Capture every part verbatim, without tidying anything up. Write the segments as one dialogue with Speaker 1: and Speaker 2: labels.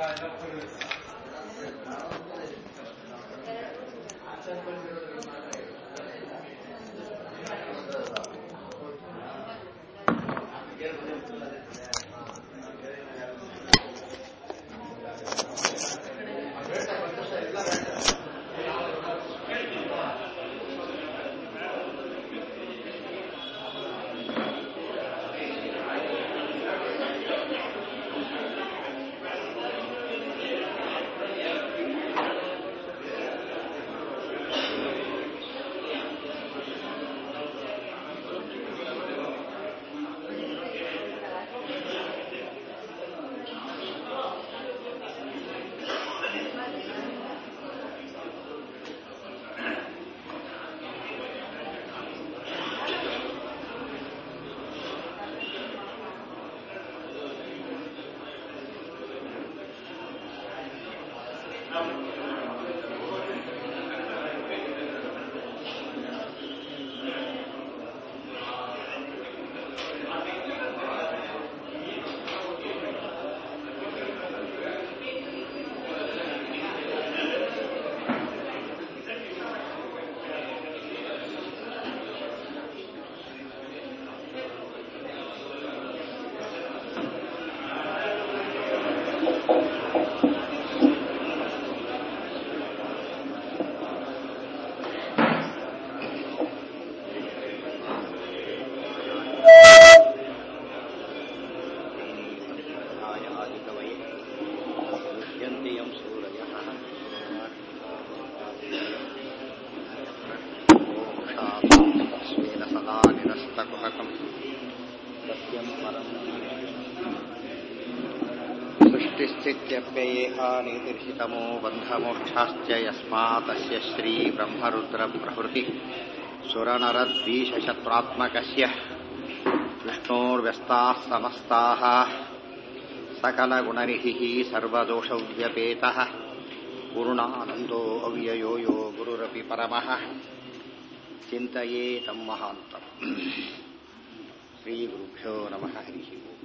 Speaker 1: नीतिर्षितमो बन्धमोक्षाश्च यस्मातस्य श्री ब्रह्मरुद्र प्रभृति सुरनरद्वीषशत्रात्मकस्य विष्णोर्व्यस्ताः समस्ताः सकलगुणनिधिः सर्वदोषव्यपेतः पूर्णानन्दो अव्ययो यो गुरुरपि परमः चिन्तयेतं महान्तम् श्रीगुरुभ्यो नमः हरिः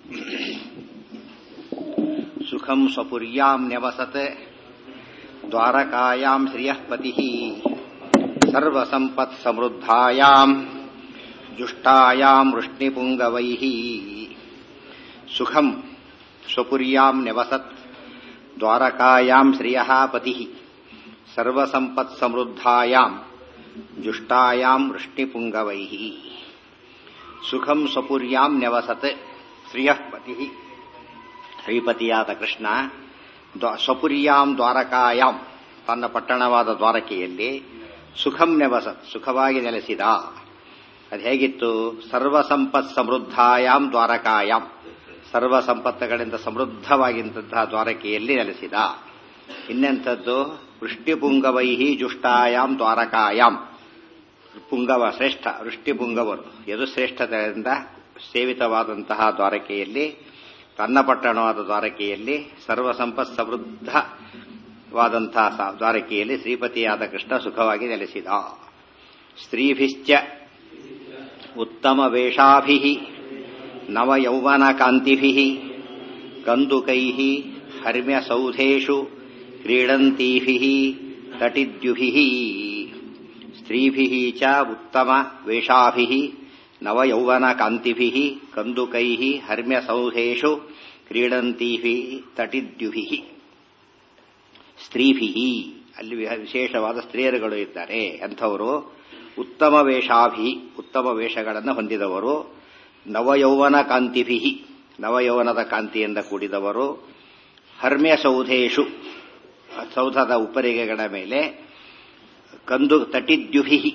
Speaker 1: सुखं स्वपुर्यां न्यवसत् द्वारकायां श्रियः पतिः सर्वसम्पत्समृद्धायां जुष्टायां वृष्णिपुङ्गवैः सुखं स्वपुर्यां न्यवसत् द्वारकायां श्रियः पतिः सर्वसम्पत्समृद्धायां जुष्टायां वृष्णिपुङ्गवैः सुखं स्वपुर्यां न्यवसत् श्रियः पतिः ಶ್ರೀಪತಿಯಾದ ಕೃಷ್ಣ ಸ್ವಪುರ್ಯಾಂ ದ್ವಾರಕಾಯಾಂ ತನ್ನ ಪಟ್ಟಣವಾದ ದ್ವಾರಕೆಯಲ್ಲಿ ಸುಖಂ ನೆವಸತ್ ಸುಖವಾಗಿ ನೆಲೆಸಿದ. ಅದು ಹೇಗಿತ್ತು? ಸರ್ವಸಂಪತ್ ಸಮೃದ್ಧಾಯಾಂ ದ್ವಾರಕಾಯಾಂ ಸರ್ವ ಸಂಪತ್ತುಗಳಿಂದ ಸಮೃದ್ಧವಾಗಿದ್ದಂತಹ ದ್ವಾರಕೆಯಲ್ಲಿ ನೆಲೆಸಿದ. ಇನ್ನೆಂಥದ್ದು? ವೃಷ್ಟಿಪುಂಗವೈಹಿ ಜುಷ್ಟಾಯಾಂ ದ್ವಾರಕಾಯಾಂ ಪುಂಗವ ಶ್ರೇಷ್ಠ ವೃಷ್ಟಿಪುಂಗವರು ಯದುಶ್ರೇಷ್ಠತೆಯಿಂದ ಸೇವಿತವಾದಂತಹ ದ್ವಾರಕೆಯಲ್ಲಿ ತನ್ನ ಪಟ್ಟಣವಾದ ದ್ವಾರಕೆಯಲ್ಲಿ ಸರ್ವಸಂಪತ್ ಸಮೃದ್ಧವಾದಂತಹ ದ್ವಾರಕೆಯಲ್ಲಿ ಶ್ರೀಪತಿಯಾದ ಕೃಷ್ಣ ಸುಖವಾಗಿ ನೆಲೆಸಿದ. ಸ್ತ್ರೀಭಿಶ್ಚ ಉತ್ತಮ ವೇಷಾಭಿಃ ನವಯೌವನ ಕಾಂತಿಭಿಃ ಕಂದುಕೈಃ ಹರ್ಮ್ಯಸೌಧೇಷು ಕ್ರೀಡಂತೀಭಿಃ ತಟಿದ್ಯುಭಿಃ ಸ್ತ್ರೀಭಿಃ ಚ ಉತ್ತಮ ವೇಷಾಭಿಃ ನವಯೌವನ ಕಾಂತಿಭಿಃ ಕಂದುಕೈಃ ಹರ್ಮ್ಯಸೌಧೇಷು ಕ್ರೀಡಂತೀಭಿಃ ತಟಿದ್ಯುಭಿಃ. ಸ್ತ್ರೀಭಿಃ ಅಲ್ಲಿ ವಿಶೇಷವಾದ ಸ್ತ್ರೀಯರುಗಳು ಇದ್ದಾರೆ. ಅಂಥವರು ಉತ್ತಮ ವೇಷಾಭಿ ಉತ್ತಮ ವೇಷಗಳನ್ನು ಹೊಂದಿದವರು, ನವಯೌವನ ಕಾಂತಿಭಿಃ ನವಯೌವನದ ಕಾಂತಿಯಿಂದ ಕೂಡಿದವರು, ಹರ್ಮ್ಯಸೌಧೇಷು ಸೌಧದ ಉಪ್ಪರಿಗೆಗಳ ಮೇಲೆ, ಕಂದು ತಟಿದ್ಯುಭಿಃ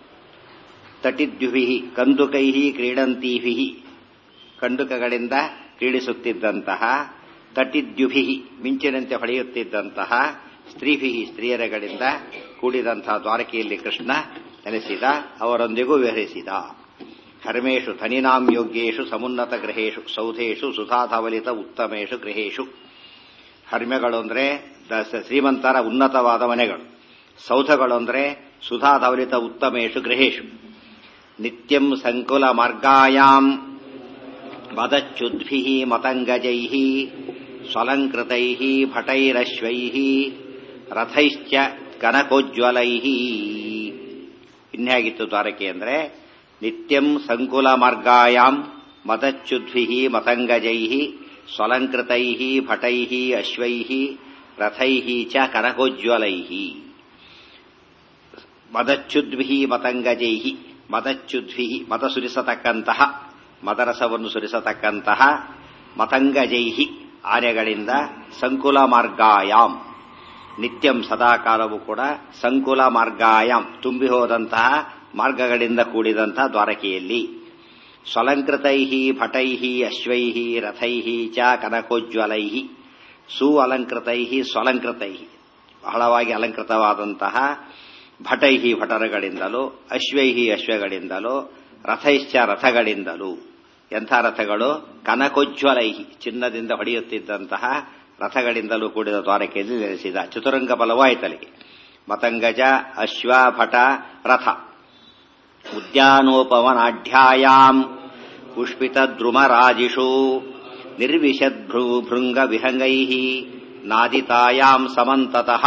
Speaker 1: ತಟಿದ್ಯುಭಿಃ ಕಂದುಕೈಃ ಕ್ರೀಡಂತೀಭಿಃ ಕಂಡುಕಗಳಿಂದ ಕ್ರೀಡಿಸುತ್ತಿದ್ದಂತಹ, ತಟಿದ್ಯುಭಿಃ ಮಿಂಚಿನಂತೆ ಹೊಳೆಯುತ್ತಿದ್ದಂತಹ ಸ್ತ್ರೀಭಿಃ ಸ್ತ್ರೀಯರಗಳಿಂದ ಕೂಡಿದಂತಹ ದ್ವಾರಕೆಯಲ್ಲಿ ಕೃಷ್ಣ ನೆಲೆಸಿದ. ಅವರೊಂದಿಗೂ ವಿಹರಿಸಿದ. ಹರ್ಮೇಷು ಧನಿನಾಂ ಯೋಗ್ಯೇಷು ಸಮುನ್ನತ ಗೃಹೇಷು ಸೌಧೇಷು ಸುಧಾಧವಲಿತ ಉತ್ತಮೇಷು ಗೃಹೇಷು. ಹರ್ಮ್ಯಗಳು ಅಂದರೆ ಶ್ರೀಮಂತರ ಉನ್ನತವಾದ ಮನೆಗಳು, ಸೌಧಗಳು ಅಂದರೆ ಸುಧಾಧವಲಿತ ಉತ್ತಮೇಷು ಗೃಹೇಷು. ನಿತ್ಯಂ ಸಂಕುಲ ಮಾರ್ಗಾಯಾಂ ಮದಚ್ಯುದ್ಭಿಃ ಮತಂಗಜೈಃ ಸ್ವಲಂಕೃತೈ ಭಟೈರಶ್ವೈ ರಥೈಶ್ಚ ಕನಕೋಜ್ವಲೈ. ಇನ್ಹೇಗಿತ್ತು ದ್ವಾರಕೆ ಅಂದ್ರೆ ನಿತ್ಯಂ ಸಂಕುಲ ಮಾರ್ಗಾಯಾಂ ಮದಚ್ಯುದ್ಭಿ ಮತಂಗಜೈ ಸ್ವಲಂಕೃತೈ ಭಟೈ ಅಶ್ವೈ ರಥೈ ಚ ಕನಕೋಜ್ವಲೈ. ಮದಚ್ಯುದ್ಭಿ ಮತಂಗಜೈ, ಮದಚ್ಯುದ್ಭಿ ಮತ ಸುರಿಸತಕ್ಕಂತಹ, ಮದರಸವನ್ನು ಸುರಿಸತಕ್ಕಂತಹ ಮತಂಗಜೈ ಆನೆಗಳಿಂದ ಸಂಕುಲ ಮಾರ್ಗಾಯಾಂ ನಿತ್ಯಂ ಸದಾಕಾಲವೂ ಕೂಡ ಸಂಕುಲ ಮಾರ್ಗಾಯಾಂ ತುಂಬಿ ಹೋದಂತಹ ಮಾರ್ಗಗಳಿಂದ ಕೂಡಿದಂತಹ ದ್ವಾರಕೆಯಲ್ಲಿ ಸ್ವಲಂಕೃತೈ ಭಟೈ ಅಶ್ವೈ ರಥೈ ಚ ಕನಕೋಜ್ವಲೈ. ಸು ಅಲಂಕೃತೈ ಸ್ವಲಂಕೃತೈ ಬಹಳವಾಗಿ ಅಲಂಕೃತವಾದಂತಹ ಭಟೈ ಭಟರುಗಳಿಂದಲೂ ಅಶ್ವೈ ಅಶ್ವಗಳಿಂದಲೂ ರಥೈಶ್ಚ ರಥಗಳಿಂದಲೂ. ಎಂಥ ರಥಗಳು? ಕನಕೋಜ್ವಲೈ ಚಿನ್ನದಿಂದ ಹೊಡೆಯುತ್ತಿದ್ದಂತಹ ರಥಗಳಿಂದಲೂ ಕೂಡಿದ ದ್ವಾರಕೆಯಲ್ಲಿ ನೆಲೆಸಿದ. ಚತುರಂಗ ಬಲವಾಯಿತಲಿಗೆ ಮತಂಗಜ ಅಶ್ವ ಭಟ ರಥ. ಉದ್ಯಾನೋಪವನಾಢ್ಯಾಯಾಂ ಪುಷ್ಪಿತ ದ್ರುಮರಾಜಿಷು ನಿರ್ವಿಶದ್ಭೃಂಗ ವಿಹಂಗೈ ನಾದಿತಾಯಾಂ ಸಮಂತತಃ.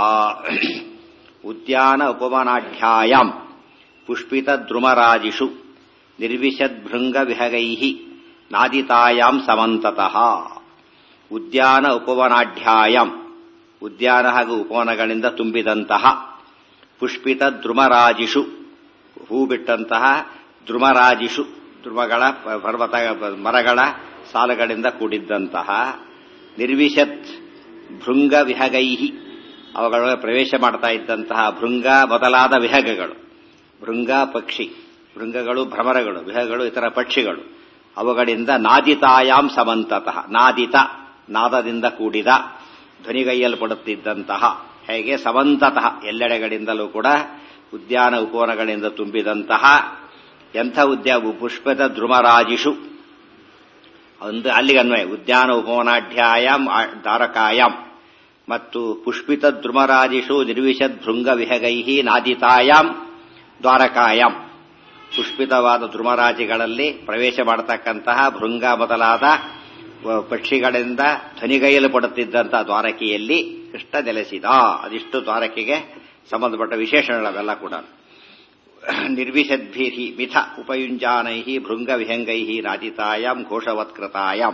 Speaker 1: ಉದ್ಯಾನ ಉಪವನಾಢ್ಯಾಯಾಂ ಪುಷ್ಪಿತ ದ್ರುಮರಾಜಿಷು ನಿರ್ವಿಶದ್ಭೃಂಗ ವಿಹಗೈ ನಾದಿತಾಯಾಂ ಸಮಂತತಃ. ಉದ್ಯಾನ ಉಪವನಾಢ್ಯಾಯಾಂ ಉದ್ಯಾನ ಹಾಗೂ ಉಪವನಗಳಿಂದ ತುಂಬಿದಂತಹ ಪುಷ್ಪಿತ ದ್ರುಮರಾಜಿಷು ಹೂ ಬಿಟ್ಟಂತಹ ದ್ರುಮರಾಜಿಷು ದ್ರುಮಗಳ ಪರ್ವತ ಮರಗಳ ಸಾಲುಗಳಿಂದ ಕೂಡಿದ್ದಂತಹ ನಿರ್ವಿಶತ್ ಭೃಂಗ ವಿಹಗೈ ಅವುಗಳ ಪ್ರವೇಶ ಮಾಡ್ತಾ ಇದ್ದಂತಹ ಭೃಂಗ ಮೊದಲಾದ ವಿಹಗಗಳು. ಭೃಂಗ ಪಕ್ಷಿ, ಭೃಂಗಗಳು ಭ್ರಮರಗಳು, ವಿಹಗಗಳು ಇತರ ಪಕ್ಷಿಗಳು. ಅವುಗಳಿಂದ ನಾದಿತಾಯಾಂ ಸಮಂತತಃ, ನಾದಿತ ನಾದದಿಂದ ಕೂಡಿದ ಧ್ವನಿಗೈಯಲ್ಪಡುತ್ತಿದ್ದಂತಹ, ಹೇಗೆ ಸಮಂತತಃ ಎಲ್ಲೆಡೆಗಳಿಂದಲೂ ಕೂಡ ಉದ್ಯಾನ ಉಪವನಗಳಿಂದ ತುಂಬಿದಂತಹ ಎಂಥ ಉದ್ಯ ಪುಷ್ಪದ ದ್ರುಮರಾಜಿಷು ಒಂದು ಅಲ್ಲಿಗೆ ಅನ್ವಯ. ಉದ್ಯಾನ ಉಪವನಾಢ್ಯಾಯಾಂ ದ್ವಾರಕಾಯಾಂ ಮತ್ತು ಪುಷ್ಪಿತ ದ್ರುಮರಾಜಿಷು ನಿರ್ವಿಶದ್ ಭೃಂಗ ವಿಹಗೈ ನಾದಿತಾಯಾಂ ದ್ವಾರಕಾಯಾಂ. ಪುಷ್ಪಿತವಾದ ದ್ರುಮರಾಜಿಗಳಲ್ಲಿ ಪ್ರವೇಶ ಮಾಡತಕ್ಕಂತಹ ಭೃಂಗ ಮೊದಲಾದ ಪಕ್ಷಿಗಳಿಂದ ಧ್ವನಿಗೈಯಲ್ಪಡುತ್ತಿದ್ದಂತಹ ದ್ವಾರಕೆಯಲ್ಲಿ ಕೃಷ್ಣ ನೆಲೆಸಿದ. ಅದಿಷ್ಟು ದ್ವಾರಕೆಗೆ ಸಂಬಂಧಪಟ್ಟ ವಿಶೇಷಣಗಳವೆಲ್ಲ ಕೂಡ. ನಿರ್ವಿಶದ್ಭಿ ಮಿಥ ಉಪಯುಂಜಾನೈ ಭೃಂಗ ವಿಹಂಗೈ ರಾಜಿತಾಯಾಂ ಘೋಷವತ್ಕೃತಾಯಾಂ.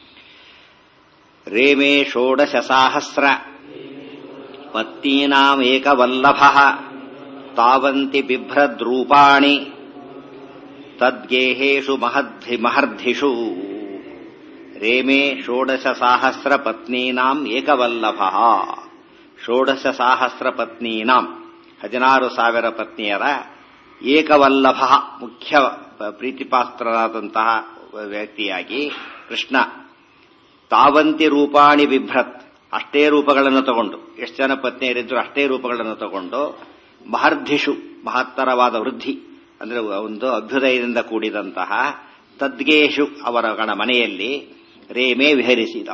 Speaker 1: ರೇಮೇ ಷೋಡಶ ಸಾಹಸ್ರ ಪತ್ನೀನಾಮೇಕವಲ್ಲಭ ತಾವಂತಿ ಬಿಭ್ರದ್ರೂಪಾಣಿ ತದ್ಗೇಹೇಷು ಮಹದ್ಧಿ ಮಹರ್ಧಿಷು. ರೇಮೇ ಷೋಡಶ ಸಾಹಸ್ರ ಪತ್ನೀನಾಂ ಏಕವಲ್ಲಭ. ಷೋಡಶ ಸಾಹಸ್ರ ಪತ್ನೀನಾಂ ಹದಿನಾರು ಸಾವಿರ ಪತ್ನಿಯರ ಏಕವಲ್ಲಭ ಮುಖ್ಯ ಪ್ರೀತಿಪಾತ್ರರಾದಂತಹ ವ್ಯಕ್ತಿಯಾಗಿ ಕೃಷ್ಣ ತಾವಂತಿ ರೂಪಾಣಿ ಬಿಭ್ರತ್ ಅಷ್ಟೇ ರೂಪಗಳನ್ನು ತಗೊಂಡು, ಎಷ್ಟು ಜನ ಪತ್ನಿಯರಿದ್ರು ಅಷ್ಟೇ ರೂಪಗಳನ್ನು ತಗೊಂಡು ಮಹರ್ಧಿಷು ಮಹತ್ತರವಾದ ವೃದ್ಧಿ ಅಂದ್ರೆ ಒಂದು ಅಭ್ಯುದಯದಿಂದ ಕೂಡಿದಂತಹ ತದ್ಗೇಶು ಅವರಗಳ ಮನೆಯಲ್ಲಿ ರೇಮೇ ವಿಹರಿಸಿದ.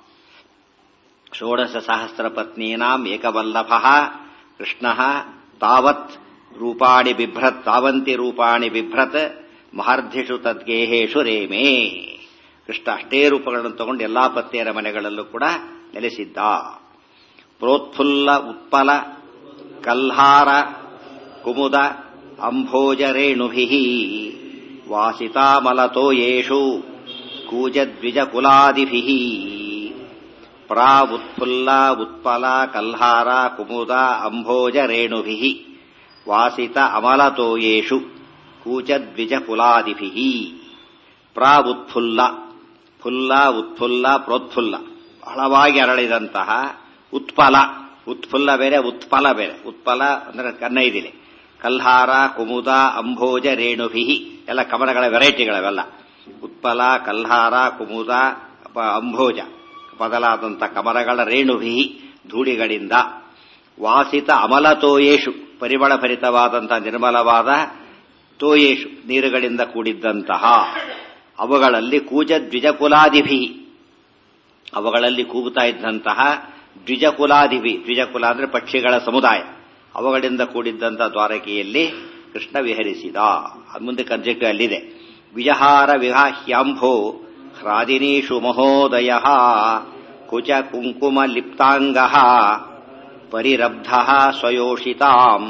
Speaker 1: ಷೋಡಶ ಸಹಸ್ರ ಪತ್ನೀನಾಂ ಏಕವಲ್ಲಭ ಕೃಷ್ಣ ತಾವತ್ ರೂಪಾಣಿ ಬಿಭ್ರತ್ ತಾವಂತಿ ರೂಪಾಣಿ ಬಿಭ್ರತ್ ಮಹರ್ಧಿಷು ತದ್ಗೇಹೇಷು ರೇಮೇ. ಕೃಷ್ಣ ಅಷ್ಟೇ ರೂಪಗಳನ್ನು ತಗೊಂಡು ಎಲ್ಲಾ ಪತ್ನಿಯರ ಮನೆಗಳಲ್ಲೂ ಕೂಡ ನೆಲೆಸಿದ್ದ. ಪ್ರೋತ್ಫುಲ್ಲ ಉತ್ಪಲ ಕಲ್ಹಾರ ಕುಮುದ ಅಂಭೋಜರೇಣುಭಿ ವಾಸಿತಾಮಲತೋಯೇಷು ಕೂಜದ್ವಿಜಕುಲಾದಿಭಿ. ಪ್ರಾವುತ್ಫುಲ್ಲ ಉತ್ಪಲ ಕಲ್ಹಾರ ಕುಮುದ ಅಂಭೋಜರೇಣುಭಿ ವಾಸಿತ ಅಮಲತೋಯೇಷು ಕೂಜದ್ವಿಜಕುಲಾದಿಭಿ. ಪ್ರಾವುತ್ಫುಲ್ಲ ಫುಲ್ಲ ಉತ್ಫುಲ್ಲ ಪ್ರೋತ್ಫುಲ್ಲ ಬಹಳವಾಗಿ ಅರಳಿದಂತಹ ಉತ್ಪಲ. ಉತ್ಫುಲ್ಲ ಬೇರೆ ಉತ್ಪಲ ಬೇರೆ. ಉತ್ಪಲ ಅಂದ್ರೆ ಕನ್ನೈದಿಲೆ. ಕಲ್ಹಾರ ಕುಮುದ ಅಂಭೋಜ ರೇಣುಭಿ ಎಲ್ಲ ಕಮಲಗಳ ವೆರೈಟಿಗಳವೆಲ್ಲ. ಉತ್ಪಲ ಕಲ್ಹಾರ ಕುಮುದ ಅಂಭೋಜ ಬದಲಾದಂಥ ಕಮಲಗಳ ರೇಣುಭಿ ಧೂಳಿಗಳಿಂದ. ವಾಸಿತ ಅಮಲ ತೋಯೇಷು ಪರಿಮಳ ಭರಿತವಾದಂತಹ ನಿರ್ಮಲವಾದ ತೋಯೇಷು ನೀರುಗಳಿಂದ ಕೂಡಿದ್ದಂತಹ ಅವುಗಳಲ್ಲಿ ಕೂಜ ದ್ವಿಜಕುಲಾದಿಭಿ ಅವುಗಳಲ್ಲಿ ಕೂಗುತ್ತಾ ಇದ್ದಂತಹ ದ್ವಿಜಕುಲಾದಿಭಿ. ದ್ವಿಜಕುಲ ಅಂದ್ರೆ ಪಕ್ಷಿಗಳ ಸಮುದಾಯ. ಅವುಗಳಿಂದ ಕೂಡಿದ್ದಂತಹ ದ್ವಾರಕೆಯಲ್ಲಿ ಕೃಷ್ಣ ವಿಹರಿಸಿದ. ಅದು ಮುಂದೆ ಕನ್ಜೆಕ್ಟ್ ಅಲ್ಲಿದೆ. ವಿಜಹಾರ ವಿಹಾಹ್ಯಾಂಭೋ ಹ್ರಾದಿನೀಷು ಮಹೋದಯ ಕುಚ ಕುಂಕುಮ ಲಿಪ್ತಾಂಗಃ ಪರಿರಬ್ಧಃ ಸ್ವಯೋಷಿತಾಂ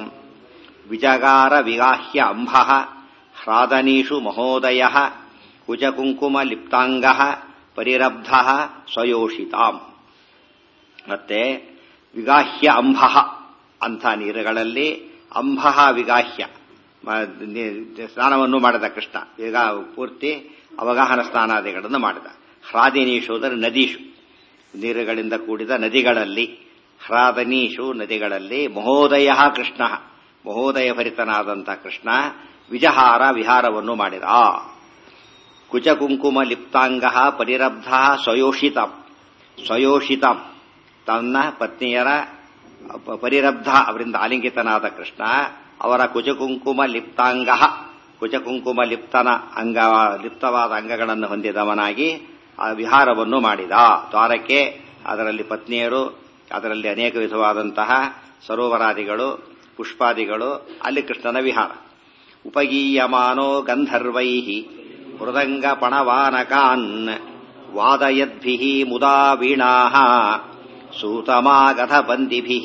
Speaker 1: ವಿಜಗಾರ ವಿಗಾಹ್ಯ ಅಂಭಃ ಹ್ರಾದನೀಷು ಮಹೋದಯಃ ಕುಚ ಕುಂಕುಮ ಲಿಪ್ತಾಂಗಃ ಪರಿರಬ್ಧಃ ಸ್ವಯೋಷಿತಾಂ. ಮತ್ತೆ ವಿಗಾಹ್ಯ ಅಂಭಃ ಅಂಥ ನೀರುಗಳಲ್ಲಿ ಅಂಭಃ ವಿಗಾಹ್ಯ ಸ್ನಾನವನ್ನು ಮಾಡಿದ ಕೃಷ್ಣ. ಈಗ ಪೂರ್ತಿ ಅವಗಾಹನ ಸ್ನಾನಾದಿಗಳನ್ನು ಮಾಡಿದ. ಹ್ರಾದಿನೀಷು ಅಂದರೆ ನದೀಶು, ನೀರುಗಳಿಂದ ಕೂಡಿದ ನದಿಗಳಲ್ಲಿ. ಹ್ರಾದನೀಷು ನದಿಗಳಲ್ಲಿ ಮಹೋದಯ ಕೃಷ್ಣ, ಮಹೋದಯ ಭರಿತನಾದಂಥ ಕೃಷ್ಣ ವಿಜಹಾರ ವಿಹಾರವನ್ನು ಮಾಡಿದ. ಕುಚ ಕುಂಕುಮ ಲಿಪ್ತಾಂಗ ಪರಿರಬ್ಧ ಸ್ವಯೋಷಿತಾಂ, ಸ್ವಯೋಷಿತಾಂ ತನ್ನ ಪತ್ನಿಯರ ಪರಿರಬ್ಧ ಅವರಿಂದ ಆಲಿಂಗಿತನಾದ ಕೃಷ್ಣ ಅವರ ಕುಚಕುಂಕುಮ ಲಿಪ್ತಾಂಗ, ಕುಚಕುಂಕುಮ ಲಿಪ್ತನ ಅಂಗ ಲಿಪ್ತವಾದ ಅಂಗಗಳನ್ನು ಹೊಂದಿದವನಾಗಿ ಆ ವಿಹಾರವನ್ನು ಮಾಡಿದ. ದ್ವಾರಕ್ಕೆ ಅದರಲ್ಲಿ ಪತ್ನಿಯರು, ಅದರಲ್ಲಿ ಅನೇಕ ವಿಧವಾದಂತಹ ಸರೋವರಾದಿಗಳು, ಪುಷ್ಪಾದಿಗಳು, ಅಲ್ಲಿ ಕೃಷ್ಣನ ವಿಹಾರ. ಉಪಗೀಯಮಾನೋ ಗಂಧರ್ವೈಃ ಮೃದಂಗ ಪಣವಾನಕಾನ್ ವಾದಯದ್ಭಿಃ ಮುದಾ ವೀಣಾಃ ಸೂತಮಾಗಧ ಬಂದಿಭಿಃ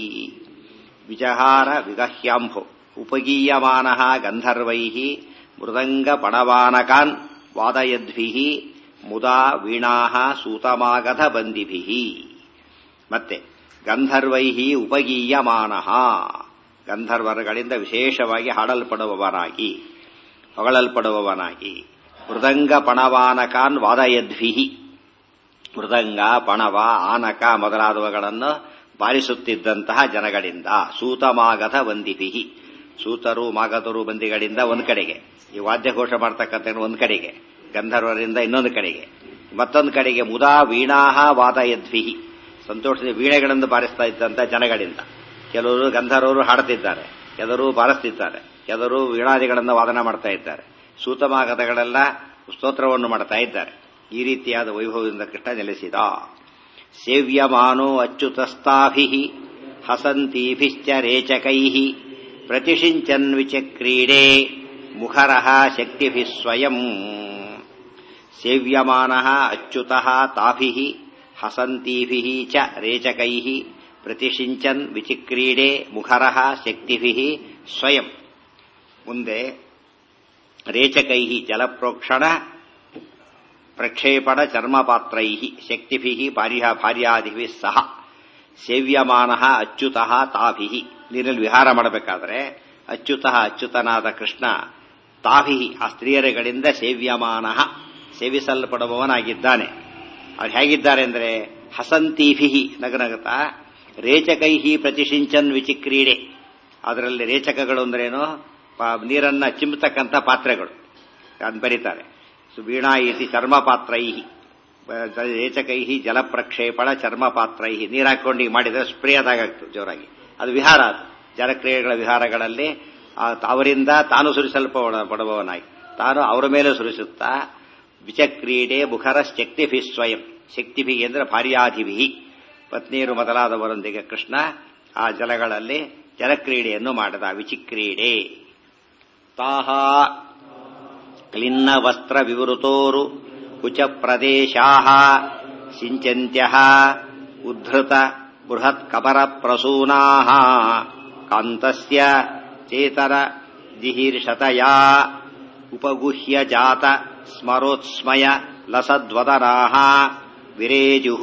Speaker 1: ವಿಜಹಾರ ವಿಗಹ್ಯಾಂಭೋ ಉಪಗೀಯಮಾನಃ ಗಂಧರ್ವೈಃ ಮೃದಂಗ ಪಣವಾನಕಾನ್ ವಾದಯದ್ಭಿಃ ಮುದಾ ವೀಣಾಃ ಸೂತಮಾಗಧ ಬಂದಿಭಿಃ. ಮತ್ತೆ ಗಂಧರ್ವೈಃ ಉಪಗೀಯಮಾನಃ, ಗಂಧರ್ವರುಗಳಿಂದ ವಿಶೇಷವಾಗಿ ಹಾಡಲ್ಪಡುವವನಾಗಿ ಹೊಗಳಲ್ಪಡುವವನಾಗಿ. ಮೃದಂಗ ಪಣವಾನಕಾನ್ ವಾದಯದ್ಭಿಃ, ಮೃದಂಗ ಪಣವ ಆನಕ ಮೊದಲಾದವುಗಳನ್ನು ಬಾರಿಸುತ್ತಿದ್ದಂತಹ ಜನಗಳಿಂದ. ಸೂತಮಾಗಧ ಬಂದಿಭಿಃ, ಸೂತರು ಮಾಗಧರು ಬಂದಿಗಳಿಂದ ಒಂದು ಕಡೆಗೆ, ಈ ವಾದ್ಯಘೋಷ ಮಾಡ್ತಕ್ಕಂಥ ಒಂದು ಕಡೆಗೆ, ಗಂಧರ್ವರಿಂದ ಇನ್ನೊಂದು ಕಡೆಗೆ, ಮತ್ತೊಂದು ಕಡೆಗೆ ಮುದಾ ವೀಣಾಹ ವಾದಯದ್ಭಿಃ, ಸಂತೋಷದ ವೀಣೆಗಳನ್ನು ಬಾರಿಸ್ತಾ ಇದ್ದಂಥ ಜನಗಳಿಂದ. ಕೆಲವರು ಗಂಧರ್ವರು ಹಾಡುತ್ತಿದ್ದಾರೆ, ಕೆಲವರು ಬಾರಿಸ್ತಿದ್ದಾರೆ, ಕೆಲವರು ವೀಣಾದಿಗಳನ್ನು ವಾದನ ಮಾಡ್ತಾ ಇದ್ದಾರೆ, ಸೂತಮಾಗಧಗಳೆಲ್ಲ ಸ್ತೋತ್ರವನ್ನು ಮಾಡ್ತಾ ಇದ್ದಾರೆ. ಈ ರೀತಿಯಾದ ವೈಭವದಿಂದ ಕೃಷ್ಣ ನೆಲೆಸಿದ. ಸೇವ್ಯಮಾನೋ ಅಚ್ಯುತಸ್ತಾಭಿಃ ಹಸಂತೀಭಿಶ್ಚ ರೇಚಕೈಃ ಪ್ರತಿಷಿಂಚನ್ ವಿಚಕ್ರೀಡೆ ಮುಖರಃ ಶಕ್ತಿಭಿಃ ಸ್ವಯಂ. ಸೇವ್ಯಮಾನಃ ಅಚ್ಯುತಃ ತಾಭಿಃ ಹಸಂತೀಭಿಃ ಚ ರೇಚಕೈಃ ಪ್ರತಿಷಿಂಚನ್ ವಿಚಿಕ್ರೀಡೆ ಮುಖರಃ ಶಕ್ತಿಭಿಃ ಸ್ವಯಂ. ಮುಂದೆ ರೇಚಕೈಃ ಜಲಪ್ರೋಕ್ಷಣ ಪ್ರಕ್ಷೇಪಣ ಚರ್ಮಪಾತ್ರೈಃ ಶಕ್ತಿಭಿಃ ಭಾರ್ಯ ಭಾರ್ಯಾದಿಭಿಃ ಸಹ ಸೇವ್ಯಮಾನಃ ಅಚ್ಯುತಃ ತಾಭಿಃ. ನೀರಲ್ಲಿ ವಿಹಾರ ಮಾಡಬೇಕಾದ್ರೆ ಅಚ್ಯುತಃ ಅಚ್ಯುತನಾದ ಕೃಷ್ಣ ತಾಭಿಃ ಆ ಸ್ತ್ರೀಯರುಗಳಿಂದ ಸೇವ್ಯಮಾನಃ ಸೇವಿಸಲ್ಪಡುವವನಾಗಿದ್ದಾನೆ. ಅವ್ರು ಹೇಗಿದ್ದಾರೆ ಅಂದರೆ ಹಸಂತೀಭಿಃ ನಗನಗುತ್ತಾ, ರೇಚಕೈಃ ಪ್ರತಿಷಿಂಚನ್ ವಿಚಿಕ್ರೀಡೆ, ಅದರಲ್ಲಿ ರೇಚಕಗಳು ಅಂದ್ರೇನು, ನೀರನ್ನ ಚಿಮ್ಮತಕ್ಕಂಥ ಪಾತ್ರೆಗಳು ಅಂತ ಬರೀತಾರೆ. ವೀಣಾ ಇತಿ ಚರ್ಮಪಾತ್ರೈಃ ರೇಚಕೈಃ ಜಲಪ್ರಕ್ಷೇಪಣ ಚರ್ಮಪಾತ್ರೈಃ, ನೀರು ಹಾಕೊಂಡು ಮಾಡಿದರೆ ಸ್ಪ್ರೇ ಆದಾಗ್ತದೆ ಜೋರಾಗಿ. ಅದು ವಿಹಾರ, ಅದು ಜಲಕ್ರಿಯೆಗಳ ವಿಹಾರಗಳಲ್ಲಿ ಅವರಿಂದ ತಾನು ಸುರಿಸಲ್ಪಡುವವನಾಗಿ ತಾನು ಅವರ ಮೇಲೆ ಸುರಿಸುತ್ತಾ ವಿಚಕ್ರೀಡೆ ಮುಖರ ಶಕ್ತಿಭಿ ಸ್ವಯಂ, ಶಕ್ತಿಭಿ ಅಂದರೆ ಭಾರ್ಯಾಧಿಭಿ ಪತ್ನಿಯರು ಮೊದಲಾದವರೊಂದಿಗೆ ಕೃಷ್ಣ ಆ ಜಲಗಳಲ್ಲಿ ಜಲಕ್ರೀಡೆಯನ್ನು ಮಾಡಿದ. ವಿಚಿಕ್ರೀಡೆ ತಾಹ ಕ್ಲಿನ್ನ ವಸ್ತ್ರ ವಿವೃತೋರು ಕುಚ ಪ್ರದೇಶಾಃ ಸಿಂಚಂತ್ಯಃ ಉದ್ಧೃತ ಬೃಹತ್ ಕಪರ ಪ್ರಸೂನಾಃ ಕಾಂತಸ್ಯ ಚೇತರ ಜಿಹೀರ್ಷತಯಾ ಉಪಗುಹ್ಯ ಜಾತ ಸ್ಮರೋತ್ಸ್ಮಯ ಲಸದ್ವದನಾಃ ವಿರೇಜುಃ.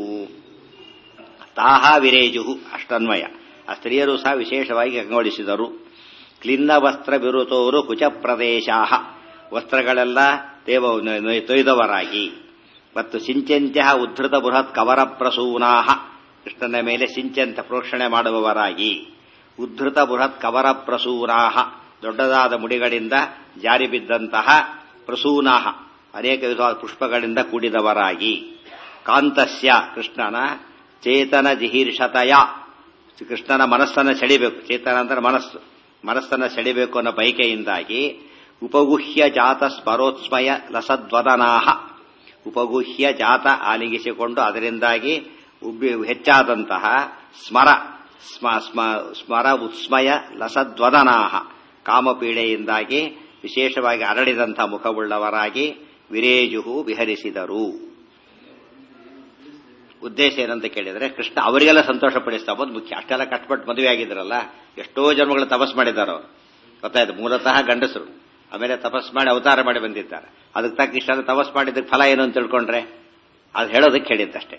Speaker 1: ತಾಹ ವಿರೇಜುಃ ಅಷ್ಟನ್ವಯ. ಆ ಸ್ತ್ರೀಯರು ಸಹ ವಿಶೇಷವಾಗಿ ಅಂಗವಡಿಸಿದರು. ಕ್ಲಿನ್ನ ವಸ್ತ್ರ ವಿರುತೋರು ಕುಚ ಪ್ರದೇಶಾಃ, ವಸ್ತ್ರಗಳೆಲ್ಲ ದೇವ ತೊಯ್ದವರಾಗಿ. ಮತ್ತು ಸಿಂಚಂತ್ಯ ಉದ್ಧೃತ ಬೃಹತ್ ಕವರ ಪ್ರಸೂನಾಃ, ಕೃಷ್ಣನ ಮೇಲೆ ಸಿಂಚಂತ ಪ್ರೋಕ್ಷಣೆ ಮಾಡುವವರಾಗಿ. ಉದ್ಧೃತ ಬೃಹತ್ ಕವರ ಪ್ರಸೂನಾಃ, ದೊಡ್ಡದಾದ ಮುಡಿಗಳಿಂದ ಜಾರಿ ಬಿದ್ದಂತಹ ಪ್ರಸೂನಾಃ, ಅನೇಕ ವಿಧವಾದ ಪುಷ್ಪಗಳಿಂದ ಕೂಡಿದವರಾಗಿ. ಕಾಂತಸ್ಯ ಕೃಷ್ಣನ ಚೇತನ ಜಿಹೀರ್ಷತಯ, ಕೃಷ್ಣನ ಮನಸ್ಸನ್ನು ಸೆಳಿಬೇಕು. ಚೇತನ ಅಂದರೆ ಮನಸ್ಸು, ಮನಸ್ಸನ್ನು ಸೆಳಿಬೇಕು ಅನ್ನೋ ಬಯಕೆಯಿಂದಾಗಿ ಉಪಗುಹ್ಯ ಜಾತ ಸ್ಮರೋತ್ಸ್ಮಯ ಲಸದ್ವದನಾಹ, ಉಪಗುಹ್ಯ ಜಾತ ಆಲಿಂಗಿಸಿಕೊಂಡು ಅದರಿಂದಾಗಿ ಉಬ್ಬಿ ಹೆಚ್ಚಾದಂತಹ ಸ್ಮರ ಸ್ಮ ಸ್ಮ ಸ್ಮರ ಉತ್ಸ್ಮಯ ಲಸದ್ವದನಾಹ, ಕಾಮಪೀಡೆಯಿಂದಾಗಿ ವಿಶೇಷವಾಗಿ ಅರಳಿದಂಥ ಮುಖವುಳ್ಳವರಾಗಿ ವಿರೇಜುಹು ವಿಹರಿಸಿದರು. ಉದ್ದೇಶ ಏನಂತ ಕೇಳಿದ್ರೆ ಕೃಷ್ಣ ಅವರಿಗೆಲ್ಲ ಸಂತೋಷ ಪಡಿಸ್ತಾ ಬೋದು ಮುಖ್ಯ. ಅಷ್ಟೆಲ್ಲ ಕಷ್ಟಪಟ್ಟು ಮದುವೆ ಆಗಿದ್ರಲ್ಲ, ಎಷ್ಟೋ ಜನ್ಮಗಳು ತಪಸ್ ಮಾಡಿದ್ದಾರೆ ಅವರು, ಗೊತ್ತಾಯ್ತು. ಮೂಲತಃ ಗಂಡಸರು, ಆಮೇಲೆ ತಪಸ್ ಮಾಡಿ ಅವತಾರ ಮಾಡಿ ಬಂದಿದ್ದಾರೆ. ಅದಕ್ಕೆ ತಕ್ಕ ಇಷ್ಟ ತಪಸ್ ಮಾಡಿದ್ದಕ್ಕೆ ಫಲ ಏನು ಅಂತ ತಿಳ್ಕೊಂಡ್ರೆ ಅದು ಹೇಳೋದಕ್ಕೆ ಹೇಳಿದ್ದಷ್ಟೇ.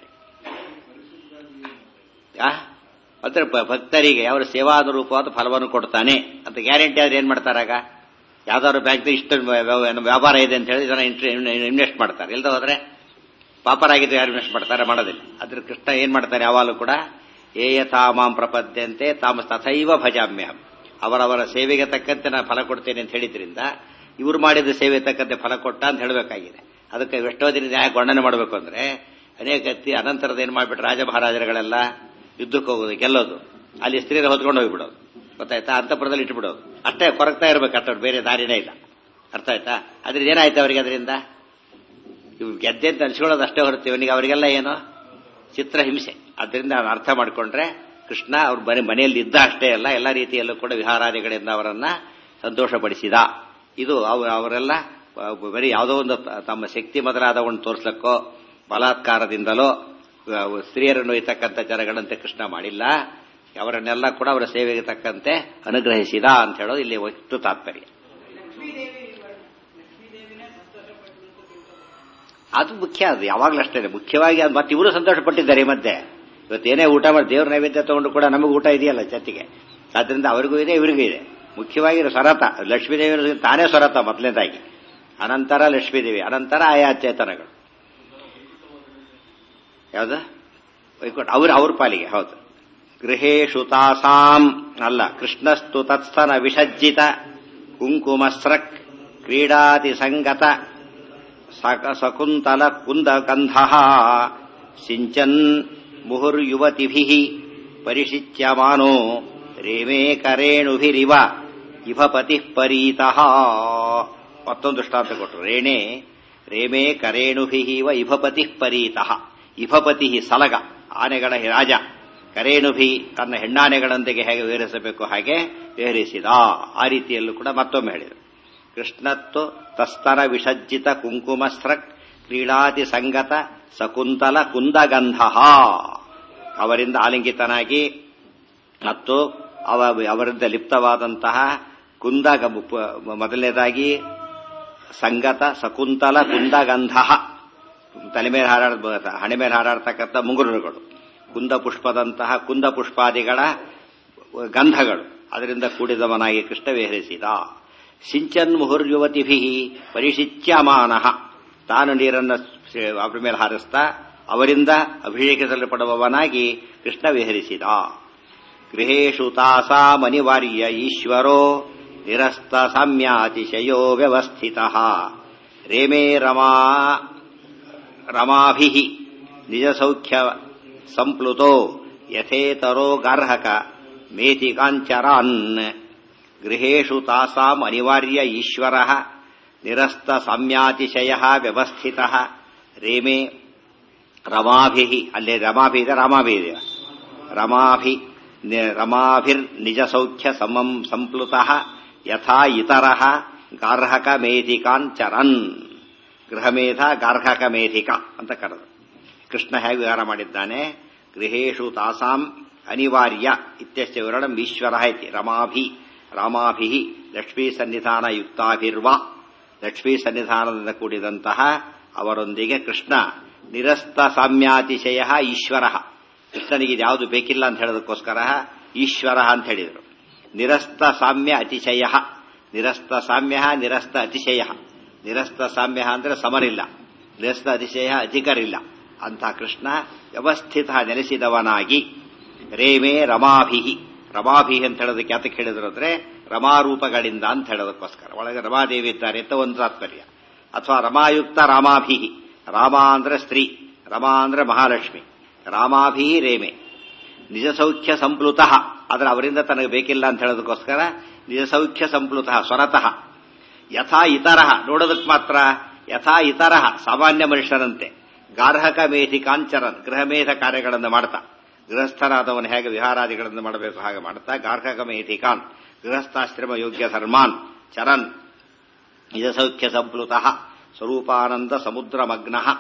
Speaker 1: ಅಂದ್ರೆ ಭಕ್ತರಿಗೆ ಅವರ ಸೇವಾನುರೂಪವಾದ ಫಲವನ್ನು ಕೊಡ್ತಾನೆ ಅಂತ ಗ್ಯಾರಂಟಿ ಆದ್ರೆ ಏನ್ ಮಾಡ್ತಾರಾಗ? ಯಾವ್ದಾದ್ರು ಬ್ಯಾಂಕ್ ಇಷ್ಟ ವ್ಯಾಪಾರ ಇದೆ ಅಂತ ಹೇಳಿ ಜನ ಇನ್ವೆಸ್ಟ್ ಮಾಡ್ತಾರೆ. ಇಲ್ದ ಹೋದ್ರೆ ಪಾಪರಾಗಿದ್ದು ಯಾರು ಇನ್ವೆಸ್ಟ್ ಮಾಡ್ತಾರೆ? ಮಾಡೋದಿಲ್ಲ. ಅದ್ರ ಕೃಷ್ಣ ಏನ್ ಮಾಡ್ತಾರೆ ಯಾವಾಗಲೂ ಕೂಡ, ಏಯ ತಾಮಾಂ ಪ್ರಪದ್ಯಂತೆ ತಾಮ ತಥೈವ ಭಜಾಮ್ಯಹಂ, ಅವರವರ ಸೇವೆಗೆ ತಕ್ಕಂತೆ ನಾನು ಫಲ ಕೊಡ್ತೇನೆ ಅಂತ ಹೇಳಿದ್ರಿಂದ ಇವ್ರು ಮಾಡಿದ ಸೇವೆ ತಕ್ಕಂತೆ ಫಲ ಕೊಟ್ಟ ಅಂತ ಹೇಳಬೇಕಾಗಿದೆ. ಅದಕ್ಕೆ ಎಷ್ಟೋ ದಿನ ಯಾಕೆ ವರ್ಣನೆ ಮಾಡಬೇಕು ಅಂದ್ರೆ, ಅನೇಕ ಅನಂತರದ ಏನ್ ಮಾಡ್ಬಿಟ್ರೆ ರಾಜ ಮಹಾರಾಜರುಗಳೆಲ್ಲ ಯುದ್ಧಕ್ಕೆ ಹೋಗೋದು, ಗೆಲ್ಲೋದು, ಅಲ್ಲಿ ಸ್ತ್ರೀಯರ ಹೊತ್ಕೊಂಡು ಹೋಗ್ಬಿಡೋದು, ಗೊತ್ತಾಯ್ತಾ, ಅಂತಃಪುರದಲ್ಲಿ ಇಟ್ಬಿಡೋದು, ಅಷ್ಟೇ ಕೊರಗ್ತಾ ಇರ್ಬೇಕು ಅಷ್ಟೊಂದು, ಬೇರೆ ದಾರಿನೇ ಇಲ್ಲ. ಅರ್ಥ ಆಯ್ತಾ? ಅದ್ರಿಂದ ಏನಾಯ್ತು ಅವರಿಗೆ? ಅದರಿಂದ ಇವ್ ಗೆದ್ದೆ ಅಂತ ಅನ್ಸ್ಕೊಳ್ಳೋದು ಅಷ್ಟೇ ಹೊರತು ಇವನಿಗೆ ಅವರಿಗೆಲ್ಲ ಏನೋ ಚಿತ್ರ ಹಿಂಸೆ. ಅದರಿಂದ ಅವ್ನು ಅರ್ಥ ಮಾಡ್ಕೊಂಡ್ರೆ ಕೃಷ್ಣ ಅವ್ರ ಮನೆ ಮನೆಯಲ್ಲಿ ಇದ್ದ ಅಷ್ಟೇ ಅಲ್ಲ, ಎಲ್ಲ ರೀತಿಯಲ್ಲೂ ಕೂಡ ವಿಹಾರಾದಿಗಳಿಂದ ಅವರನ್ನ ಸಂತೋಷಪಡಿಸಿದ. ಇದು ಅವರೆಲ್ಲ ಬರೀ ಯಾವುದೋ ಒಂದು ತಮ್ಮ ಶಕ್ತಿ ಮೊದಲಾದವನ್ನು ತೋರಿಸ್ಲಿಕ್ಕೋ ಬಲಾತ್ಕಾರದಿಂದಲೋ ಸ್ತ್ರೀಯರನ್ನು ಒಯ್ತಕ್ಕಂಥ ಜನಗಳಂತೆ ಕೃಷ್ಣ ಮಾಡಿಲ್ಲ. ಅವರನ್ನೆಲ್ಲ ಕೂಡ ಅವರ ಸೇವೆಗೆ ತಕ್ಕಂತೆ ಅನುಗ್ರಹಿಸಿದ ಅಂತ ಹೇಳೋದು ಇಲ್ಲಿ ಒಟ್ಟು ತಾತ್ಪರ್ಯ. ಅದು ಮುಖ್ಯ. ಅದು ಯಾವಾಗಲೂ ಅಷ್ಟೇ ಮುಖ್ಯವಾಗಿ. ಅದು ಮತ್ತೆ ಇವರು ಸಂತೋಷ ಪಟ್ಟಿದ್ದಾರೆ ಈ ಮಧ್ಯೆ. ಇವತ್ತೇನೇ ಊಟ ಮಾಡಿ ದೇವ್ರ ನೈವೇದ್ಯ ತಗೊಂಡು ಕೂಡ ನಮಗೂ ಊಟ ಇದೆಯಲ್ಲ ಜೊತೆಗೆ, ಆದ್ರಿಂದ ಅವರಿಗೂ ಇದೆ ಇವರಿಗೂ ಇದೆ. ಮುಖ್ಯವಾಗಿ ಸ್ವರತ ಲಕ್ಷ್ಮೀದೇವಿ ತಾನೇ ಸ್ವರತ ಮೊದಲನೇದಾಗಿ, ಅನಂತರ ಲಕ್ಷ್ಮೀದೇವಿ, ಅನಂತರ ಆಯಾ ಚೇತನಗಳು. ಯಾವ್ದು ವೈಕುಂಠ ಅವ್ರ ಅವ್ರ ಪಾಲಿಗೆ. ಹೌದು. ಗೃಹೇಶು ತಾಸಾಂ ಅಲ್ಲ, ಕೃಷ್ಣಸ್ತು ತತ್ಸ್ತನ ವಿಸಜ್ಜಿತ ಕುಂಕುಮಸ್ರಕ್ ಕ್ರೀಡಾತಿ ಸಂಗತ ಸಕುಂತಲ ಕುಂದ ಗಂಧ ಸಿಂಚನ್ ಮುಹುರ್ಯುವತಿಭಿಃ ಪರಿಶಿಚ್ಯಮಾನೋ ರೇಮೇ ಕರೇಣುಭಿರಿವ ಇಭಪತಿಃ ಪರೀತಃ. ಮತ್ತೊಂದು ದೃಷ್ಟಾಂತ ಕೊಟ್ಟರು. ರೇಣೆ ರೇಮೇ ಕರೇಣುಭಿವ ಇಭಪತಿಃ ಪರೀತಃ. ಇಭಪತಿ ಸಲಗ, ಆನೆಗಳ ರಾಜ, ಕರೇಣುಭಿ ತನ್ನ ಹೆಣ್ಣಾನೆಗಳೊಂದಿಗೆ ಹೇಗೆ ವಿಹರಿಸಬೇಕು ಹಾಗೆ ವಿಹರಿಸಿದ. ಆ ರೀತಿಯಲ್ಲೂ ಕೂಡ ಮತ್ತೊಮ್ಮೆ ಹೇಳಿದರು. ಕೃಷ್ಣತ್ತು ತಸ್ತರ ವಿಸಜ್ಜಿತ ಕುಂಕುಮಸ್ರಕ್ ಕ್ರೀಡಾತಿ ಸಂಗತ ಸಕುಂತಲ ಕುಂದಗಂಧ. ಅವರಿಂದ ಆಲಿಂಗಿತನಾಗಿ ಮತ್ತು ಅವ ಅವರಿಂದ ಲಿಪ್ತವಾದಂತಹ ಕುಂದ, ಮೊದಲನೇದಾಗಿ ಸಂಗತ ಸಕುಂತಲ ಕುಂದಗಂಧ, ತಲೆ ಮೇಲೆ ಹಾರಾಡ ಹಣೆ ಮೇಲೆ ಹಾರಾಡ್ತಕ್ಕಂಥ ಮುಂಗುರುಗಳು, ಕುಂದ ಪುಷ್ಪದಂತಹ ಕುಂದ ಪುಷ್ಪಾದಿಗಳ ಗಂಧಗಳು, ಅದರಿಂದ ಕೂಡಿದವನಾಗಿ ಕೃಷ್ಣ ವಿಹರಿಸಿದ. ಸಿಂಚನ್ ಮುಹುರ್ಯುವತಿಭಿ ಪರಿಶಿಚ್ಯಮಾನ, ತಾನು ನೀರನ್ನು ಅವರ ಮೇಲೆ ಹಾರಿಸ್ತಾ ಅವರಿಂದ ಅಭಿಷೇಕಿಸಲ್ಪಡುವವನಾಗಿ ಕೃಷ್ಣ ವಿಹರಿಸಿದ. ಗೃಹೇಶು ತಾಸಾಮನಿವಾರ್ಯ ಈಶ್ವರೋ ನಿರಸ್ತ ಸಾಮ್ಯಾತಿಶಯೋ ವ್ಯವಸ್ಥಿತ. ರೇಮೇ ರಮಾ ರಮಾಭಿಃ ನಿಜ ಸೌಖ್ಯ ಸಂಪ್ಲುತೋ ಯಥೇತರೋ ಗಾರ್ಹಕ ಮೇಥಿಕಾಂಚರಾನ್. ಗೃಹೇಶು ತಾಸಾಂ ಅನಿವಾರ್ಯ ಈಶ್ವರಃ ನಿರಸ್ತ ಸಾಮ್ಯಾತಿಶಯಃ ವ್ಯವಸ್ಥಿತಃ. ರೇಮೇ ರಮಾಭಿಃ, ಅಲ್ಲೇ ರಮಾಭಿ ಇದೆ, ರಾಮಾಭಿ ಇದೆ. ರಮಾಭಿ ರಮಾಭಿರ್ ನಿಜ ಸೌಖ್ಯ ಸಮಂ ಸಂಪ್ಲುತಃ ಯಥಾ ಇತರಃ ಗಾರ್ಹಕ ಮೇಧಿಕಾನ್ ಚರನ್. ಗೃಹಮೇಧ ಗಾರ್ಹಕ ಮೇಧಿಕ ಅಂತ ಕರೆದು ಕೃಷ್ಣ ಹೇಗೆ ವಿಹಾರ ಮಾಡಿದ್ದಾನೆ. ಗೃಹೇಶು ತಾಸಾಂ ಅನಿವಾರ್ಯ ಇತ್ಯಸ್ಯ ವಿವರಣಂ ಈಶ್ವರಃ ಇತಿ. ರಮಾಭಿ ರಾಮಾಭಿ ಲಕ್ಷ್ಮೀ ಸನ್ನಿಧಾನ ಯುಕ್ತಾಭಿರ್ವ, ಲಕ್ಷ್ಮೀ ಸನ್ನಿಧಾನದಿಂದ ಕೂಡಿದಂತಹ ಅವರೊಂದಿಗೆ ಕೃಷ್ಣ ನಿರಸ್ತ ಸಾಮ್ಯಾತಿಶಯ ಈಶ್ವರ. ಕೃಷ್ಣನಿಗೆ ಯಾವುದು ಬೇಕಿಲ್ಲ ಅಂತ ಹೇಳೋದಕ್ಕೋಸ್ಕರ ಈಶ್ವರ ಅಂತ ಹೇಳಿದರು. ನಿರಸ್ತ ಸಾಮ್ಯ ಅತಿಶಯ, ನಿರಸ್ತ ಸಾಮ್ಯ ನಿರಸ್ತ ಅತಿಶಯ. ನಿರಸ್ತ ಸಾಮ್ಯ ಅಂದ್ರೆ ಸಮರಿಲ್ಲ, ನಿರಸ್ತ ಅತಿಶಯ ಅಧಿಕರಿಲ್ಲ ಅಂತ ಕೃಷ್ಣ ವ್ಯವಸ್ಥಿತ ನೆಲೆಸಿದವನಾಗಿ. ರೇಮೇ ರಮಾಭಿ, ರಮಾಭಿ ಅಂತ ಹೇಳೋದಕ್ಕೆ ಯಾತಕ್ಕೆ ಹೇಳಿದ್ರು ಅಂದ್ರೆ ರಮಾರೂಪಗಳಿಂದ ಅಂತ ಹೇಳೋದಕ್ಕೋಸ್ಕರ. ಒಳಗೆ ರಮಾದೇವಿ ಇದ್ದಾರೆ ಅಂತ ಒಂದು ತಾತ್ಪರ್ಯ. ಅಥವಾ ರಮಾಯುಕ್ತ ರಾಮಾಭಿ, ರಾಮ ಅಂದ್ರೆ ಸ್ತ್ರೀ, ರಮಾ ಅಂದ್ರೆ ಮಹಾಲಕ್ಷ್ಮಿ. ರಾಮಾಭಿ ರೇಮೆ ನಿಜ ಸೌಖ್ಯ ಸಂಪ್ಲುತಃ, ಆದ್ರೆ ಅವರಿಂದ ತನಗೆ ಬೇಕಿಲ್ಲ ಅಂತ ಹೇಳೋದಕ್ಕೋಸ್ಕರ ನಿಜ ಸೌಖ್ಯ ಸಂಪ್ಲುತಃ ಸ್ವರತಃ. ಯಥಾ ಇತರಃ, ನೋಡೋದಕ್ಕೆ ಮಾತ್ರ ಯಥಾ ಇತರಃ ಸಾಮಾನ್ಯ ಮನುಷ್ಯರಂತೆ. ಗಾರ್ಹಕ ಮೇಧಿ ಕಾಂಚರನ್, ಗೃಹಮೇಧ ಕಾರ್ಯಗಳನ್ನು ಮಾಡ್ತಾ, ಗೃಹಸ್ಥನಾದವನು ಹೇಗೆ ವಿಹಾರಾದಿಗಳನ್ನು ಮಾಡಬೇಕು ಹಾಗೆ ಮಾಡ್ತಾ, ಗಾರ್ಹಕ ಮೇಧಿ ಕಾನ್ ಗೃಹಸ್ಥಾಶ್ರಮ ಯೋಗ್ಯ ಧರ್ಮಾನ್ ಚರನ್ ನಿಜ ಸೌಖ್ಯ ಸಂಪ್ಲುತಃ ಸ್ವರೂಪಾನಂದ ಸಮುದ್ರ ಮಗ್ನಃ.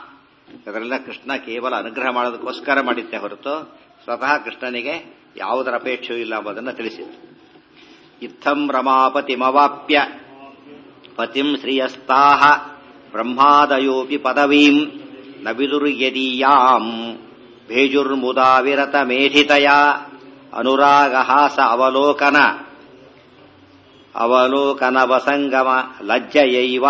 Speaker 1: ಅದರೆಲ್ಲ ಕೃಷ್ಣ ಕೇವಲ ಅನುಗ್ರಹ ಮಾಡೋದಕ್ಕೋಸ್ಕರ ಮಾಡಿದ್ದೆ ಹೊರತು ಸ್ವತಃ ಕೃಷ್ಣನಿಗೆ ಯಾವುದರ ಅಪೇಕ್ಷೆಯೂ ಇಲ್ಲ ಎಂಬುದನ್ನು ತಿಳಿಸಿತು. ಇತ್ತಂ ರಮಾಪತಿಮವಾಪ್ಯ ಪತಿಂ ಶ್ರಿಯಸ್ತಾಹ ಬ್ರಹ್ಮಾದಯೋಪಿ ಪದವೀಂ ನ ವಿದುರ್ಯದೀಯಾಂ ಭೇಜುರ್ಮುದಾ ವಿರತ ಮೇಧಿತಯ ಅನುರಾಗಹಾಸ ಅವಲೋಕನ ಅವಲೋಕ ನವಸಂಗಮ ಲಜ್ಜಯೈವ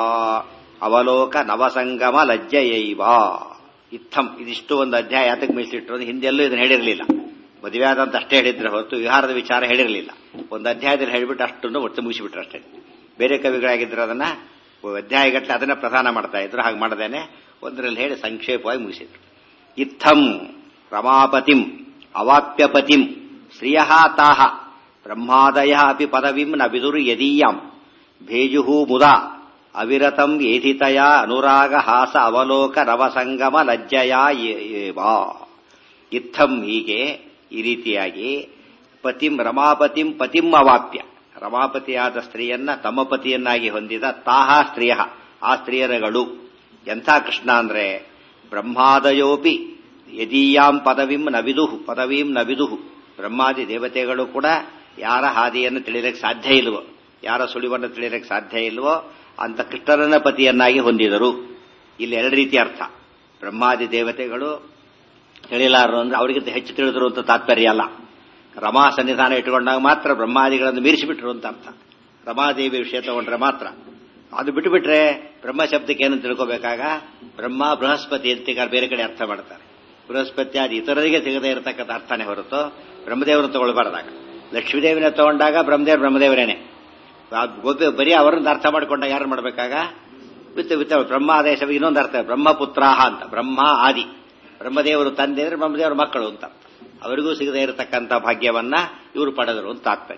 Speaker 1: ಅವಲೋಕ ನವಸಂಗಮ ಲಜ್ಜಯೈವ. ಇತ್ತಂ ಇದಿಷ್ಟು ಒಂದು ಅಧ್ಯಾಯ ಯಾತಕ್ಕೆ ಮೀಸಲಿಟ್ಟರು ಅಂದ್ರೆ ಹಿಂದೆಲ್ಲೂ ಇದನ್ನು ಹೇಳಿರಲಿಲ್ಲ. ಮದುವೆ ಆದಂತ ಅಷ್ಟೇ ಹೇಳಿದ್ರೆ ಹೊರತು ವಿಹಾರದ ವಿಚಾರ ಹೇಳಿರಲಿಲ್ಲ. ಒಂದು ಅಧ್ಯಾಯದಲ್ಲಿ ಹೇಳಿಬಿಟ್ಟು ಅಷ್ಟನ್ನು ಒಟ್ಟು ಮುಗಿಸಿಬಿಟ್ರು ಅಷ್ಟೇ. ಬೇರೆ ಕವಿಗಳಾಗಿದ್ದರು ಅದನ್ನ ಅಧ್ಯಾಯಗಟ್ಟಲೆ ಅದನ್ನ ಪ್ರಧಾನ ಮಾಡ್ತಾ ಇದ್ರು. ಹಾಗೆ ಮಾಡದೇನೆ ಒಂದರಲ್ಲಿ ಹೇಳಿ ಸಂಕ್ಷೇಪವಾಗಿ ಮುಗಿಸಿದ್ರು. ಇತ್ತಂ ರಮಾಪತಿಂ ಅವಾಪ್ಯಪತಿಂ ಶ್ರಿಯಃ ತಾಹ ಬ್ರಹ್ಮಾದಯ ಅಪಿ ಪದವಿಂ ನ ವಿದುರು ಯದೀಯಾಂ ಭೇಜುಹು ಮುದಾ ಅವಿರತಂ ಏಧಿತಯ ಅನುರಾಗ ಹಾಸ ಅವಲೋಕ ರವಸಂಗಮ ಲಜ್ಜಯ ಏವಾ. ಇತ್ತಂ ಹೀಗೆ ಈ ರೀತಿಯಾಗಿ ಪತಿಂ ರಮಾಪತಿಂ ಪತಿಂ ಅವಾಪ್ಯ ರಮಾಪತಿಯಾದ ಸ್ತ್ರೀಯನ್ನ ತಮ್ಮ ಪತಿಯನ್ನಾಗಿ ಹೊಂದಿದ ತಾಹ ಸ್ತ್ರೀಯ ಆ ಸ್ತ್ರೀಯರುಗಳು ಎಂಥ ಕೃಷ್ಣ ಅಂದ್ರೆ ಬ್ರಹ್ಮಾದಯೋಪಿ ಯದೀಯಾಂ ಪದವಿಂ ನವಿದುಹು ಪದವೀಂ ನವಿದುಹು ಬ್ರಹ್ಮಾದಿ ದೇವತೆಗಳು ಕೂಡ ಯಾರ ಹಾದಿಯನ್ನು ತಿಳಿಯಲಿಕ್ಕೆ ಸಾಧ್ಯ ಇಲ್ವೋ, ಯಾರ ಸುಳಿವನ್ನು ತಿಳಿಯಲಿಕ್ಕೆ ಸಾಧ್ಯ ಇಲ್ವೋ ಅಂತ ಕೃಷ್ಣರನ್ನ ಪತಿಯನ್ನಾಗಿ ಹೊಂದಿದರು. ಇಲ್ಲಿ ಎರಡು ರೀತಿ ಅರ್ಥ. ಬ್ರಹ್ಮಾದಿ ದೇವತೆಗಳು ತಿಳಿಲಾರರು ಅಂದ್ರೆ ಅವರಿಗಿಂತ ಹೆಚ್ಚು ತಿಳಿದರು ಅಂತ ತಾತ್ಪರ್ಯ ಅಲ್ಲ. ರಮಾ ಸನ್ನಿಧಾನ ಇಟ್ಟುಕೊಂಡಾಗ ಮಾತ್ರ ಬ್ರಹ್ಮಾದಿಗಳನ್ನು ಮೀರಿಸಿಬಿಟ್ರು ಅಂತ ಅರ್ಥ. ರಮಾದೇವಿ ವಿಷಯ ತಗೊಂಡ್ರೆ ಮಾತ್ರ. ಅದು ಬಿಟ್ಟುಬಿಟ್ರೆ ಬ್ರಹ್ಮ ಶಬ್ದಕ್ಕೆ ಏನಂತ ತಿಳ್ಕೋಬೇಕಾಗ ಬ್ರಹ್ಮ ಬೃಹಸ್ಪತಿ ಅಂತ ಬೇರೆ ಕಡೆ ಅರ್ಥ ಮಾಡ್ತಾರೆ. ಬೃಹಸ್ಪತಿ ಆದಿ ಇತರರಿಗೆ ಸಿಗದೇ ಇರತಕ್ಕಂಥ ಅರ್ಥನೇ ಹೊರತು ಬ್ರಹ್ಮದೇವರನ್ನು ತಗೊಳ್ಬಾರ್ದಾಗ. ಲಕ್ಷ್ಮೀದೇವಿನ ತಗೊಂಡಾಗ ಬ್ರಹ್ಮದೇವ್ ಬ್ರಹ್ಮದೇವರೇನೆ. ಬರೀ ಅವರನ್ನು ಅರ್ಥ ಮಾಡಿಕೊಂಡಾಗ ಯಾರು ಮಾಡಬೇಕಾಗ ವಿತ್ ವಿತ್ ಬ್ರಹ್ಮಾದೇಶ ಇನ್ನೊಂದು ಅರ್ಥ ಬ್ರಹ್ಮಪುತ್ರಾಹ ಅಂತ. ಬ್ರಹ್ಮ ಆದಿ ಬ್ರಹ್ಮದೇವರು ತಂದೆ ಅಂದ್ರೆ ಬ್ರಹ್ಮದೇವರ ಮಕ್ಕಳು ಅಂತ ಅರ್ಥ. ಅವರಿಗೂ ಸಿಗದೇ ಇರತಕ್ಕಂಥ ಭಾಗ್ಯವನ್ನ ಇವರು ಪಡೆದರು ಅಂತ ತಾತ್ಪರ್ಯ.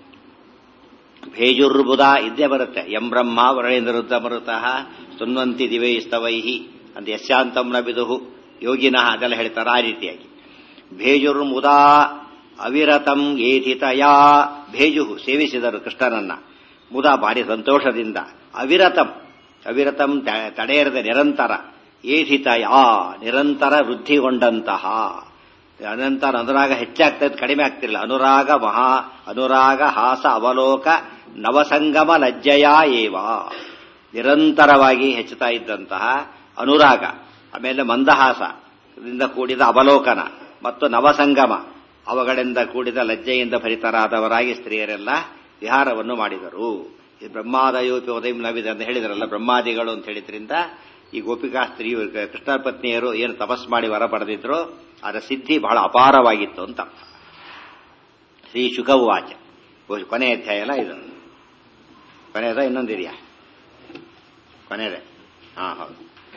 Speaker 1: ಭೇಜುರ್ಬುಧ ಇದ್ದೇ ಬರುತ್ತೆ. ಎಂ ಬ್ರಹ್ಮ ವರೇಂದ್ರ ಮರುತಃ ಸುನ್ವಂತಿ ದಿವೈ ಸ್ತವೈಹಿ ಅಂತ ಯಶಾಂತಂ ನ ಬಿದುಹು ಯೋಗಿನಃ ಅದೆಲ್ಲ ಹೇಳ್ತಾರೆ. ಆ ರೀತಿಯಾಗಿ ಭೇಜುರ್ಮುದಾ ಅವಿರತಂ ಏಧಿತಯಾ ಭೇಜುಹು ಸೇವಿಸಿದರು ಕೃಷ್ಣನನ್ನ. ಮುದ ಭಾರಿ ಸಂತೋಷದಿಂದ ಅವಿರತಂ ಅವಿರತಂ ತಡೆಯರದ ನಿರಂತರ ಏಧಿತಯಾ ನಿರಂತರ ವೃದ್ಧಿಗೊಂಡಂತಹ ಅನಂತರ ಅನುರಾಗ ಹೆಚ್ಚಾಗ್ತಾ ಇದ್ದು ಕಡಿಮೆ ಆಗ್ತಿರಲಿಲ್ಲ. ಅನುರಾಗ ಮಹಾ ಅನುರಾಗ ಹಾಸ ಅವಲೋಕ ನವಸಂಗಮ ಲಜ್ಜಯ ಏವ ನಿರಂತರವಾಗಿ ಹೆಚ್ಚುತ್ತಾ ಇದ್ದಂತಹ ಅನುರಾಗ, ಆಮೇಲೆ ಮಂದಹಾಸದಿಂದ ಕೂಡಿದ ಅವಲೋಕನ ಮತ್ತು ನವಸಂಗಮ ಅವುಗಳಿಂದ ಕೂಡಿದ ಲಜ್ಜೆಯಿಂದ ಭರಿತರಾದವರಾಗಿ ಸ್ತ್ರೀಯರೆಲ್ಲ ವಿಹಾರವನ್ನು ಮಾಡಿದರು. ಈ ಬ್ರಹ್ಮಾದಯೋಪಿ ಉದಯಂ ನವಿದ ಅಂತ ಹೇಳಿದ್ರಲ್ಲ, ಬ್ರಹ್ಮಾದಿಗಳು ಅಂತ ಹೇಳಿದ್ರಿಂದ ಈ ಗೋಪಿಕಾ ಸ್ತ್ರೀ ಕೃಷ್ಣ ಪತ್ನಿಯರು ಏನು ತಪಸ್ ಮಾಡಿ ವರ ಪಡೆದಿದ್ರು ಅದರ ಸಿದ್ಧಿ ಬಹಳ ಅಪಾರವಾಗಿತ್ತು ಅಂತ ಅರ್ಥ. ಶ್ರೀ ಶುಕವಾಚ ಕೊನೆ ಅಧ್ಯಾಯ ಅಲ್ಲ ಇದು. ಕೊನೆಯದ ಇನ್ನೊಂದಿದೆಯಾ? ಕೊನೆಯದೇ. ಹಾ ಹೌದು.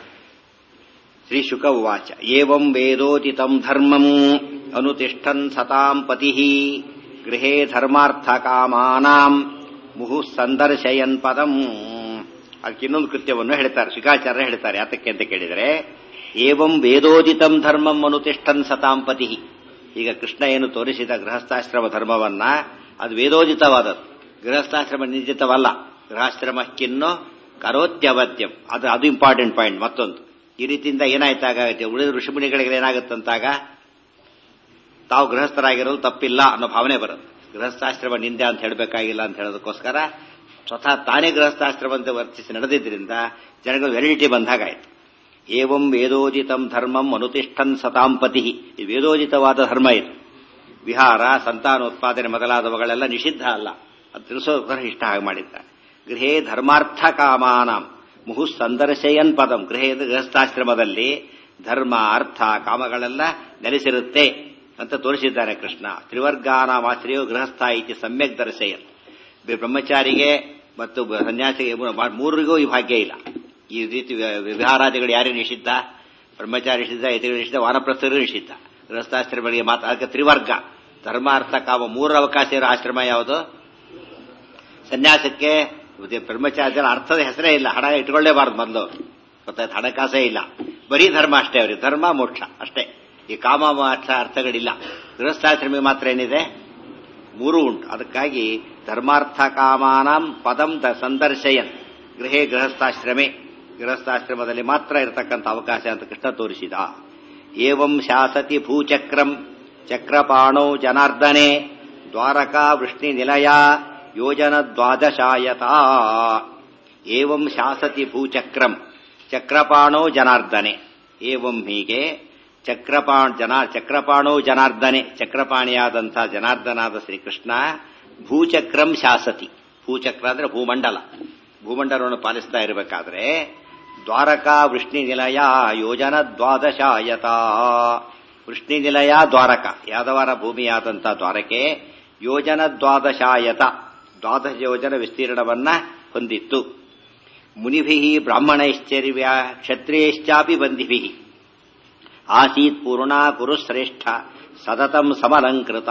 Speaker 1: ಶ್ರೀ ಶುಕವಾಚ ಏವಂ ವೇದೋಚಿತಂ ಧರ್ಮಂ ಅನುತಿಷ್ಠನ್ ಸತಾಂ ಪತಿಃ ಗೃಹೇ ಧರ್ಮಾರ್ಥ ಕಾಮಾನಾಂ ಮುಹುಃ ಸಂದರ್ಶಯನ್ ಪದಂ. ಅದಕ್ಕೆ ಇನ್ನೊಂದು ಕೃತ್ಯವನ್ನು ಹೇಳ್ತಾರೆ, ಶುಕಾಚಾರ್ಯ ಹೇಳ್ತಾರೆ. ಯಾತಕ್ಕೆ ಅಂತ ಕೇಳಿದರೆ ಏವಂ ವೇದೋದಿತಂ ಧರ್ಮಂ ಅನುತಿಷ್ಠನ್ ಸತಾಂ ಪತಿಃ. ಈಗ ಕೃಷ್ಣ ಏನು ತೋರಿಸಿದ ಗೃಹಸ್ಥಾಶ್ರಮ ಧರ್ಮವನ್ನ ಅದು ವೇದೋದಿತವಾದದ್ದು, ಗೃಹಸ್ಥಾಶ್ರಮ ನಿಜಿತವಲ್ಲ. ಗೃಹಾಶ್ರಮ ಕಿನ್ನೋ ಕರೋತ್ಯವದ್ಯಂ ಅದು ಅದು ಇಂಪಾರ್ಟೆಂಟ್ ಪಾಯಿಂಟ್. ಮತ್ತೊಂದು ಈ ರೀತಿಯಿಂದ ಏನಾಯ್ತಾಗ ಉಳಿದ ಋಷಿಮುನಿಗಳಿಗೆ ಏನಾಗುತ್ತಂತಾಗ ತಾವು ಗೃಹಸ್ಥರಾಗಿರೋದು ತಪ್ಪಿಲ್ಲ ಅನ್ನೋ ಭಾವನೆ ಬರುತ್ತೆ. ಗೃಹಸ್ಥಾಶ್ರಮ ನಿಂದೆ ಅಂತ ಹೇಳಬೇಕಾಗಿಲ್ಲ ಅಂತ ಹೇಳೋದಕ್ಕೋಸ್ಕರ ಸ್ವತಃ ತಾನೇ ಗೃಹಸ್ಥಾಶ್ರಮಂತೆ ವರ್ತಿಸಿ ನಡೆದಿದ್ದರಿಂದ ಜನಗಳು ವೆರೈಟಿ ಬಂದಾಗಾಯ್ತು. ಏವಂ ವೇದೋಜಿತಂ ಧರ್ಮಂ ಅನುತಿಷ್ಠನ್ ಸತಾಂಪತಿ. ಇದು ವೇದೋಜಿತವಾದ ಧರ್ಮ. ಇದು ವಿಹಾರ ಸಂತಾನೋತ್ಪಾದನೆ ಮೊದಲಾದವುಗಳೆಲ್ಲ ನಿಷಿದ್ಧ ಅಲ್ಲ. ಅದು ತಿಳಿಸೋದಕ್ಕೋಸ್ಕರ ಇಷ್ಟ ಹಾಗೆ ಮಾಡಿದ್ದಾರೆ. ಗೃಹೇ ಧರ್ಮಾರ್ಥ ಕಾಮಾನಾಂ ಮುಹು ಸಂದರ್ಶಯನ್ ಪದಂ. ಗೃಹೇ ಗೃಹಸ್ಥಾಶ್ರಮದಲ್ಲಿ ಧರ್ಮ ಅರ್ಥ ಕಾಮಗಳೆಲ್ಲ ನೆಲೆಸಿರುತ್ತೆ ಅಂತ ತೋರಿಸಿದ್ದಾರೆ ಕೃಷ್ಣ. ತ್ರಿವರ್ಗಾನಾಮಾಶ್ರಯೋ ಗೃಹಸ್ಥ ಇತಿ ಸಮ್ಯಕ್ ದರ್ಶಯನ್. ಬ್ರಹ್ಮಚಾರಿಗೆ ಮತ್ತು ಸನ್ಯಾಸಿಗೆ ಮೂರಿಗೂ ಈ ಭಾಗ್ಯ ಇಲ್ಲ. ಈ ರೀತಿ ವಿಹಾರಾದಿಗಳು ಯಾರೇ ನಿಷಿದ್ಧ? ಬ್ರಹ್ಮಚಾರಿ ನಿಷಿದ್ಧ, ಯತಿಗಳು ನಿಷಿದ್ಧ, ವಾನಪ್ರಸ್ಥರು ನಿಷಿದ್ಧ. ಗೃಹಸ್ಥಾಶ್ರಮಗಳಿಗೆ ಮಾತ್ರ ಅದಕ್ಕೆ ತ್ರಿವರ್ಗ ಧರ್ಮ ಅರ್ಥ ಕಾಮ ಮೂರರ ಅವಕಾಶ ಇರೋ ಆಶ್ರಮ ಯಾವುದು? ಸನ್ಯಾಸಕ್ಕೆ ಬ್ರಹ್ಮಚಾರ್ಯರ ಅರ್ಥದ ಹೆಸರೇ ಇಲ್ಲ. ಹಣ ಇಟ್ಕೊಳ್ಳೇಬಾರ್ದು ಮೊದಲು, ಗೊತ್ತಾಯ್ತು? ಹಣಕಾಸೇ ಇಲ್ಲ, ಬರೀ ಧರ್ಮ ಅಷ್ಟೇ. ಅವ್ರಿಗೆ ಧರ್ಮ ಮೋಕ್ಷ ಅಷ್ಟೇ. ಈ ಕಾಮ ಮೋಕ್ಷ ಅರ್ಥಗಳಿಲ್ಲ. ಗೃಹಸ್ಥಾಶ್ರಮ ಮಾತ್ರ ಏನಿದೆ? ಮೂರು ಉಂಟು. ಅದಕ್ಕಾಗಿ ಧರ್ಮಾರ್ಥ ಕಾಮಾನಾಂ ಪದಂ ಸಂದರ್ಶಯನ್ ಗೃಹೇ ಗೃಹಸ್ಥಾಶ್ರಮೆ ಗೃಹಸ್ಥಾಶ್ರಮದಲ್ಲಿ ಮಾತ್ರ ಇರತಕ್ಕಂಥ ಅವಕಾಶ ಅಂತ ಕೃಷ್ಣ ತೋರಿಸಿದ. ಏವಂ ಶಾಸತಿ ಭೂಚಕ್ರಂ ಚಕ್ರಪಾಣೌ ಜನಾರ್ದನೆ ದ್ವಾರಕಾ ವೃಷ್ಣಿ ನಿಲಯ ಯೋಜನ ದ್ವಾದಶಾಯತ. ಏವಂ ಶಾಸತಿ ಭೂಚಕ್ರಂ ಚಕ್ರಪಾಣೋ ಜನಾರ್ದನೆ. ಏವಂ ಹೀಗೆ ಚಕ್ರಪಾಣ ಜನ ಚಕ್ರಪಾಣೋ ಜನಾರ್ದನೆ ಚಕ್ರಪಾಣಿಯಾದಂಥ ಜನಾರ್ದನಾದ ಶ್ರೀಕೃಷ್ಣ ಭೂಚಕ್ರಂ ಶಾಸತಿ. ಭೂಚಕ್ರ ಅಂದ್ರೆ ಭೂಮಂಡಲ, ಭೂಮಂಡಲವನ್ನು ಪಾಲಿಸ್ತಾ ಇರಬೇಕಾದ್ರೆ ದ್ವಾರಕಾ ವೃಷ್ಣಿ ನಿಲಯ ಯೋಜನ ದ್ವಾದಶಾಯತ. ವೃಷ್ಣಿ ನಿಲಯ ದ್ವಾರಕ ಯಾದವಾರ ಭೂಮಿಯಾದಂಥ ದ್ವಾರಕೆ ಯೋಜನ ದ್ವಾದಶಾಯತ ದ್ವಾದಶ ಯೋಜನ ವಿಸ್ತೀರ್ಣವನ್ನ ಹೊಂದಿತ್ತು. ಮುನಿಭಿ ಬ್ರಾಹ್ಮಣೈಶ್ಚರ್ಯ ಕ್ಷತ್ರಿಯಶ್ಚಾಪಿ ಬಂಧಿಭಿ ಆಸೀತ್ ಪೂರ್ಣ ಕುರುಶ್ರೇಷ್ಠ ಸತತಂ ಸಮಲಂಕೃತ.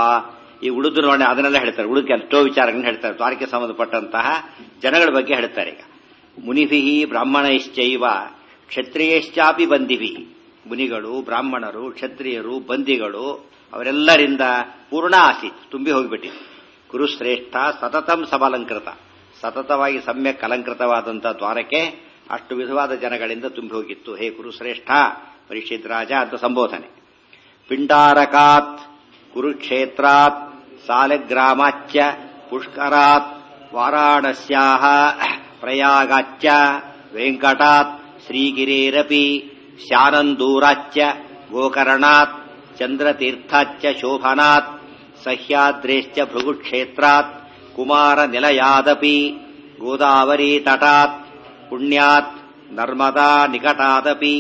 Speaker 1: ಈ ಉಳಿದು ನೋಡಿ ಅದನ್ನೆಲ್ಲ ಹೇಳ್ತಾರೆ. ಉಳಿದ ಎಷ್ಟೋ ವಿಚಾರಗಳನ್ನ ಹೇಳ್ತಾರೆ, ದ್ವಾರಕ್ಕೆ ಸಂಬಂಧಪಟ್ಟಂತಹ ಜನಗಳ ಬಗ್ಗೆ ಹೇಳ್ತಾರೆ. ಈಗ ಮುನಿಭಿ ಬ್ರಾಹ್ಮಣೈಶ್ಚೈವ ಕ್ಷತ್ರಿಯಶ್ಚಾಪಿ ಬಂಧಿಭಿ, ಮುನಿಗಳು ಬ್ರಾಹ್ಮಣರು ಕ್ಷತ್ರಿಯರು ಬಂದಿಗಳು ಅವರೆಲ್ಲರಿಂದ ಪೂರ್ಣ ಆಸೀತ್ ತುಂಬಿ ಹೋಗಿಬಿಟ್ಟಿದೆ. ಕುರುಶ್ರೇಷ್ಠ ಸತತಂ ಸಮಲಂಕೃತ, ಸತತವಾಗಿ ಸಮ್ಯಕ್ ಅಲಂಕೃತವಾದಂಥ ದ್ವಾರಕೆ ಅಷ್ಟು ವಿಧವಾದ ಜನಗಳಿಂದ ತುಂಬಿ ಹೋಗಿತ್ತು. ಹೇ ಕುರುಶ್ರೇಷ್ಠ ಪರೀಕ್ಷಿತ್ ರಾಜ ಅಂತ ಸಂಬೋಧನೆ. ಪಿಂಡಾರಕಾತ್ ಕುರುಕ್ಷೇತ್ರಾತ್ ಸಾಲಗ್ರಾಮಾಚ್ಚ ಪುಷ್ಕರಾತ್ ವಾರಾಣಸ್ಯಾಹ ಪ್ರಯಾಗಾಚ್ಚ ವೆಂಕಟಾತ್ ಶ್ರೀಗಿರೇರಪಿ ಶಾನಂದೂರಾಚ್ಚ ಗೋಕರ್ಣಾತ್ ಚಂದ್ರತೀರ್ಥಾಚ್ಚ ಶೋಭನಾತ್ ಸಹ್ಯಾದ್ರೇಶ್ಚ ಭೃಗುಕ್ಷೇತ್ರಾತ್ ಕುಮಾರ ನಿಲಯಾದಪಿ ಗೋದಾವರಿ ತಟಾತ್ ಪುಣ್ಯಾತ್ ನರ್ಮದಾ ನಿಕಟಾದಪಿ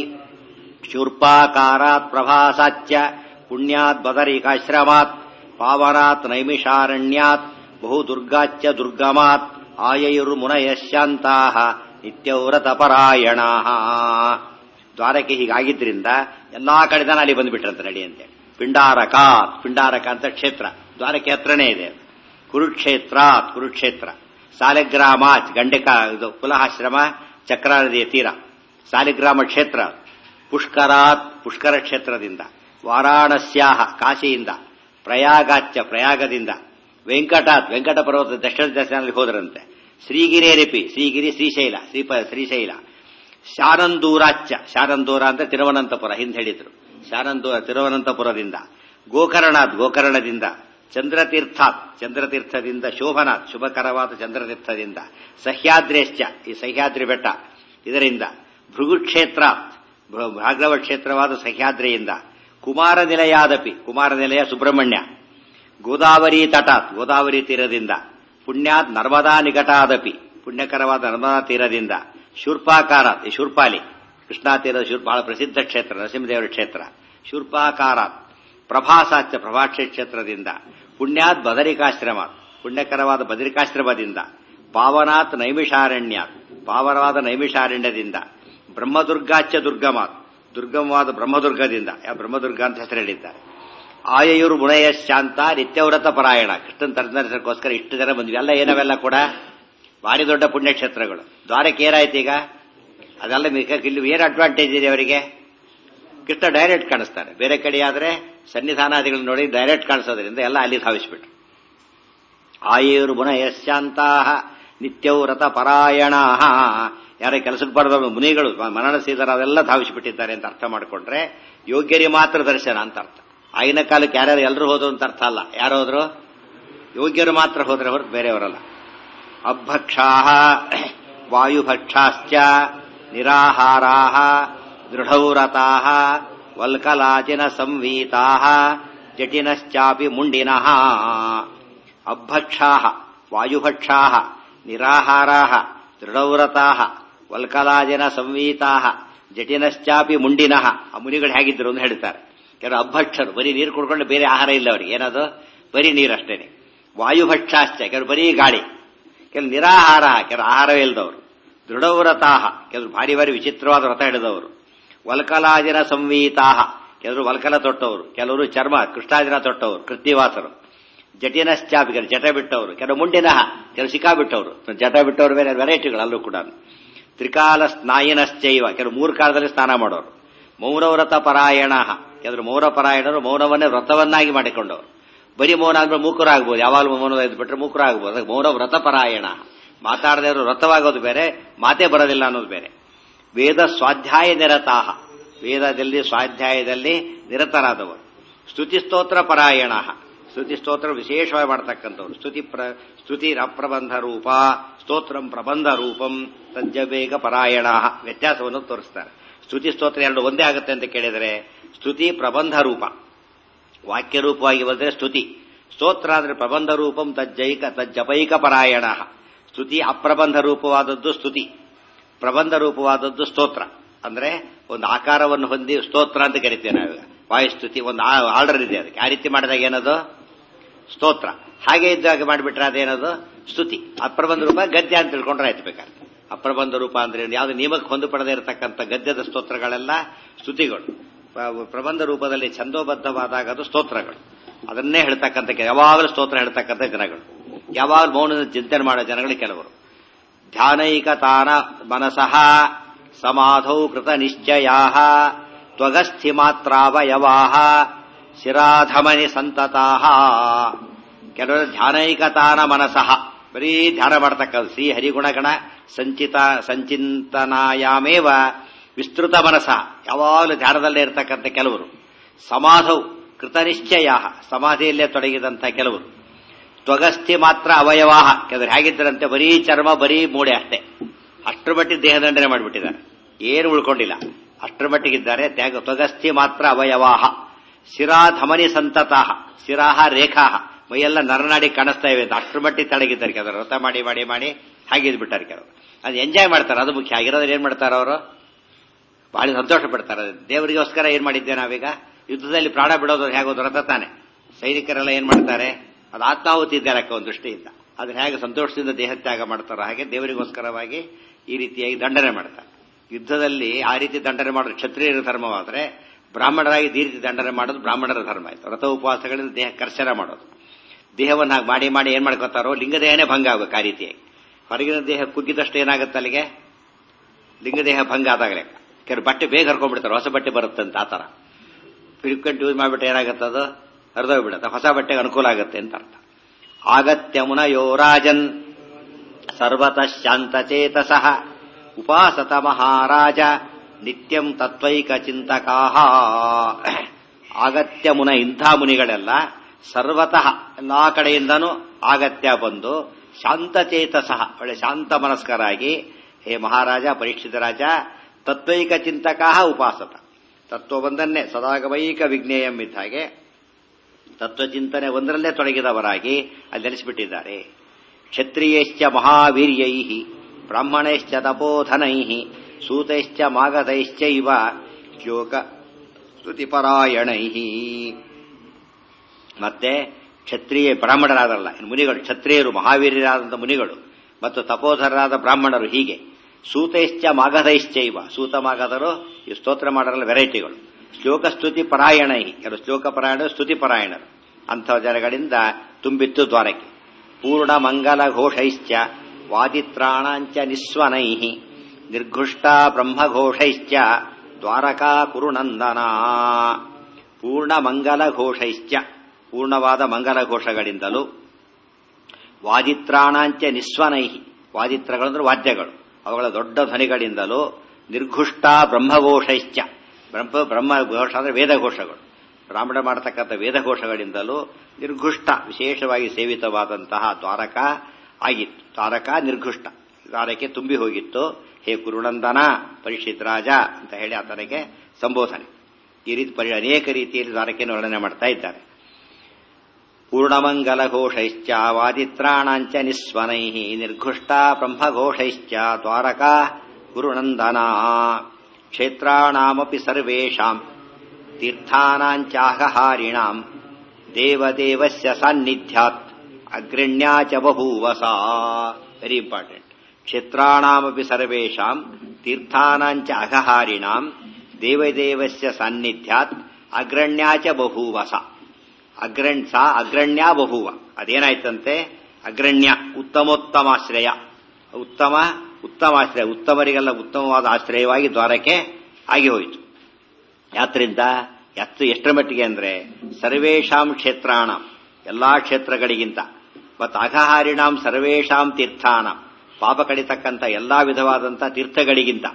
Speaker 1: ಶೂರ್ಪಾಕಾರಾತ್ ಪ್ರಭಾಸಾಚ್ಚ ಪುಣ್ಯಾತ್ ಬದರಿಕಾಶ್ರಮಾತ್ ಪಾವನಾತ್ ನೈಮಿಷಾರಣ್ಯಾತ್ ಬಹುದುರ್ಗಾಚ್ಚ ದುರ್ಗಮಾತ್ ಆಯೈರ್ಮುನಯಶಾಂತಾಃ ನಿತ್ಯವ್ರತಪರಾಯಣಾಃ. ದ್ವಾರಕೆ ಹೀಗಾಗಿದ್ರಿಂದ ಎಲ್ಲಾ ಕಡೆದ ಅಲ್ಲಿ ಬಂದ್ಬಿಟ್ರಂತ ನಡಿ ಅಂತೇಳಿ. ಪಿಂಡಾರಕಾತ್, ಪಿಂಡಾರಕ ಅಂತ ಕ್ಷೇತ್ರ ದ್ವಾರಕೆ ಹತ್ರನೇ ಇದೆ. ಕುರುಕ್ಷೇತ್ರಾತ್ ಕುರುಕ್ಷೇತ್ರ, ಸಾಲಿಗ್ರಾಮಾತ್ ಗಂಡಕ ಇದು ಕುಲಹಾಶ್ರಮ ಚಕ್ರ ನದಿಯ ತೀರ ಸಾಲಿಗ್ರಾಮ ಕ್ಷೇತ್ರ, ಪುಷ್ಕರಾತ್ ಪುಷ್ಕರ ಕ್ಷೇತ್ರದಿಂದ, ವಾರಾಣಸ್ಯಾಹ ಕಾಶಿಯಿಂದ, ಪ್ರಯಾಗಾಚ್ಚ ಪ್ರಯಾಗದಿಂದ, ವೆಂಕಟಾತ್ ವೆಂಕಟ ಪರ್ವತ ದಕ್ಷಿಣ ದರ್ಶನದಲ್ಲಿ ಹೋದರಂತೆ, ಶ್ರೀಗಿರೇರಿಪಿ ಶ್ರೀಗಿರಿ ಶ್ರೀಶೈಲ ಶ್ರೀಪ ಶ್ರೀಶೈಲ, ಶಾನಂದೂರಾಚ್ಚ ಶಾನಂದೂರ ಅಂತ ತಿರುವನಂತಪುರ ಹಿಂದೆ ಹೇಳಿದ್ರು, ಶಾನಂದೂರ ತಿರುವನಂತಪುರದಿಂದ, ಗೋಕರ್ಣಾತ್ ಗೋಕರ್ಣದಿಂದ, ಚಂದ್ರತೀರ್ಥಾತ್ ಚಂದ್ರತೀರ್ಥದಿಂದ, ಶೋಭನಾಥ್ ಶುಭಕರವಾದ ಚಂದ್ರತೀರ್ಥದಿಂದ, ಸಹ್ಯಾದ್ರೇಶ್ಚ ಈ ಸಹ್ಯಾದ್ರಿ ಬೆಟ್ಟ ಇದರಿಂದ, ಭೃಗುಕ್ಷೇತ್ರಾತ್ ಭಾಗವ ಕ್ಷೇತ್ರವಾದ ಸಹ್ಯಾದ್ರಿಯಿಂದ, ಕುಮಾರ ನಿಲಯಾದಪಿ ಕುಮಾರ ನಿಲಯ ಸುಬ್ರಹ್ಮಣ್ಯ, ಗೋದಾವರಿ ತಟಾತ್ ಗೋದಾವರಿ ತೀರದಿಂದ, ಪುಣ್ಯಾತ್ ನರ್ಮದಾ ನಿಕಟಾದಪಿ ಪುಣ್ಯಕರವಾದ ನರ್ಮದಾ ತೀರದಿಂದ, ಶೂರ್ಪಾಕಾರಾತ್ ಈ ಶೂರ್ಪಾಲಿ ಕೃಷ್ಣಾ ತೀರದ ಶೂರ್ ಬಹಳ ಪ್ರಸಿದ್ಧ ಕ್ಷೇತ್ರ ನರಸಿಂಹದೇವರ ಕ್ಷೇತ್ರ, ಶೂರ್ಪಾಕಾರಾತ್ ಪ್ರಭಾಸಾಚ್ಚ ಪ್ರಭಾಕ್ಷ ಕ್ಷೇತ್ರದಿಂದ, ಪುಣ್ಯಾತ್ ಬದರಿಕಾಶ್ರಮಾತ್ ಪುಣ್ಯಕರವಾದ ಬದರಿಕಾಶ್ರಮದಿಂದ, ಪಾವನಾತ್ ನೈಮಿಷಾರಣ್ಯಾತ್ ಪಾವನವಾದ ನೈಮಿಷಾರಣ್ಯದಿಂದ, ಬ್ರಹ್ಮದುರ್ಗಾಚ್ಚ ದುರ್ಗಮಾತ್ ದುರ್ಗಮವಾದ ಬ್ರಹ್ಮದುರ್ಗದಿಂದ, ಯಾವ ಬ್ರಹ್ಮದುರ್ಗ ಅಂತ ಹೆಸರು ಹೇಳಿದ್ದಾರೆ, ಆಯಯೂರು ಮುನಯಶಾಂತ ನಿತ್ಯವ್ರತ ಪರಾಯಣ ಕೃಷ್ಣನ್ ತರ್ದರ್ಶನಕ್ಕೋಸ್ಕರ ಇಷ್ಟು ಜನ ಬಂದ್ವಿ. ಎಲ್ಲ ಏನವೆಲ್ಲ ಕೂಡ ಭಾರಿ ದೊಡ್ಡ ಪುಣ್ಯಕ್ಷೇತ್ರಗಳು. ದ್ವಾರಕ್ಕೆ ಏನಾಯ್ತು ಈಗ ಅದೆಲ್ಲ ಇಲ್ಲಿ ಏನು ಅಡ್ವಾಂಟೇಜ್ ಇದೆ ಅವರಿಗೆ? ಕೃಷ್ಣ ಡೈರೆಕ್ಟ್ ಕಾಣಿಸ್ತಾರೆ. ಬೇರೆ ಕಡೆ ಆದ್ರೆ ಸನ್ನಿಧಾನಾದಿಗಳು ನೋಡಿ ಡೈರೆಕ್ಟ್ ಕಾಣಿಸೋದ್ರಿಂದ ಎಲ್ಲ ಅಲ್ಲಿ ಧಾವಿಸ್ಬಿಟ್ರು. ಆಯಯೂರು ಮುನಯಶಾಂತಾ ನಿತ್ಯವ್ರತ ಪರಾಯಣ, ಯಾರ ಕೆಲಸಕ್ಕೆ ಬರೆದ ಮುನಿಗಳು ಮನನಸೀದರ ಅದೆಲ್ಲ ಧಾವಿಸಿಬಿಟ್ಟಿದ್ದಾರೆ ಅಂತ ಅರ್ಥ ಮಾಡಿಕೊಂಡ್ರೆ ಯೋಗ್ಯರಿಗೆ ಮಾತ್ರ ದರ್ಶನ ಅಂತ ಅರ್ಥ. ಆಗಿನ ಕಾಲಕ್ಕೆ ಯಾರ್ಯಾರು ಎಲ್ಲರೂ ಹೋದ್ರು ಅಂತ ಅರ್ಥ ಅಲ್ಲ. ಯಾರು ಹೋದ್ರು? ಯೋಗ್ಯರು ಮಾತ್ರ ಹೋದ್ರೆ ಹೊರತು ಬೇರೆಯವರಲ್ಲ. ಅಭಕ್ಷಾಃ ವಾಯುಭಕ್ಷಾಶ್ಚ ನಿರಾಹಾರಾಃ ದೃಢವ್ರತಾಃ ವಲ್ಕಲಾಜಿನ ಸಂವೀತಾಃ ಜಟಿನಶ್ಚಾಪಿ ಮುಂಡಿನಃ. ಅಭಕ್ಷಾಃ ವಾಯುಭಕ್ಷಾಃ ನಿರಾಹಾರಾಃ ದೃಢವ್ರತಾಃ ವಲ್ಕಲಾಜಿನ ಸಂವೀತಾಃ ಜಟಿನಶ್ಚಾಪಿ ಮುಂಡಿನಃ. ಆ ಮುನಿಗಳು ಹೇಗಿದ್ರು ಅಂತ ಹೇಳ್ತಾರೆ. ಕೆಲವು ಅಭಕ್ಷರು ಬರೀ ನೀರು ಕುಡ್ಕೊಂಡು ಬೇರೆ ಆಹಾರ ಇಲ್ಲ ಅವರಿಗೆ, ಏನದು ಬರೀ ನೀರಷ್ಟೇನೆ. ವಾಯುಭಕ್ಷಾಶ್ಚ ಕೆಲವು ಬರೀ ಗಾಳಿ, ಕೆಲವು ನಿರಾಹಾರ ಕೆಲವು ಆಹಾರವೇ ಇಲ್ಲದವರು, ದೃಢವ್ರತಾಹ ಕೆಲವರು ಭಾರಿ ಭಾರಿ ವಿಚಿತ್ರವಾದ ವ್ರತ ಹಿಡಿದವರು, ವಲ್ಕಲಾಜಿನ ಸಂವೀತಾಹ ಕೆಲವರು ವಲ್ಕಲ ತೊಟ್ಟವರು, ಕೆಲವರು ಚರ್ಮ ಕೃಷ್ಣಾಜಿನ ತೊಟ್ಟವರು ಕೃತ್ಯವಾಸರು, ಜಟಿನಶ್ಚಾಪಿ ಕೆಲವು ಜಟ ಬಿಟ್ಟವರು, ಕೆಲವು ಮುಂಡಿನಃ ಕೆಲವು ಶಿಖಾ ಬಿಟ್ಟವರು. ಜಟ ಬಿಟ್ಟವರು ಬೇರೆ ವೆರೈಟಿಗಳು ಅಲ್ಲೂ ಕೂಡ. ತ್ರಿಕಾಲ ಸ್ನಾಯಿನಶ್ಚೈವ ಕೆಲವು ಮೂರು ಕಾಲದಲ್ಲಿ ಸ್ನಾನ ಮಾಡೋರು, ಮೌನವ್ರತ ಪರಾಯಣ ಕೆಲವರು ಮೌನ ಪರಾಯಣರು ಮೌನವನ್ನೇ ವ್ರತವನ್ನಾಗಿ ಮಾಡಿಕೊಂಡವರು. ಬರೀ ಮೌನ ಅಂದ್ರೆ ಮೂಕರಾಗ್ಬೋದು, ಯಾವಾಗಲೂ ಮೌನ ಇದ್ಬಿಟ್ರೆ ಮೂಕರಾಗ್ಬೋದು. ಅದಕ್ಕೆ ಮೌನ ವ್ರತ ಪರಾಯಣ, ಮಾತಾಡದೇವರು ವ್ರತವಾಗೋದು ಬೇರೆ, ಮಾತೇ ಬರೋದಿಲ್ಲ ಅನ್ನೋದು ಬೇರೆ. ವೇದ ಸ್ವಾಧ್ಯಾಯ ನಿರತಾಹ, ವೇದದಲ್ಲಿ ಸ್ವಾಧ್ಯಾಯದಲ್ಲಿ ನಿರತರಾದವರು. ಸ್ತುತಿ ಸ್ತೋತ್ರ ಪರಾಯಣ, ಸ್ತುತಿ ಸ್ತೋತ್ರ ವಿಶೇಷವಾಗಿ ಮಾಡ್ತಕ್ಕಂಥವ್ರು. ಸ್ತುತಿ ಪ್ರ ಸ್ತುತಿ ಅಪ್ರಬಂಧ ರೂಪ, ಸ್ತೋತ್ರಂ ಪ್ರಬಂಧ ರೂಪಂ, ತಜ್ಜಬೇಗ ಪರಾಯಣ ವ್ಯತ್ಯಾಸವನ್ನು ತೋರಿಸ್ತಾರೆ. ಸ್ತುತಿ ಸ್ತೋತ್ರ ಎರಡು ಒಂದೇ ಆಗುತ್ತೆ ಅಂತ ಕೇಳಿದರೆ, ಸ್ತುತಿ ಪ್ರಬಂಧ ರೂಪ ವಾಕ್ಯ ರೂಪವಾಗಿ ಬಂದರೆ ಸ್ತುತಿ, ಸ್ತೋತ್ರ ಅಂದ್ರೆ ಪ್ರಬಂಧ ರೂಪಂ ತಜ್ಜೈಕ ತಜ್ಜಪೈಕ ಪರಾಯಣ. ಸ್ತುತಿ ಅಪ್ರಬಂಧ ರೂಪವಾದದ್ದು ಸ್ತುತಿ, ಪ್ರಬಂಧ ರೂಪವಾದದ್ದು ಸ್ತೋತ್ರ. ಅಂದ್ರೆ ಒಂದು ಆಕಾರವನ್ನು ಹೊಂದಿ ಸ್ತೋತ್ರ ಅಂತ ಕರಿತೇವೆ ನಾವೀಗ. ವಾಯುಸ್ತುತಿ ಒಂದು ಆರ್ಡರ್ ಇದೆ, ಅದಕ್ಕೆ ಆ ರೀತಿ ಮಾಡಿದಾಗ ಏನದು ಸ್ತೋತ್ರ, ಹಾಗೆ ಇದ್ದಾಗ ಮಾಡಿಬಿಟ್ರೆ ಅದೇನದು ಸ್ತುತಿ. ಅಪ್ರಬಂಧ ರೂಪ ಗದ್ಯ ಅಂತ ತಿಳ್ಕೊಂಡ್ರೆ ಆಯ್ತು ಬೇಕಾದ್ರೆ. ಅಪ್ರಬಂಧ ರೂಪ ಅಂದ್ರೆ ಯಾವ್ದು ನಿಯಮಕ್ಕೆ ಹೊಂದಿಪಡದೇ ಇರತಕ್ಕಂಥ ಗದ್ಯದ ಸ್ತೋತ್ರಗಳೆಲ್ಲ ಸ್ತುತಿಗಳು. ಪ್ರಬಂಧ ರೂಪದಲ್ಲಿ ಛಂದೋಬದ್ಧವಾದಾಗ ಅದು ಸ್ತೋತ್ರಗಳು. ಅದನ್ನೇ ಹೇಳ್ತಕ್ಕಂಥ, ಯಾವಾಗಲೂ ಸ್ತೋತ್ರ ಹೇಳ್ತಕ್ಕಂಥ ಜನಗಳು, ಯಾವಾಗಲೂ ಮೌನದ ಚಿಂತನೆ ಮಾಡೋ ಜನಗಳು ಕೆಲವರು. ಧ್ಯಾನೈಕತಾನ ಮನಸಃ ಸಮಾಧೌ ಕೃತ ನಿಶ್ಚಯಾ ತ್ವಗಸ್ಥಿ ಮಾತ್ರಾವಯವಾಹ ಶಿರಾಧಮನಿ ಸಂತತಾಹ. ಕೆಲವರು ಧ್ಯಾನೈಕತಾನ ಮನಸಃ, ಬರೀ ಧ್ಯಾನ ಮಾಡ್ತಕ್ಕಂಥ ಶ್ರೀ ಹರಿಗುಣಗಣ ಸಂಚಿತ ಸಂಚಿಂತನಾಯಾಮೇವ ವಿಸ್ತೃತ ಮನಸ, ಯಾವಾಗಲೂ ಧ್ಯಾನದಲ್ಲೇ ಇರತಕ್ಕಂಥ ಕೆಲವರು. ಸಮಾಧೌ ಕೃತನಿಶ್ಚಯ, ಸಮಾಧಿಯಲ್ಲೇ ತೊಡಗಿದಂಥ ಕೆಲವರು. ತ್ವಗಸ್ಥಿ ಮಾತ್ರ ಅವಯವಾಹ, ಕೆಲವರು ಹೇಗಿದ್ದರಂತೆ ಬರೀ ಚರ್ಮ ಬರೀ ಮೂಡೆ ಅಷ್ಟೇ, ಅಷ್ಟರ ಮಟ್ಟಿಗೆ ದೇಹದಂಡನೆ ಮಾಡಿಬಿಟ್ಟಿದ್ದಾರೆ, ಏನು ಉಳ್ಕೊಂಡಿಲ್ಲ, ಅಷ್ಟರ ಮಟ್ಟಿಗಿದ್ದಾರೆ. ತ್ಯಾಗ ತ್ವಗಸ್ಥಿ ಮಾತ್ರ ಅವಯವಾಹ ಶಿರಾಧಮನಿ ಸಂತತಾಹ, ಶಿರಾಹ ರೇಖಾಹ, ಮೈಯೆಲ್ಲ ನರನಾಡಿ ಕಾಣಿಸ್ತಾ ಇವೆ, ಅಷ್ಟರ ಮಟ್ಟಿಗೆ ತಡಗಿದ್ದಾರೆ ಕೆಲವರು. ವ್ರತ ಮಾಡಿ ಮಾಡಿ ಮಾಡಿ ಹಾಗಿದ್ ಬಿಟ್ಟಾರೆ ಕೆಲವರು. ಅದು ಎಂಜಾಯ್ ಮಾಡ್ತಾರೆ, ಅದು ಮುಖ್ಯ. ಆಗಿರೋದ್ರೆ ಏನ್ ಮಾಡ್ತಾರೆ ಅವರು, ಬಹಳ ಸಂತೋಷ ಪಡ್ತಾರೆ. ದೇವರಿಗೋಸ್ಕರ ಏನ್ ಮಾಡಿದ್ದೆ ನಾವೀಗ, ಯುದ್ಧದಲ್ಲಿ ಪ್ರಾಣ ಬಿಡೋದು ಹೇಗೋದು ವ್ರತ ತಾನೆ. ಸೈನಿಕರೆಲ್ಲ ಏನ್ ಮಾಡ್ತಾರೆ, ಅದು ಆತ್ಮಾಹುತಿ ಇದ್ದಾರಕ್ಕೆ ಒಂದು ದೃಷ್ಟಿಯಿಂದ. ಅದನ್ನ ಹೇಗೆ ಸಂತೋಷದಿಂದ ದೇಹತ್ಯಾಗ ಮಾಡ್ತಾರೋ ಹಾಗೆ ದೇವರಿಗೋಸ್ಕರವಾಗಿ ಈ ರೀತಿಯಾಗಿ ದಂಡನೆ ಮಾಡ್ತಾರೆ. ಯುದ್ಧದಲ್ಲಿ ಆ ರೀತಿ ದಂಡನೆ ಮಾಡೋದು ಕ್ಷತ್ರಿಯರ ಧರ್ಮವಾದ್ರೆ, ಬ್ರಾಹ್ಮಣರಾಗಿ ಈ ರೀತಿ ದಂಡನೆ ಮಾಡೋದು ಬ್ರಾಹ್ಮಣರ ಧರ್ಮ ಆಯ್ತು. ವ್ರತ ಉಪವಾಸಗಳಿಂದ ದೇಹ ಕರ್ಷಣ ಮಾಡೋದು. ದೇಹವನ್ನು ಹಾಗೆ ಮಾಡಿ ಮಾಡಿ ಏನ್ ಮಾಡ್ಕೋತಾರೋ ಲಿಂಗದೇಹನೇ ಭಂಗ ಆಗಬೇಕು. ಆ ರೀತಿಯಾಗಿ ಹೊರಗಿನ ದೇಹ ಕುಗ್ಗಿದಷ್ಟು ಏನಾಗುತ್ತೆ ಅಲ್ಲಿಗೆ, ಲಿಂಗದೇಹ ಭಂಗ ಆದಾಗಲೇ. ಕೆಲವು ಬಟ್ಟೆ ಬೇಗ ಹರ್ಕೊಂಡ್ಬಿಡ್ತಾರೆ, ಹೊಸ ಬಟ್ಟೆ ಬರುತ್ತಂತ. ಆ ತರ ಫ್ರೀಕ್ವೆಂಟ್ ಯೂಸ್ ಮಾಡಿಬಿಟ್ಟು ಏನಾಗುತ್ತೆ, ಅದು ಹರಿದೋಗ್ಬಿಡುತ್ತೆ, ಹೊಸ ಬಟ್ಟೆಗೆ ಅನುಕೂಲ ಆಗುತ್ತೆ ಅಂತ ಅರ್ಥ. ಆಗತ್ಯ ಮುನಯೋ ರಾಜನ್ ಸರ್ವತಃ ಶಾಂತಚೇತಸಃ ಉಪಾಸತ ಮಹಾರಾಜ ನಿತ್ಯಂ ತತ್ವೈಕ ಚಿಂತಕಾಹ. ಆಗತ್ಯ ಮುನ, ಇಂಥ ಮುನಿಗಳೆಲ್ಲ ಸರ್ವತಃ ಎಲ್ಲಾ ಕಡೆಯಿಂದನೂ ಆಗತ್ಯ ಬಂದು ಶಾಂತಚೇತಸಃ, ಒಳ್ಳೆ ಶಾಂತ ಮನಸ್ಕರಾಗಿ, ಹೇ ಮಹಾರಾಜ ಪರೀಕ್ಷಿತ ರಾಜ, ತತ್ವೈಕ ಚಿಂತಕಾಹ ಉಪಾಸತ, ತತ್ವವೊಂದನ್ನೇ ಸದಾಗಮೈಕ ವಿಜ್ಞೇಯಂ ಇದ್ದ ಹಾಗೆ ತತ್ವಚಿಂತನೆ ಒಂದರಲ್ಲೇ ತೊಡಗಿದವರಾಗಿ ಅಲ್ಲಿ ನೆಲೆಸಿಬಿಟ್ಟಿದ್ದಾರೆ. ಕ್ಷತ್ರಿಯಶ್ಚ ಮಹಾವೀರ್ಯೈ ಬ್ರಾಹ್ಮಣಶ್ಚ ತಪೋಧನೈ ಸೂತೈಶ್ಚ ಮಾಗಧೈಶ್ಚೈವ ಶ್ಲೋಕ ಸ್ತುತಿಪರಾಯಣೈ. ಮತ್ತೆ ಕ್ಷತ್ರಿಯ ಬ್ರಾಹ್ಮಣರಾದಲ್ಲ ಮುನಿಗಳು, ಕ್ಷತ್ರಿಯರು ಮಹಾವೀರ್ಯರಾದಂಥ ಮುನಿಗಳು ಮತ್ತು ತಪೋಧರರಾದ ಬ್ರಾಹ್ಮಣರು. ಹೀಗೆ ಸೂತೈಶ್ಚ ಮಾಗಧೈಶ್ಚೈವ, ಸೂತ ಮಾಗಧರು ಈ ಸ್ತೋತ್ರ ಮಾಡರಲ್ಲ ವೆರೈಟಿಗಳು. ಶ್ಲೋಕ ಸ್ತುತಿ ಪರಾಯಣೈ, ಕೆಲವು ಶ್ಲೋಕ ಪರಾಯಣರು ಸ್ತುತಿ ಪರಾಯಣರು. ಅಂಥ ಜನಗಳಿಂದ ತುಂಬಿತ್ತು ದ್ವಾರಕ್ಕೆ. ಪೂರ್ಣ ಮಂಗಲ ಘೋಷೈಶ್ಚ ವಾದಿತ್ರಾಣಾಂಚ ನಿಸ್ವನೈ ನಿರ್ಘುಷ್ಟ ಬ್ರಹ್ಮಘೋಷೈಶ್ಚ ದ್ವಾರಕಾ ಕುರುನಂದನ. ಪೂರ್ಣ ಮಂಗಲ ಘೋಷೈಶ್ಚ, ಪೂರ್ಣವಾದ ಮಂಗಲ ಘೋಷಗಳಿಂದಲೂ, ವಾದಿತ್ರಾಣಾಂಚ ನಿಸ್ವನೈ, ವಾದಿತ್ರಗಳಂದ್ರೆ ವಾದ್ಯಗಳು, ಅವುಗಳ ದೊಡ್ಡ ಧ್ವನಿಗಳಿಂದಲೂ, ನಿರ್ಘುಷ್ಟ ಬ್ರಹ್ಮಘೋಷೈಶ್ಚ, ಬ್ರಹ್ಮ ಬ್ರಹ್ಮಘೋಷ ಅಂದ್ರೆ ವೇದಘೋಷಗಳು, ಬ್ರಾಹ್ಮಣ ಮಾಡತಕ್ಕಂಥ ವೇದಘೋಷಗಳಿಂದಲೂ ನಿರ್ಘುಷ್ಟ ವಿಶೇಷವಾಗಿ ಸೇವಿತವಾದಂತಹ ದ್ವಾರಕ ಆಗಿತ್ತು. ದ್ವಾರಕ ನಿರ್ಘುಷ್ಟ, ದ್ವಾರಕ್ಕೆ ತುಂಬಿ ಹೋಗಿತ್ತು. ಹೇ ಕುರುನಂದನ ಪರೀಕ್ಷಿತ್ ರಾಜ ಅಂತ ಹೇಳಿ ಆತನಿಗೆ ಸಂಬೋಧನೆ. ಈ ರೀತಿ ಪರಿ ಅನೇಕ ರೀತಿಯಲ್ಲಿ ದ್ವಾರಕೆಯನ್ನು ವರ್ಣನೆ ಮಾಡ್ತಾ ಇದ್ದಾರೆ. ಪೂರ್ಣಮಂಗಲ ಘೋಷೈಶ್ಚ ವಾದಿತ್ರಾಣಾಂಚ ನಿಸ್ವನೈ ನಿರ್ಘುಷ್ಟ ಬ್ರಹ್ಮಘೋಷೈಶ್ಚ ದ್ವಾರಕಾ ಕುರುನಂದನ. ಕ್ಷೇತ್ರಾಣಾಮಪಿ ಸರ್ವೇಷಾಂ ತೀರ್ಥಾನಾಂಚಾಹಹಾರಿಣಾಂ ದೇವದೇವಸ್ಯ ಸಾನ್ನಿಧ್ಯಾತ್ ಅಗ್ರಣ್ಯಾ ಚ ಬಭೂವಸ. Very important. ಕ್ಷೇತ್ರಾಣಾಮಪಿ ಸರ್ವೇಷಾಂ ತೀರ್ಥಾನಾಂಚ ಅಘಹಾರಿಣಾಂ ದೇವದೇವಸ್ಯ ಸಾನ್ನಿಧ್ಯಾತ್ ಅಗ್ರಣ್ಯಾ ಚ ಬಭೂವಸ. ಅಗ್ರಣ್ಯ ಸಾ ಅಗ್ರಣ್ಯ ಬಭೂವ, ಅದೇನಾಯ್ತಂತೆ, ಅಗ್ರಣ್ಯ ಉತ್ತಮೋತ್ತಮಾಶ್ರಯ, ಉತ್ತಮ ಉತ್ತಮಾಶ್ರಯ, ಉತ್ತಮರಿಗೆಲ್ಲ ಉತ್ತಮವಾದ ಆಶ್ರಯವಾಗಿ ದ್ವಾರಕೆ ಆಗಿ ಹೋಯಿತು. ಯಾತ್ರಿಂದ ಎತ್ತು ಎಷ್ಟರ ಮಟ್ಟಿಗೆ ಅಂದ್ರೆ ಸರ್ವೇಷಾಂ ಕ್ಷೇತ್ರಾಣಂ, ಎಲ್ಲಾ ಕ್ಷೇತ್ರಗಳಿಗಿಂತ, ಮತ್ತು ಅಘಹಾರಿಣಾಂ ಸರ್ವೇಷಾಂ ತೀರ್ಥಾಣಂ, ಪಾಪ ಕಡಿತಕ್ಕಂಥ ಎಲ್ಲಾ ವಿಧವಾದಂಥ ತೀರ್ಥಗಳಿಗಿಂತ,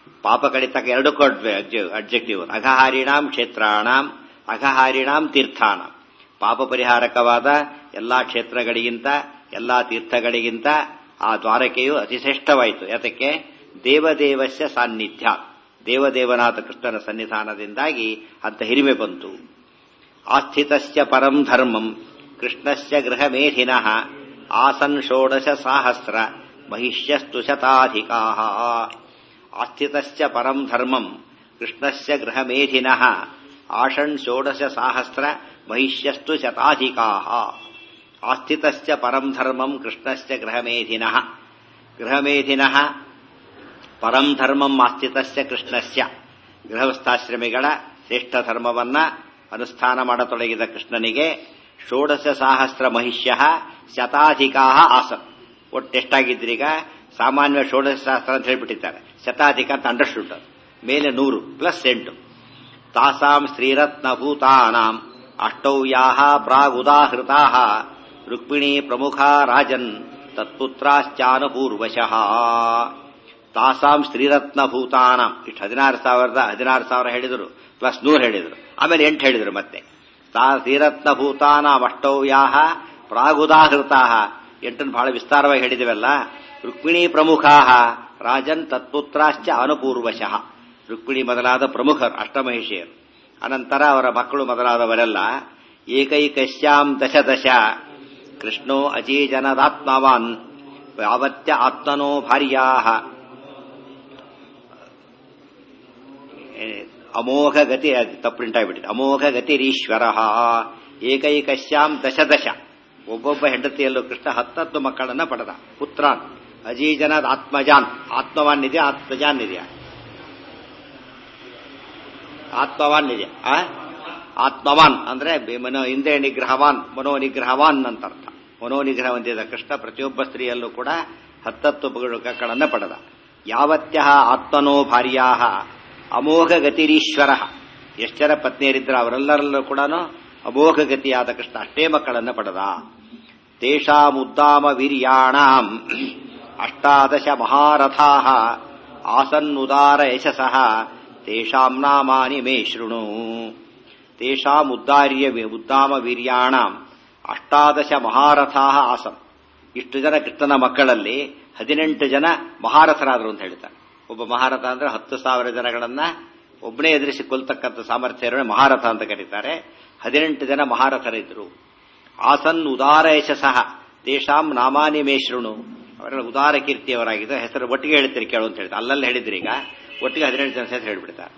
Speaker 1: ಪಾಪ ಕಡಿತಕ್ಕ ಎರಡು ಕೊಡ್ವೆ ಅಬ್ಜೆಕ್ಟಿವ್. ಅಘಹಾರಿಣಾಂ ಕ್ಷೇತ್ರಾಣಾಂ ಅಘಹಾರಿಣಾಂ ತೀರ್ಥಾಣಾಂ. ಪಾಪ ಪರಿಹಾರಕವಾದ ಎಲ್ಲಾ ಕ್ಷೇತ್ರಗಳಿಗಿಂತ ಎಲ್ಲಾ ತೀರ್ಥಗಳಿಗಿಂತ ಆ ದ್ವಾರಕೆಯು ಅತಿಶ್ರೇಷ್ಠವಾಯಿತು. ಯಾತಕ್ಕೆ? ದೇವದೇವಸ್ಯ ಸಾನ್ನಿಧ್ಯ, ದೇವದೇವನಾಥ ಕೃಷ್ಣನ ಸನ್ನಿಧಾನದಿಂದಾಗಿ ಅಂತ ಹಿರಿಮೆ ಬಂತು. ಆಸ್ಥಿತಸ್ಯ ಪರಂ ಧರ್ಮಂ ಕೃಷ್ಣಸ್ಯ ಗೃಹಮೇಧಿನಃ ಆಸನ್ ಷೋಡಶ ಸಹಸ್ರ ಮಹಿಷ್ಯಸ್ತು ಶತಾಧಿಕಾಃ. ಆಸ್ಥಿತಸ್ಯ ಪರಂ ಧರ್ಮಂ ಕೃಷ್ಣಸ್ಯ ಗೃಹಮೇಧಿನಃ ಆಷಣ್ ಷೋಡಶ ಸಹಸ್ರ ಮಹಿಷ್ಯಸ್ತು ಶತಾಧಿಕಾಃ. ಆಸ್ಥಿತಸ್ಯ ಪರಂ ಧರ್ಮಂ ಕೃಷ್ಣಸ್ಯ ಗೃಹಮೇಧಿನಃ. ಗೃಹಮೇಧಿನಃ ಪರಂ ಧರ್ಮಂ ಆಸ್ಥಿತಸ್ಯ ಕೃಷ್ಣಸ್ಯ. ಗೃಹಸ್ಥಾಶ್ರಮಿಗಳ ಶ್ರೇಷ್ಠ ಧರ್ಮವನ್ನ ಅನುಷ್ಠಾನ ಮಾಡತೊಡಗಿದ ಕೃಷ್ಣನಿಗೆ ಷೋಡಶ ಸಹಸ್ರ ಮಹಿಷ್ಯ ಶತಾಧಿಕಾಃ ಆಸನ್. ಒಟ್ಟೆಷ್ಟಾಗಿದ್ರೀಗ? ಸಾಮಾನ್ಯ ಷೋಡಶ ಸಹಸ್ರ ಅಂತ ಹೇಳ್ಬಿಟ್ಟಿದ್ದಾರೆ, ಶತಾಧಿಕ ಅಂತ ಅಂಡರ್ಸ್ಟುಡ್. ಮೇಲೆ ನೂರು ಪ್ಲಸ್ ಎಂಟು. ತಾಸಾಂ ಶ್ರೀರತ್ನಭೂತಾನಾಂ ಅಷ್ಟೌ ಯಾಹ ಪ್ರಾಗುದಾಹೃತಾಃ ರುಕ್ಮಿಣೀ ಪ್ರಮುಖಾ ರಾಜನ್ ತತ್ಪುತ್ರಾಶ್ಚಾನುಪೂರ್ವಶಃ. ತಾಸಾಂ ಶ್ರೀರತ್ನಭೂತಾನಾಂ ಇಷ್ಟು ಹದಿನಾರು ಸಾವಿರದ ಹದಿನಾರು ಸಾವಿರ ಹೇಳಿದರು, ಪ್ಲಸ್ ನೂರು ಹೇಳಿದರು, ಆಮೇಲೆ ಎಂಟು ಹೇಳಿದರು. ಮತ್ತೆ ತಾ ಶ್ರೀರತ್ನಭೂತಾನಾಂ ಅಷ್ಟೌ ಯಾಹ ಪ್ರಾಗುದಾಹೃತಾಃ, ಎಂಟನ್ನು ಬಹಳ ವಿಸ್ತಾರವಾಗಿ ಹೇಳಿದೆವಲ್ಲ. ರುಕ್ಮಿಣೀ ಪ್ರಮುಖಾ ರಾಜನ್ ತತ್ಪುತ್ರಾಶ್ಚ ಅನುಪೂರ್ವಶಃ. ರುಕ್ಮಿಣಿ ಮೊದಲಾದ ಪ್ರಮುಖರು ಅಷ್ಟಮಹಿಷಿಯರು, ಅನಂತರ ಅವರ ಮಕ್ಕಳು ಮೊದಲಾದವರೆಲ್ಲ. ಏಕೈಕಶ್ಯಾಂ ದಶ ದಶ ಕೃಷ್ಣೋ ಅಜೀಜನದಾತ್ಮವಾನ್ ಯಾವತ್ಯ ಆತ್ಮನೋ ಭಾರ್ಯಾಃ ಅಮೋಘ ಗತಿ. ತಪ್ಪುಂಟಾಗ್ಬಿಟ್ಟಿದೆ. ಅಮೋಘ ಗತಿರೀಶ್ವರಃ. ಏಕೈಕಶ್ಯಾಂ ದಶ ದಶ, ಒಬ್ಬೊಬ್ಬ ಹೆಂಡತಿಯಲ್ಲೂ ಕೃಷ್ಣ ಹತ್ತತ್ತು ಮಕ್ಕಳನ್ನ ಪಡೆದ. ಪುತ್ರಾನ್ ಅಜೀಜನದ ಆತ್ಮಜಾನ್, ಆತ್ಮವಾನ್ ಇದೆಯಾ ಆತ್ಮಜಾನ್ ಇದೆಯಾ? ಆತ್ಮವಾನ್ ಇದೆ. ಆತ್ಮವಾನ್ ಅಂದ್ರೆ ಮನೋ ಇಂದ್ರಿಯ ನಿಗ್ರಹವಾನ್, ಮನೋನಿಗ್ರಹವಾನ್ ಅಂತ ಅರ್ಥ. ಮನೋನಿಗ್ರಹ ಹೊಂದಿದ ಕೃಷ್ಣ ಪ್ರತಿಯೊಬ್ಬ ಸ್ತ್ರೀಯಲ್ಲೂ ಕೂಡ ಹತ್ತತ್ತು ಮಕ್ಕಳನ್ನ ಪಡೆದ. ಯಾವತ್ಯ ಆತ್ಮನೋ ಭಾರ್ಯಾ ಅಮೋಘ ಗತಿರೀಶ್ವರ. ಎಷ್ಟು ಜನ ಪತ್ನಿಯರಿದ್ರ ಅವರೆಲ್ಲರಲ್ಲೂ ಕೂಡ ಅಮೋಘ ಗತಿಯಾದ ಕೃಷ್ಣ ಅಷ್ಟೇ ಮಕ್ಕಳನ್ನ ಪಡೆದ. ತೇಷಾಮುದ್ದಾಮ ವೀರ್ಯಾಣಾಂ ಅಷ್ಟಾದಶ ಮಹಾರಥಾ ಆಸನ್ನುದಾರ ಯಶಸಃ ತೇಷಾಂ ನಾಮಾನಿ ಮೇ ಶೃಣು. ತೇಷಾಂ ಉದ್ದಾರ್ಯ ಉದ್ದಾಮ ವೀರ್ಯಾಣಾಂ ಅಷ್ಟಾದಶ ಮಹಾರಥಾ ಆಸನ್. ಇಷ್ಟು ಜನ ಕೃಷ್ಣನ ಮಕ್ಕಳಲ್ಲಿ ಹದಿನೆಂಟು ಜನ ಮಹಾರಥರಾದರು ಅಂತ ಹೇಳ್ತಾರೆ. ಒಬ್ಬ ಮಹಾರಥ ಅಂದ್ರೆ ಹತ್ತು ಸಾವಿರ ಜನಗಳನ್ನ ಒಬ್ಬನೇ ಎದುರಿಸಿ ಕೊಲ್ತಕ್ಕಂಥ ಸಾಮರ್ಥ್ಯ ಇರೋ ಮಹಾರಥ ಅಂತ ಕರೀತಾರೆ. ಹದಿನೆಂಟು ಜನ ಮಹಾರಥರಿದ್ರು. ಆಸನ್ ಉದಾರ ಯಶಸಃ ತೇಷಾಂ ನಾಮಾನಿ ಮೇ ಶೃಣು. ಅವರೆಲ್ಲ ಉದಾರ ಕೀರ್ತಿಯವರಾಗಿದ್ದ ಹೆಸರು ಒಟ್ಟಿಗೆ ಹೇಳ್ತೀರಿ ಕೇಳು ಅಂತ ಹೇಳ್ತಾರೆ. ಅಲ್ಲಲ್ಲಿ ಹೇಳಿದ್ರಿ, ಈಗ ಒಟ್ಟಿಗೆ ಹದಿನೆಂಟು ಜನ ಹೆಸರು ಹೇಳ್ಬಿಡ್ತಾರೆ.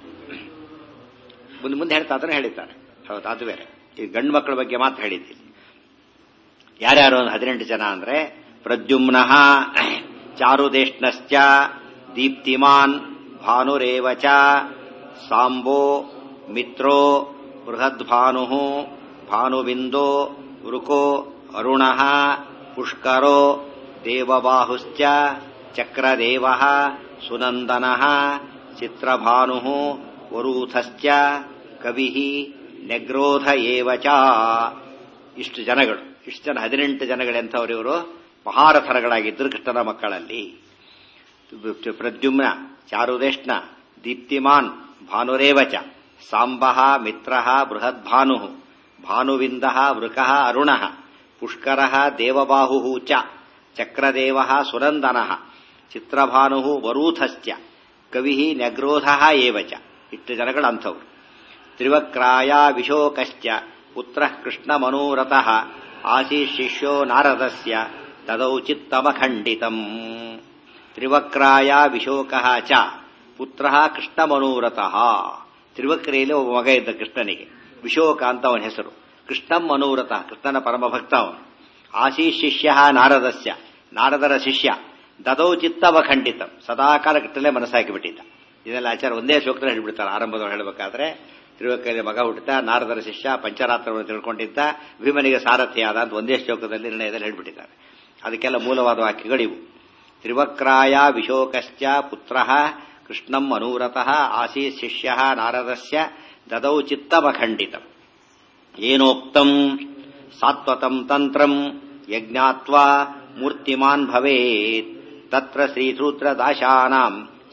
Speaker 1: ಮುಂದೆ ಮುಂದೆ ಹೇಳ್ತಾ ಅದನ್ನು ಹೇಳಿದ್ದಾರೆ. ಹೌದು, ಅದು ಬೇರೆ. ಈ ಗಂಡು ಮಕ್ಕಳ ಬಗ್ಗೆ ಮಾತ್ರ ಹೇಳಿದ್ದೀನಿ. ಯಾರ್ಯಾರು ಹದಿನೆಂಟು ಜನ ಅಂದ್ರೆ ಪ್ರದ್ಯುಮ್ನಃ ಚಾರುದೇಷ್ಣಶ್ಚ ದೀಪ್ತಿಮಾನ್ ಭಾನುರೇವಚ ಸಾಂಬೋ ಮಿತ್ರೋ ಬೃಹದ್ಭಾನು ಭಾನುಬಿಂದೋ ವೃಕೋ ಅರುಣಃ ಪುಷ್ಕರೋ ದೇವಬಾಹುಶ್ಚ ಚಕ್ರದೇವಃ ಸುನಂದನಃ ಚಿತ್ರಭಾನು ವರೂಥಶ್ಚ ಕವಿಃ ನೆಗ್ರೋಧ ಏವಚ. ಇಷ್ಟು ಜನಗಳು, ಇಷ್ಟು ಜನ ಹದಿನೆಂಟು ಜನಗಳೆಂಥವ್ರು ಇವರು ಮಹಾರಥರಗಳಾಗಿದ್ದರು ಕೃಷ್ಣನ ಮಕ್ಕಳಲ್ಲಿ. ಪ್ರದ್ಯುಮ್ನ ಚಾರುದೇಷ್ಣ ದೀಪ್ತಿಮಾನ್ ಭಾನುರೇವಚ ಸಾಂಬಃ ಮಿತ್ರಃ ಬೃಹದ್ಭಾನು ಭಾನುವಿಂದಃ ವೃಕಃ ಅರುಣಃ ಪುಷ್ಕರಃ ದೇವಬಾಹುಃ ಚ ಚಕ್ರದೇವಃ ಸುನಂದನಃ ಚಿತ್ರಭಾನು ವರೂಥಶ್ಚ ಕವಿಃ ನ್ಯಗ್ರೋಧಃ ಏವಚ. ಇಷ್ಟು ಜನಗಳಂಥವ್ರು. ತ್ರಿವಕ್ರಾಯ ವಿಶೋಕಶ್ಚ ಪುತ್ರಃ ಕೃಷ್ಣ ಮನೋರಥಃ ಆಸೀತ್ ಶಿಷ್ಯೋ ನಾರದಸ್ಯ ತದೌ ಚಿತ್ತಮಖಂಡಿತಂ. ತ್ರಿವಕ್ರಾಯ ವಿಶೋಕಃ ಚ ಪುತ್ರಃ ಕೃಷ್ಣ ಮನೋರಥಃ. ತ್ರಿವಕ್ರೆಯಲ್ಲಿ ಒಬ್ಬ ಮಗ ಇದ್ದ ಕೃಷ್ಣನಿಗೆ, ವಿಶೋಕ ಅಂತ ಅವನ ಹೆಸರು. ಕೃಷ್ಣಂ ಮನೋರಥ, ಕೃಷ್ಣನ ಪರಮ ಭಕ್ತ ಅವನು. ಆಸೀತ್ ಶಿಷ್ಯ ನಾರದಸ್ಯ, ನಾರದರ ಶಿಷ್ಯ. ದದೌ ಚಿತ್ತಮಖಂಡಿತಂ, ಸದಾಕಾಲ ಕೃಷ್ಣನೇ ಮನಸ್ಸಾಕಿ ಬಿಟ್ಟಿದ್ದ. ಇದೆಲ್ಲ ಆಚಾರ ಒಂದೇ ಶ್ಲೋಕದಲ್ಲಿ ಹೇಳ್ಬಿಡ್ತಾರೆ. ಆರಂಭದಲ್ಲಿ ಹೇಳಬೇಕಾದ್ರೆ ತ್ರಿವಕ್ರೆಯಲ್ಲಿ ಮಗ ಹುಟ್ಟಿದ, ನಾರದರ ಶಿಷ್ಯ, ಪಂಚರಾತ್ರವನ್ನು ತಿಳ್ಕೊಂಡಿದ್ದ, ಭೀಮನಿಗೆ ಸಾರಥಿಯಾದ ಅಂತ ಒಂದೇ ಶ್ಲೋಕದಲ್ಲಿ ನಿರ್ಣಯದಲ್ಲಿ ಹೇಳ್ಬಿಟ್ಟಿದ್ದಾರೆ. ಅದಕ್ಕೆಲ್ಲ ಮೂಲವಾದ ವಾಕ್ಯಗಳಿವು. ತ್ರಿವಕ್ರಾಯ ವಿಶೋಕಶ್ಚ ಪುತ್ರಃ ಕೃಷ್ಣಂ ಮನೋರಥಃ ಆಸೀತ್ ಶಿಷ್ಯ ನಾರದಸ್ಯ ದದೌ ಚಿತ್ತಮಖಂಡಿತಂ. ಏನೋಕ್ತಂ ಸಾತ್ವತಂ ತಂತ್ರಂ ಯಜ್ಞಾತ್ವಾ ಮೂರ್ತಿಮಾನ್ ಭವೇತ್ ತತ್ರ ಶ್ರೀಸೂತ್ರದಾಶಾನಾಂ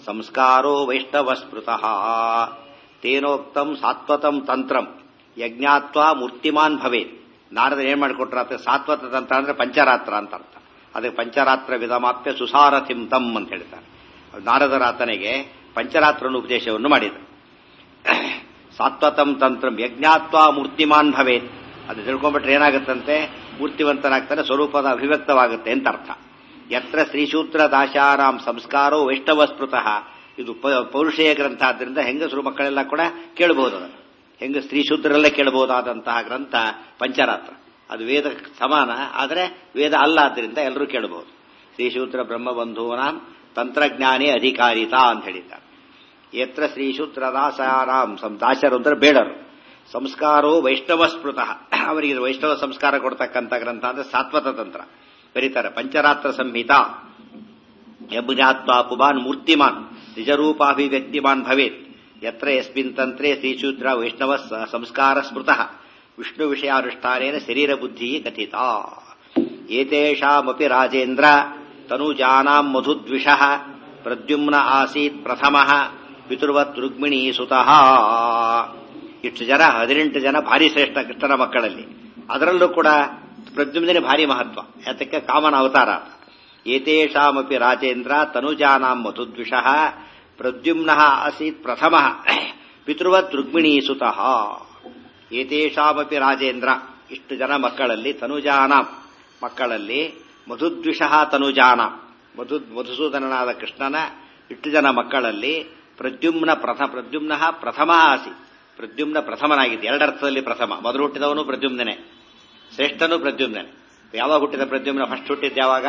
Speaker 1: ಸಂಸ್ಕಾರೋ ವೈಷ್ಣವ ಸ್ಮೃತಃ ತೇನೋಕ್ತಂ ಸಾತ್ವತಂ ತಂತ್ರಂ ಯಜ್ಞಾತ್ವಾ ಮೂರ್ತಿಮಾನ್ ಭವೇತ್. ನಾರದರು ಏನ್ ಮಾಡಿಕೊಟ್ರ ಸಾತ್ವತ ತಂತ್ರ ಅಂದ್ರೆ ಪಂಚರಾತ್ರ ಅಂತ ಅರ್ಥ. ಅದಕ್ಕೆ ಪಂಚರಾತ್ರ ವಿಧಮಾಪ್ಯ ಸುಸಾರಥಿಂ ತಮ್ ಅಂತ ಹೇಳ್ತಾರೆ. ನಾರದರಾತನಿಗೆ ಪಂಚರಾತ್ರನ ಉಪದೇಶವನ್ನು ಮಾಡಿದರು. ಸಾತ್ವತಂ ತಂತ್ರಂ ಯಜ್ಞಾತ್ವಾ ಮೂರ್ತಿಮಾನ್ ಭವೇತ್. ಅದು ತಿಳ್ಕೊಂಡ್ಬಿಟ್ರೆ ಏನಾಗುತ್ತಂತೆ, ಮೂರ್ತಿವಂತನಾಗ್ತಾನೆ, ಸ್ವರೂಪದ ಅಭಿವ್ಯಕ್ತವಾಗುತ್ತೆ ಅಂತ ಅರ್ಥ. ಯತ್ರ ಶ್ರೀಶೂದ್ರ ದಾಶಾರಾಮ್ ಸಂಸ್ಕಾರೋ ವೈಷ್ಣವ ಸ್ಮೃತಃ. ಇದು ಪೌರುಷೇಯ ಗ್ರಂಥ ಆದ್ರಿಂದ ಹೆಂಗಸರು ಮಕ್ಕಳೆಲ್ಲ ಕೂಡ ಕೇಳಬಹುದು. ಅದನ್ನು ಹೆಂಗ ಸ್ತ್ರೀಶೂದ್ರಲ್ಲೇ ಕೇಳಬಹುದಾದಂತಹ ಗ್ರಂಥ ಪಂಚರಾತ್ರ. ಅದು ವೇದ ಸಮಾನ, ಆದರೆ ವೇದ ಅಲ್ಲ, ಆದ್ರಿಂದ ಎಲ್ಲರೂ ಕೇಳಬಹುದು. ಶ್ರೀಶೂದ್ರ ಬ್ರಹ್ಮಬಂಧೂನಾಂ ತಂತ್ರಜ್ಞಾನೇ ಅಧಿಕಾರಿತಾ ಅಂತ ಹೇಳಿದ್ದಾರೆ. ಯತ್ರ ಶ್ರೀಶೂದ್ರ ದಾಸಾರಾಮ್ ದಾಸರು ಅಂದ್ರೆ ಬೇಡರು. ಸಂಸ್ಕಾರೋ ವೈಷ್ಣವ ಸ್ಮೃತಃ. ಅವರಿಗೆ ವೈಷ್ಣವ ಸಂಸ್ಕಾರ ಕೊಡ್ತಕ್ಕಂಥ ಗ್ರಂಥ ಅಂದ್ರೆ ಸಾತ್ವತ ತಂತ್ರ ಬರೀತಾರೆ. ಪಂಚರಾತ್ರ ಸಂಹಿತಾ ಯಜ್ಞಾತ್ವಾ ಪುಮಾನ್ ಮೂರ್ತಿಮಾನ್ ನಿಜರೂಪಾಭಿವ್ಯಕ್ತಿಮಾನ್ ಭವೇತ್. ಯತ್ರ ಯಸ್ಮಿನ್ ತಂತ್ರೇ ಶ್ರೀಶೂದ್ರ ವೈಷ್ಣವ ಸಂಸ್ಕಾರ ಸ್ಮೃತಃ ವಿಷ್ಣು ವಿಷಯಾನುಷ್ಠಾನೇನ ಶರೀರ ಬುದ್ಧಿ ಕಥಿತ. ಏತೇಷಾಮಪಿ ರಾಜೇಂದ್ರ ತನುಜಾನಾಂ ಮಧುದ್ವಿಷಃ ಪ್ರದ್ಯುಮ್ನ ಆಸೀತ್ ಪ್ರಥಮಃ ಪಿತೃವತ್ ರುಕ್ಮಿಣೀ ಸುತಃ. ಇಷ್ಟು ಜನ ಹದಿನೆಂಟು ಜನ ಭಾರಿ ಶ್ರೇಷ್ಠ ಕೃಷ್ಣನ ಮಕ್ಕಳಲ್ಲಿ. ಅದರಲ್ಲೂ ಕೂಡ ಪ್ರದ್ಯುಮ್ನೇ ಭಾರಿ ಮಹತ್ವ. ಯಾತಕ್ಕೆ ಕಾಮನ ಅವತಾರ. ಏತೇಷಾಮಪಿ ರಾಜೇಂದ್ರ ತನುಜಾನಾಂ ಮಧುದ್ವಿಷಃ ಪ್ರದ್ಯುಮ್ನಃ ಆಸೀತ್ ಪ್ರಥಮಃ ಪಿತೃವತ್ ರುಕ್ಮಿಣೀ ಸುತಃ. ಏತೇಷಾಮಪಿ ರಾಜೇಂದ್ರ, ಇಷ್ಟು ಜನ ಮಕ್ಕಳಲ್ಲಿ, ತನುಜಾನಾಂ ಮಕ್ಕಳಲ್ಲಿ, ಮಧುದ್ವಿಷಃ ತನುಜಾನಾಂ ಮಧು ಮಧುಸೂದನನಾದ ಕೃಷ್ಣನ ಇಷ್ಟು ಜನ ಮಕ್ಕಳಲ್ಲಿ ಪ್ರದ್ಯುಮ್ನ ಪ್ರಥ ಪ್ರದ್ಯುಮ್ನಃ ಪ್ರಥಮ ಆಸಿ. ಪ್ರದ್ಯುಮ್ನ ಪ್ರಥಮನಾಗಿದ್ದು, ಎರಡರ್ಥದಲ್ಲಿ ಪ್ರಥಮ. ಮೊದಲು ಹುಟ್ಟಿದವನು ಪ್ರದ್ಯುಮ್ನೇ, ಶ್ರೇಷ್ಠನು ಪ್ರದ್ಯುಮ್ನೇ. ಯಾವಾಗ ಹುಟ್ಟಿದ ಪ್ರದ್ಯುಮ್ನ? ಫಸ್ಟ್ ಹುಟ್ಟಿದ್ದು ಯಾವಾಗ?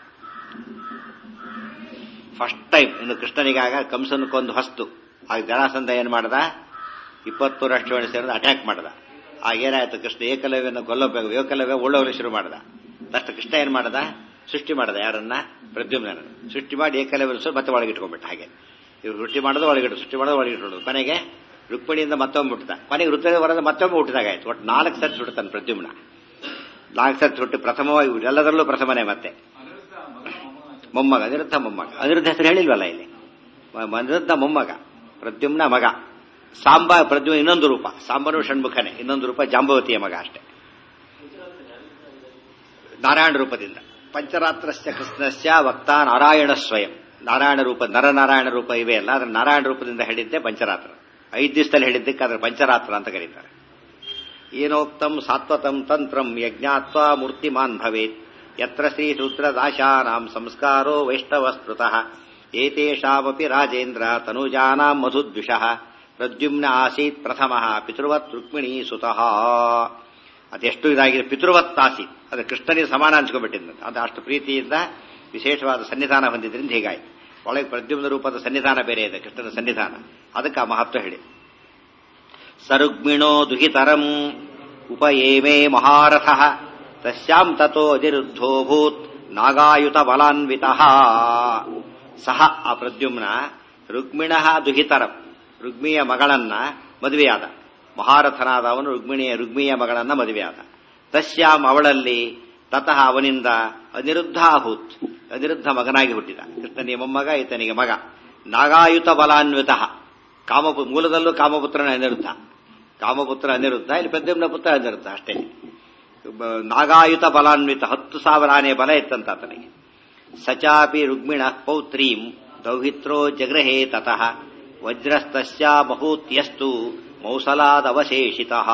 Speaker 1: First time. ಇನ್ನು ಕೃಷ್ಣನಿಗಾಗ ಕಂಸನಕ್ಕೊಂದು ಹೊಸ್ತು. ಆಗ ಜರಾಸಂಧ ಏನ್ ಮಾಡದ? ಇಪ್ಪತ್ತು ರಾಷ್ಟ್ರವನ್ನು ಸೇರಿದ ಅಟ್ಯಾಕ್ ಮಾಡದ. ಆಗೇನಾಯ್ತು, ಕೃಷ್ಣ ಏಕಲವ್ಯನ ಕೊಲ್ಲಬೇಕು, ಏಕಲವ್ಯ ಒಳ್ಳೋಗ್ಲಿ ಶುರು ಮಾಡದ. ತಕ್ಷಣ ಕೃಷ್ಣ ಏನ್ ಮಾಡದ? ಸೃಷ್ಟಿ ಮಾಡದ. ಯಾರನ್ನ? ಪ್ರದ್ಯುಮ್ನ ಸೃಷ್ಟಿ ಮಾಡಿ ಏಕಲವ್ಯ ಮತ್ತೆ ಒಳಗಿಟ್ಕೊಂಡ್ಬಿಟ್ಟ. ಹಾಗೆ ಇವ್ರು ಸೃಷ್ಟಿ ಮಾಡೋದು ಒಳಗಿಟ್ಟು, ಸೃಷ್ಟಿ ಮಾಡೋದು ಒಳಗಿಟ್ಟು, ಕೊನೆಗೆ ರುಕ್ಮಿಣಿಯಿಂದ ಮತ್ತೊಮ್ಮೆ ಹುಟ್ಟಿದ. ಕೊನೆಗೆ ಋತುವಿನ ವರದ ಮತ್ತೊಮ್ಮೆ ಹುಟ್ಟಿದಾಗ ಆಯ್ತು. ಒಟ್ಟು ನಾಲ್ಕು ಸರ್ತಿ ಹುಟ್ಟುತ್ತಾನೆ ಪ್ರದ್ಯುಮ್ನ. ನಾಲ್ಕು ಸರ್ತಿ ಹುಟ್ಟಿ ಪ್ರಥಮವಾಗಿ ಎಲ್ಲದರಲ್ಲೂ ಪ್ರಥಮನೇ. ಮತ್ತೆ ಮೊಮ್ಮಗ, ಅನಿರುದ್ಧ ಮೊಮ್ಮಗ. ಅನಿರುದ್ಧ ಹೆಸರು ಹೇಳಿಲ್ವಲ್ಲ ಇಲ್ಲಿ. ಅನಿರುದ್ಧ ಮೊಮ್ಮಗ, ಪ್ರದ್ಯುಮ್ನ ಮಗ. ಸಾಂಬ ಪ್ರದ್ಯುಮ್ನ ಇನ್ನೊಂದು ರೂಪ. ಸಾಂಬನು ಷಣ್ಮುಖನೇ, ಇನ್ನೊಂದು ರೂಪ ಜಾಂಬವತಿಯ ಮಗ ಅಷ್ಟೇ. ನಾರಾಯಣ ರೂಪದಿಂದ. ಪಂಚರಾತ್ರಸ್ಯ ಕೃಷ್ಣಸ್ಯ ವಕ್ತ ನಾರಾಯಣ ಸ್ವಯಂ. ನಾರಾಯಣ ರೂಪ, ನರನಾರಾಯಣ ರೂಪ ಇವೆ ಅಲ್ಲ, ಅದ್ರ ನಾರಾಯಣ ರೂಪದಿಂದ ಹೇಳಿದ್ದೆ ಪಂಚರಾತ್ರ. ಐದು ದಿವಸದಲ್ಲಿ ಹೇಳಿದ್ದಕ್ಕೆ ಅದ್ರ ಪಂಚರಾತ್ರ ಅಂತ ಕರೀತಾರೆ. ಏನೋಕ್ತಂ ಸಾತ್ವತಂ ತಂತ್ರಂ ಯಜ್ಞಾತ್ವಾ ಮೂರ್ತಿಮಾನ್ ಭವೇತ್. ಯತ್ರ ಶ್ರೀಶೂದ್ರ ದಾಶಾನಾಂ ಸಂಸ್ಕಾರೋ ವೈಷ್ಣವ ಸ್ಮೃತಃ ಏತೇಷಾಮಪಿ ರಾಜೇಂದ್ರ ತನುಜಾನಾಂ ಮಧುದ್ವಿಷಃ ಪ್ರದ್ಯುಮ್ನ ಆಸೀತ್ ಪ್ರಥಮಃ ಪಿತೃವತ್ ರುಕ್ಮಿಣೀ ಸುತಃ. ಅದೆಷ್ಟು ಇದಾಗಿದೆ, ಪಿತೃವತ್ ಆಸೀತ್. ಅದು ಕೃಷ್ಣನಿಗೆ ಸಮಾನ ಹಂಚ್ಕೊಂಡ್ಬಿಟ್ಟಿದ್ದಂತೆ. ಅದು ಅಷ್ಟು ಪ್ರೀತಿಯಿಂದ ವಿಶೇಷವಾದ ಸನ್ನಿಧಾನ ಹೊಂದಿದ್ರಿಂದ ಹೀಗಾಯ್ತು. ಒಳಗೆ ಪ್ರದ್ಯುಮ್ನ ರೂಪದ ಸನ್ನಿಧಾನ ಬೇರೆ ಇದೆ, ಕೃಷ್ಣನ ಸನ್ನಿಧಾನ. ಅದಕ್ಕೆ ಆ ಮಹತ್ವ ಹೇಳಿ. ಸರುಗ್ಮಿಣೋ ದುಹಿತರಂ ಉಪಯೇಮೇ ಮಹಾರಥಃ ತಸ್ಯಾಂ ತತೋ ಅನಿರುದ್ಧೋಭೂತ್ ನಾಗಾಯುತ ಬಲಾನ್ವಿತಃ. ಸಹ ಆ ಪ್ರದ್ಯುಮ್ನ ರುಕ್ಮಿಣಃ ದುಹಿತರಂ, ರುಗ್ಮಿಯ ಮಗಳನ್ನ ಮದುವೆಯಾದ. ಮಹಾರಥನಾದವನು ರುಗ್ಮಿಣಿಯ ರುಗ್ಮಿಯ ಮಗಳನ್ನ ಮದುವೆಯಾದ. ತಸ್ಯಾಂ ಅವಳಲ್ಲಿ ತತಃ ಅವನಿಂದ ಅನಿರುದ್ಧಾಭೂತ್, ಅನಿರುದ್ಧ ಮಗನಾಗಿ ಹುಟ್ಟಿದ. ಕೃಷ್ಣನಿಗೆ ಮೊಮ್ಮಗ, ಈತನಿಗೆ ಮಗ. ನಾಗಾಯುತ ಬಲಾನ್ವಿತಃ, ಕಾಮಪು ಮೂಲದಲ್ಲೂ ಕಾಮಪುತ್ರನ ಅನಿರುದ್ಧ. ಕಾಮಪುತ್ರ ಅನಿರುದ್ಧ, ಇಲ್ಲಿ ಪ್ರದ್ಯುಮ್ನ ಪುತ್ರ ಅನಿರುದ್ಧ ಅಷ್ಟೇ. ನಾಗಾಯುತ ಬಲಾನ್ವಿತ, ಹತ್ತು ಸಾವಿರ ಆನೆ ಬಲ ಇತ್ತಂತ ಆತನಿಗೆ. ಸಚಾಪಿ ರುಗ್ಮಿಣ ಪೌತ್ರೀಂ ದೌಹಿತ್ರೋ ಜಗೃಹೇ ತತಃ ವಜ್ರಸ್ತಸ್ಯ ಬಹೂತ್ಯಸ್ತು ಮೌಸಲಾದವಶೇಷಿತಃ.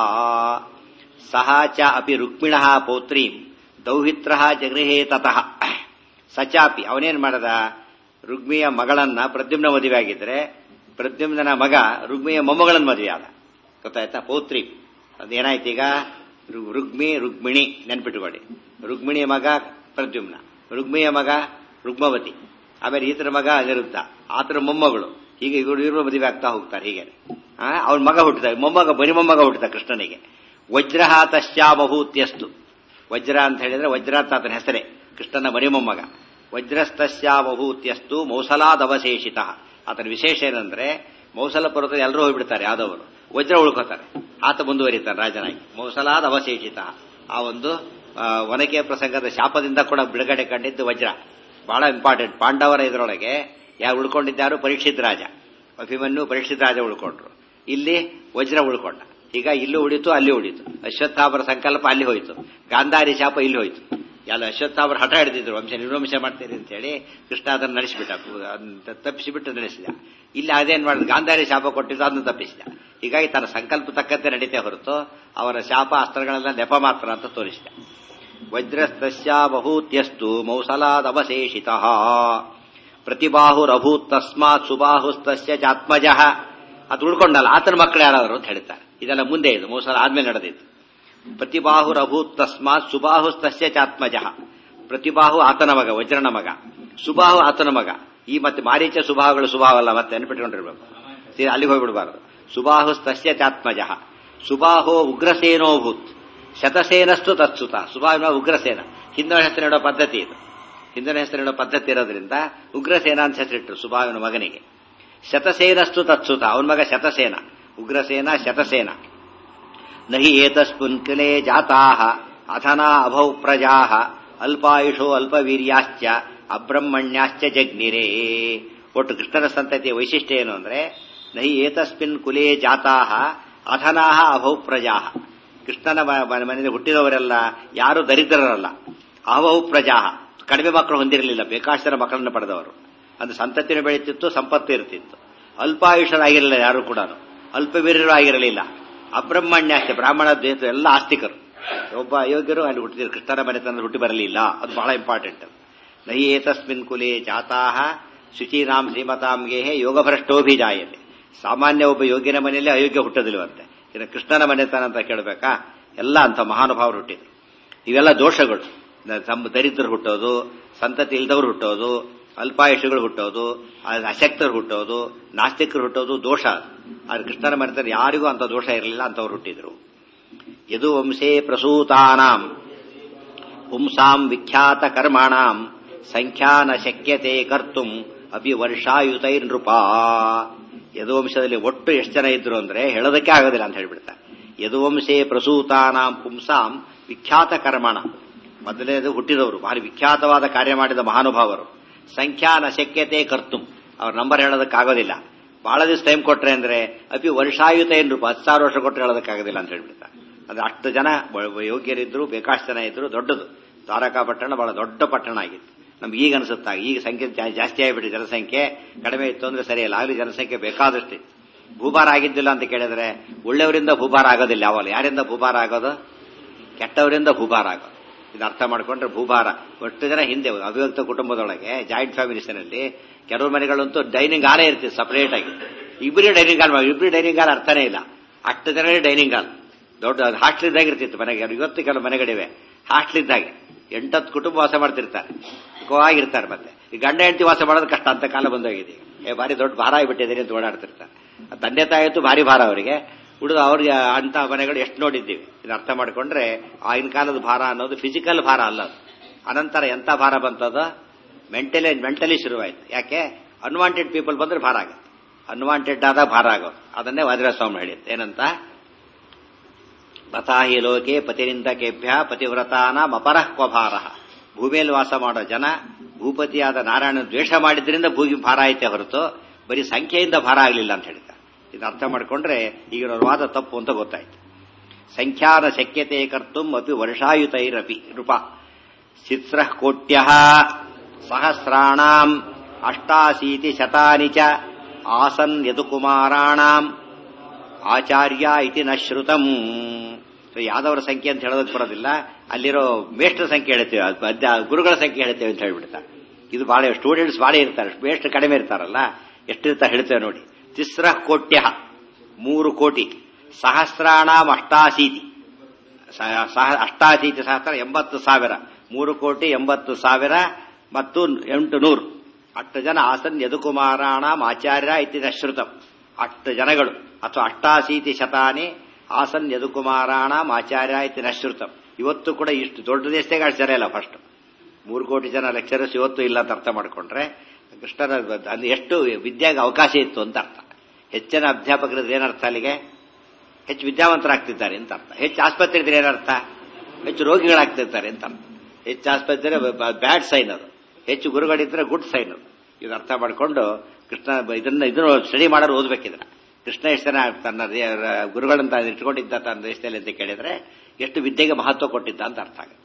Speaker 1: ಸಹ ಚ ಅಪಿ ರುಕ್ಮಿಣ ಪೌತ್ರೀಂ ದೌಹಿತ್ರ ಜಗೃಹೇ ತತಃ. ಸಚಾಪಿ ಅವನೇನ್ ಮಾಡದ? ರುಗ್ಮಿಯ ಮಗಳನ್ನ ಪ್ರದ್ಯುಮ್ನ ಮದುವೆ ಆಗಿದ್ರೆ ಪ್ರದ್ಯುಮ್ನ ಮಗ ರುಗ್ಮಿಯ ಮೊಮ್ಮಗಳನ್ನ ಮದುವೆ ಆದ. ಗೊತ್ತಾಯ್ತಾ? ಪೌತ್ರಿ ಅದೇನಾಯ್ತು ಈಗ? ರುಗ್ಮಿ ರುಗ್ಮಿಣಿ ನೆನ್ಪಿಟ್ಟುಕೊಳ್ಳಿ. ರುಗ್ಮಿಣಿಯ ಮಗ ಪ್ರದ್ಯುಮ್ನ, ರುಗ್ಮಿಯ ಮಗ ರುಗ್ಮವತಿ, ಆಮೇಲೆ ಈತರ ಮಗ ಅನಿರುದ್ಧ, ಆತರ ಮೊಮ್ಮಗಳು. ಹೀಗೆ ಇವರು ಇವರು ಮದುವೆ ಆಗ್ತಾ ಹೋಗ್ತಾರೆ. ಹೀಗೆ ಅವನ ಮಗ ಹುಟ್ಟಿದ, ಮೊಮ್ಮಗ ಬರಿ ಮೊಮ್ಮಗ ಹುಟ್ಟಿದ ಕೃಷ್ಣನಿಗೆ. ವಜ್ರ ತಸ್ಯಾಮಭೂತ್ಯಸ್ತು. ವಜ್ರ ಅಂತ ಹೇಳಿದ್ರೆ ವಜ್ರ ಅಂತ ಆತನ ಹೆಸರೇ, ಕೃಷ್ಣನ ಬರಿ ಮೊಮ್ಮಗ. ವಜ್ರಸ್ತಸ್ಯಾಮಭೂತ್ಯಸ್ತು ಮೌಸಲಾದವಶೇಷಿತ. ಆತನ ವಿಶೇಷ ಏನಂದ್ರೆ ಮೌಸಲ ಪರ್ವತ ಎಲ್ಲರೂ ಹೋಗ್ಬಿಡ್ತಾರೆ, ಯಾದವರು. ವಜ್ರ ಉಳ್ಕೋತಾರೆ, ಆತ ಮುಂದುವರಿತಾನೆ ರಾಜನಾಗಿ. ಮೌಸಲಾದ ಅವಶೇಷಿತ. ಆ ಒಂದು ವನಕೆಯ ಪ್ರಸಂಗದ ಶಾಪದಿಂದ ಕೂಡ ಬಿಡುಗಡೆ ಕಂಡಿದ್ದು ವಜ್ರ. ಬಹಳ ಇಂಪಾರ್ಟೆಂಟ್. ಪಾಂಡವರ ಇದರೊಳಗೆ ಯಾರು ಉಳ್ಕೊಂಡಿದ್ದಾರು? ಪರೀಕ್ಷಿತ್ ರಾಜ, ಅಭಿಮನ್ಯು ಪರೀಕ್ಷಿತ್ ರಾಜ ಉಳ್ಕೊಂಡ್ರು. ಇಲ್ಲಿ ವಜ್ರ ಉಳ್ಕೊಂಡ. ಈಗ ಇಲ್ಲೂ ಉಳಿತು, ಅಲ್ಲಿ ಉಳಿತು. ಅಶ್ವತ್ಥಾಮರ ಸಂಕಲ್ಪ ಅಲ್ಲಿ ಹೋಯಿತು, ಗಾಂಧಾರಿ ಶಾಪ ಇಲ್ಲಿ ಹೋಯಿತು. ಎಲ್ಲ ಅಶ್ವತ್ಥಾಮರ ಹಠ ಹಿಡಿದಿದ್ರು, ವಂಶ ನಿರ್ವಂಶ ಮಾಡ್ತೀರಿ ಅಂತ ಹೇಳಿ. ಕೃಷ್ಣ ಅದನ್ನು ನಡೆಸಿಬಿಟ್ಟ, ತಪ್ಪಿಸಿಬಿಟ್ಟು ನಡೆಸಿದ. ಇಲ್ಲಿ ಅದೇನ್ ಮಾಡಿದ, ಗಾಂಧಾರಿ ಶಾಪ ಕೊಟ್ಟಿದ್ದು, ಅದನ್ನು ತಪ್ಪಿಸಿದ. ಹೀಗಾಗಿ ತನ್ನ ಸಂಕಲ್ಪ ತಕ್ಕಂತೆ ನಡೀತೆ ಹೊರತು ಅವರ ಶಾಪ ಅಸ್ತ್ರಗಳೆಲ್ಲ ನೆಪ ಮಾತ್ರ ಅಂತ ತೋರಿಸಿದ. ವಜ್ರಸ್ತಸ್ಯ ಬಹೂತ್ಯಸ್ತು ಮೌಸಲಾದವಶೇಷಿತ ಪ್ರತಿಬಾಹುರಭೂತ್ ತಸ್ಮಾತ್ ಸುಬಾಹುಸ್ತಸ್ಯ ಚಾತ್ಮಜಃ. ಅದು ಉಳ್ಕೊಂಡಲ್ಲ, ಆತನ ಮಕ್ಕಳು ಯಾರಾದ್ರು ಅಂತ ಹೇಳ್ತಾರೆ. ಇದೆಲ್ಲ ಮುಂದೆ ಇದು ಮೌಸಲ ಆದ್ಮೇಲೆ ನಡೆದಿತ್ತು. ಪ್ರತಿಬಾಹುರಭೂತ್ ತಸ್ಮಾತ್ ಸುಬಾಹುಸ್ತಸ್ಯ ಚಾತ್ಮಜಃ. ಪ್ರತಿಬಾಹು ಆತನ ಮಗ, ವಜ್ರನ ಮಗ. ಸುಬಾಹು ಆತನ ಮಗ. ಈ ಮತ್ತೆ ಮಾರೀಚ ಸುಬಾಹುಗಳು ಸುಬಾಹಲ್ಲ, ಮತ್ತೆ ನೆನಪಿಟ್ಕೊಂಡಿರ್ಬೇಕು, ಅಲ್ಲಿಗೆ ಹೋಗ್ಬಿಡಬಾರದು. ಸುಬಾಹುಸ್ತಸ್ಯ ಚಾತ್ಮಜಃ. ಸುಬಾಹೋ ಉಗ್ರಸೇನೋಭೂತ್ ಶತಸೇನಸ್ತು ತತ್ಸುತ. ಸುಬಾಹುನ ಉಗ್ರಸೇನ. ಹಿಂದಿನ ಹೆಸರು ನೀಡೋ ಪದ್ಧತಿ ಇದು. ಹಿಂದಿನ ಹೆಸರು ನೀಡೋ ಪದ್ಧತಿ ಇರೋದ್ರಿಂದ ಉಗ್ರಸೇನ ಅಂತ ಹೆಸರಿಟ್ಟರು ಸುಬಾಹುವಿನ ಮಗನಿಗೆ. ಶತಸೇನಸ್ತು ತತ್ಸುತ, ಅವನ ಮಗ ಶತಸೇನ. ಉಗ್ರಸೇನ ಶತಸೇನ. ನಹಿ ಏತಸ್ಮಿನ್ ಕುಲೇ ಜಾತಾಃ ಅಧನಾ ಅಭೌ ಪ್ರಜಾಃ ಅಲ್ಪಾಯುಷೋ ಅಲ್ಪವೀರ್ಯಾಶ್ಚ ಅಬ್ರಹ್ಮಣ್ಯಾಶ್ಚ ಜಗ್ನಿರೇ. ಒಟ್ಟು ಕೃಷ್ಣನ ಸಂತತಿಯ ವೈಶಿಷ್ಟ್ಯ ಏನು ಅಂದ್ರೆ, ನಹಿ ಏತಸ್ಮಿನ್ ಕುಲೇ ಜಾತಾಃ ಅಧನಾಃ ಅಭೌ ಪ್ರಜಾಃ. ಕೃಷ್ಣನ ಮನೆಯಲ್ಲಿ ಹುಟ್ಟಿದವರೆಲ್ಲ ಯಾರು ದರಿದ್ರರಲ್ಲ. ಅಭೌ ಪ್ರಜಾಃ, ಕಡಿಮೆ ಮಕ್ಕಳು ಹೊಂದಿರಲಿಲ್ಲ, ಬೇಕಾಷ್ಟರ ಮಕ್ಕಳನ್ನು ಪಡೆದವರು. ಅಂದ್ರೆ ಸಂತತಿನೂ ಬೆಳೀತಿತ್ತು, ಸಂಪತ್ತು ಇರ್ತಿತ್ತು. ಅಲ್ಪಾಯುಷರಾಗಿರಲಿಲ್ಲ ಯಾರು ಕೂಡ, ಅಲ್ಪವೀರ್ಯರು ಆಗಿರಲಿಲ್ಲ. ಅಬ್ರಹ್ಮಣ್ಯಾಶ್ಚ, ಬ್ರಾಹ್ಮಣ ದೇಶ ಎಲ್ಲ ಆಸ್ತಿಕರು. ಒಬ್ಬ ಅಯೋಗ್ಯರು ಅಲ್ಲಿ ಹುಟ್ಟಿದ್ರು, ಕೃಷ್ಣನ ಮನೆತನ ಹುಟ್ಟಿ ಬರಲಿಲ್ಲ. ಅದು ಬಹಳ ಇಂಪಾರ್ಟೆಂಟ್. ನಹಿ ಏತಸ್ಮಿನ್ ಕುಲೇ ಜಾತಾಃ ಶುಚೀನಾಂ ಶ್ರೀಮತಾಂಗೆ ಯೋಗಭ್ರಷ್ಟೋಭಿಜಾಯತೆ. ಸಾಮಾನ್ಯ ಒಬ್ಬ ಯೋಗ್ಯನ ಮನೆಯಲ್ಲಿ ಅಯೋಗ್ಯ ಹುಟ್ಟೋದಿಲ್ವಂತೆ. ಇನ್ನು ಕೃಷ್ಣನ ಮನೆತನ ಅಂತ ಕೇಳಬೇಕಾ? ಎಲ್ಲ ಅಂತ ಮಹಾನುಭಾವರು ಹುಟ್ಟಿದ್ರು. ಇವೆಲ್ಲ ದೋಷಗಳು. ದರಿದ್ರರು ಹುಟ್ಟೋದು, ಸಂತತಿ ಇಲ್ದವರು ಹುಟ್ಟೋದು, ಅಲ್ಪಾಯುಷಗಳು ಹುಟ್ಟೋದು, ಅಶಕ್ತರು ಹುಟ್ಟೋದು, ನಾಸ್ತಿಕರು ಹುಟ್ಟೋದು ದೋಷ. ಆದ್ರೆ ಕೃಷ್ಣನ ಮನೆತನ ಯಾರಿಗೂ ಅಂತ ದೋಷ ಇರಲಿಲ್ಲ, ಅಂತವ್ರು ಹುಟ್ಟಿದ್ರು. ಯದು ವಂಶೇ ಪ್ರಸೂತಾನಾಂ ಪುಂಸಾಂ ವಿಖ್ಯಾತ ಕರ್ಮಾಣಾಂ ಸಂಖ್ಯಾನ ಶಕ್ಯತೆ ಕರ್ತುಂ ಅಭಿ ವರ್ಷಾಯುತೈರ್ ನೃಪ. ಯದುವಂಶದಲ್ಲಿ ಒಟ್ಟು ಎಷ್ಟು ಜನ ಇದ್ರು ಅಂದ್ರೆ ಹೇಳೋದಕ್ಕೆ ಆಗೋದಿಲ್ಲ ಅಂತ ಹೇಳ್ಬಿಡ್ತಾರೆ. ಯದುವಂಶೇ ಪ್ರಸೂತಾನಾಂ ಪುಂಸಾಂ ವಿಖ್ಯಾತ ಕರ್ಮಣ. ಮೊದಲನೇದು ಹುಟ್ಟಿದವರು, ಭಾರಿ ವಿಖ್ಯಾತವಾದ ಕಾರ್ಯ ಮಾಡಿದ ಮಹಾನುಭಾವರು. ಸಂಖ್ಯಾನ ಶಕ್ಯತೆ ಕರ್ತುಂ, ಅವ್ರ ನಂಬರ್ ಹೇಳೋದಕ್ಕಾಗೋದಿಲ್ಲ. ಬಹಳ ದಿವಸ ಟೈಮ್ ಕೊಟ್ರೆ ಅಂದ್ರೆ ಅಪಿ ವರ್ಷಾಯುತ ಏನ್ ರೂಪ, ಹತ್ತು ಸಾವಿರ ವರ್ಷ ಕೊಟ್ಟರೆ ಹೇಳೋದಕ್ಕಾಗೋದಿಲ್ಲ ಅಂತ ಹೇಳ್ಬಿಡ್ತಾರೆ. ಅಂದ್ರೆ ಅಷ್ಟು ಜನ ಯೋಗ್ಯರಿದ್ರು, ಬೇಕಾಷ್ಟು ಜನ ಇದ್ರು. ದೊಡ್ಡದು ದ್ವಾರಕಾ ಪಟ್ಟಣ ಬಹಳ ದೊಡ್ಡ ಪಟ್ಟಣ ಆಗಿತ್ತು. ನಮ್ಗೆ ಈಗ ಅನಿಸುತ್ತಾ, ಈಗ ಸಂಖ್ಯೆ ಜಾಸ್ತಿ ಆಗಿಬಿಟ್ಟು ಜನಸಂಖ್ಯೆ ಕಡಿಮೆ ಇತ್ತು ಅಂದ್ರೆ ಸರಿಯಲ್ಲ. ಆಗಲಿ ಜನಸಂಖ್ಯೆ ಬೇಕಾದಷ್ಟು ಭೂಭಾರ ಆಗಿದ್ದಿಲ್ಲ ಅಂತ ಕೇಳಿದ್ರೆ, ಒಳ್ಳೆಯವರಿಂದ ಭೂಭಾರ ಆಗೋದಿಲ್ಲ. ಯಾವಲ್ಲ ಯಾರಿಂದ ಭೂಭಾರ ಆಗೋದು? ಕೆಟ್ಟವರಿಂದ ಭೂಭಾರ ಆಗೋದು. ಇದು ಅರ್ಥ ಮಾಡ್ಕೊಂಡ್ರೆ ಭೂಭಾರ. ಒಟ್ಟು ಜನ ಹಿಂದೆ ಅವಿಭಕ್ತ ಕುಟುಂಬದೊಳಗೆ ಜಾಯಿಂಟ್ ಫ್ಯಾಮಿಲೀಸ್ನಲ್ಲಿ ಕೆಲವು ಮನೆಗಳಂತೂ ಡೈನಿಂಗ್ ಹಾಲೇ ಇರ್ತಿತ್ತು ಸಪರೇಟ್ ಆಗಿ. ಇಬ್ಬರಿ ಡೈನಿಂಗ್ ಹಾಲ್, ಇಬ್ಬರಿ ಡೈನಿಂಗ್ ಹಾಲ್ ಅರ್ಥನೇ ಇಲ್ಲ. ಅಷ್ಟು ಜನ ಡೈನಿಂಗ್ ಹಾಲ್ ದೊಡ್ಡ ಹಾಸ್ಟೆಲ್ ಇದ್ದಾಗ ಇರ್ತಿತ್ತು ಮನೆಗೆ. ಇವತ್ತು ಕೆಲವು ಮನೆಗಳಿವೆ ಹಾಸ್ಟೆಲ್ ಇದ್ದಾಗೆ ಎಂಟತ್ತು ಕುಟುಂಬ ವಾಸ ಮಾಡ್ತಿರ್ತಾರೆ, ಆಗಿರ್ತಾರೆ. ಮತ್ತೆ ಈ ಗಂಡ ಹೆಂಡತಿ ವಾಸ ಮಾಡೋದು ಕಷ್ಟ ಅಂತ ಕಾಲ ಬಂದೋಗಿದೆ. ಏ ಭಾರಿ ದೊಡ್ಡ ಭಾರ ಆಗಿಬಿಟ್ಟಿದ್ದೀರಿ ಅಂತ ಓಡಾಡ್ತಿರ್ತಾರೆ. ತಂದೆ ತಾಯಿತ್ತು ಭಾರಿ ಭಾರ ಅವರಿಗೆ. ಉಳಿದು ಅವ್ರಿಗೆ ಅಂತ ಮನೆಗಳು ಎಷ್ಟು ನೋಡಿದ್ದೀವಿ. ಇದು ಅರ್ಥ ಮಾಡ್ಕೊಂಡ್ರೆ ಆಗಿನ ಕಾಲದ ಭಾರ ಅನ್ನೋದು ಫಿಸಿಕಲ್ ಭಾರ ಅಲ್ಲ. ಅನಂತರ ಎಂತ ಭಾರ ಬಂತದ, ಮೆಂಟಲಿ ಮೆಂಟಲಿ ಶುರುವಾಯಿತು. ಯಾಕೆ? ಅನ್ವಾಂಟೆಡ್ ಪೀಪಲ್ ಬಂದ್ರೆ ಭಾರ ಆಗುತ್ತೆ. ಅನ್ವಾಂಟೆಡ್ ಆದಾಗ ಭಾರ ಆಗೋದು. ಅದನ್ನೇ ವಜ್ರಸ್ವಾಮಿ ಹೇಳಿತ್ತು. ಏನಂತ? ಬತಾಹಿ ಲೋಕೆ ಪತಿನಿಂದಕೇಭ್ಯ ಪತಿವ್ರತಾನ ಅಪರಃ ಕ್ವಭಾರ. ಭೂಮಿಯಲ್ಲಿ ವಾಸ ಮಾಡೋ ಜನ ಭೂಪತಿಯಾದ ನಾರಾಯಣ ದ್ವೇಷ ಮಾಡಿದ್ರಿಂದ ಭೂಮಿ ಭಾರ ಐತೆ ಹೊರತು ಬರೀ ಸಂಖ್ಯೆಯಿಂದ ಭಾರ ಆಗಲಿಲ್ಲ ಅಂತ ಹೇಳಿದ್ದಾರೆ. ಇದು ಅರ್ಥ ಮಾಡಿಕೊಂಡ್ರೆ ಈಗಿನ ವಾದ ತಪ್ಪು ಅಂತ ಗೊತ್ತಾಯ್ತು. ಸಂಖ್ಯಾನ ಶಕ್ಯತೆ ಕರ್ತುಂ ಅಪಿ ವರ್ಷಾಯುತೈರಪಿ ನೃಪ ಚಿತ್ರ ಕೋಟ್ಯ ಸಹಸ್ರಾಣಾಂ ಅಷ್ಟಾಶೀತಿ ಶತಾನಿ ಚ ಆಸನ್ ಯದುಕುಮಾರಾಣಾಂ ಆಚಾರ್ಯ ಇತಿ ನ ಶ್ರುತಂ. ಯಾದವರ ಸಂಖ್ಯೆ ಅಂತ ಹೇಳೋದಕ್ಕೆ ಬರೋದಿಲ್ಲ, ಅಲ್ಲಿರೋ ಮೇಷ್ಟ್ರ ಸಂಖ್ಯೆ ಹೇಳ್ತೇವೆ, ಗುರುಗಳ ಸಂಖ್ಯೆ ಹೇಳ್ತೇವೆ ಅಂತ ಹೇಳ್ಬಿಡ್ತಾರೆ. ಇದು ಬಹಳ ಸ್ಟೂಡೆಂಟ್ಸ್ ಬಹಳ ಇರ್ತಾರೆ, ಮೇಷ್ಟ್ರು ಕಡಿಮೆ ಇರ್ತಾರಲ್ಲ, ಎಷ್ಟಿರ್ತಾರೆ ಹೇಳ್ತೇವೆ ನೋಡಿ. ತಿಸ್ರ ಕೋಟ್ಯ ಮೂರು ಕೋಟಿ, ಸಹಸ್ರಾಣಾಂ ಅಷ್ಟಾಶೀತಿ ಅಷ್ಟಾಶೀತಿ ಸಹಸ್ರ ಎಂಬತ್ತು ಸಾವಿರ, ಮೂರು ಕೋಟಿ ಎಂಬತ್ತು ಸಾವಿರ ಮತ್ತು ಎಂಟು ನೂರು ಅಷ್ಟು ಜನ. ಆಸನ್ ಯದುಕುಮಾರಾಣಾಂ ಆಚಾರ್ಯ ಇತಿ ಶ್ರುತಂ. ಅಷ್ಟು ಜನಗಳು ಅಥವಾ ಅಷ್ಟಾಶೀತಿ ಶತಾನಿ ಆಸನ್ ಯದುಕುಮಾರಾಣಾಂ ಆಚಾರ್ಯ ಇತಿ ಶ್ರುತಂ. ಇವತ್ತು ಕೂಡ ಇಷ್ಟು ದೊಡ್ಡ ದೇಶದಾಗ ಅಷ್ಟು ಜನ ಇಲ್ಲ. ಫಸ್ಟ್ ಮೂರು ಕೋಟಿ ಜನ ಲೆಕ್ಚರರ್ಸ್ ಇವತ್ತು ಇಲ್ಲ ಅಂತ ಅರ್ಥ ಮಾಡ್ಕೊಂಡ್ರೆ ಕೃಷ್ಣನ ಅಲ್ಲಿ ಎಷ್ಟು ವಿದ್ಯಾಗ ಅವಕಾಶ ಇತ್ತು ಅಂತ ಅರ್ಥ. ಹೆಚ್ಚಿನ ಅಧ್ಯಾಪಕರಿದ್ರೆ ಏನರ್ಥ? ಅಲ್ಲಿಗೆ ಹೆಚ್ಚು ವಿದ್ಯಾವಂತರಾಗ್ತಿದ್ದಾರೆ ಅಂತ ಅರ್ಥ. ಹೆಚ್ಚು ಆಸ್ಪತ್ರೆ ಇದ್ರೆ ಏನರ್ಥ? ಹೆಚ್ಚು ರೋಗಿಗಳಾಗ್ತಿರ್ತಾರೆ ಅಂತ ಅರ್ಥ. ಹೆಚ್ಚು ಆಸ್ಪತ್ರೆ ಬ್ಯಾಡ್ ಸೈನ್ ಅದು, ಹೆಚ್ಚು ಗುರುಗಳಿದ್ರೆ ಗುಡ್ ಸೈನ್ ಅದು. ಇದು ಅರ್ಥ ಮಾಡಿಕೊಂಡು ಕೃಷ್ಣ ಇದನ್ನ ಇದನ್ನು ಸ್ಟಡಿ ಮಾಡೋರು ಓದ್ಬೇಕಿದ್ರೆ ಕೃಷ್ಣ ಎಷ್ಟು ಜನ ತನ್ನ ಗುರುಗಳಂತ ಇಟ್ಕೊಂಡಿದ್ದ ತನ್ನ ದೇಶದಲ್ಲಿ ಅಂತ ಕೇಳಿದ್ರೆ ಎಷ್ಟು ವಿದ್ಯೆಗೆ ಮಹತ್ವ ಕೊಟ್ಟಿದ್ದ ಅಂತ ಅರ್ಥ ಆಗುತ್ತೆ.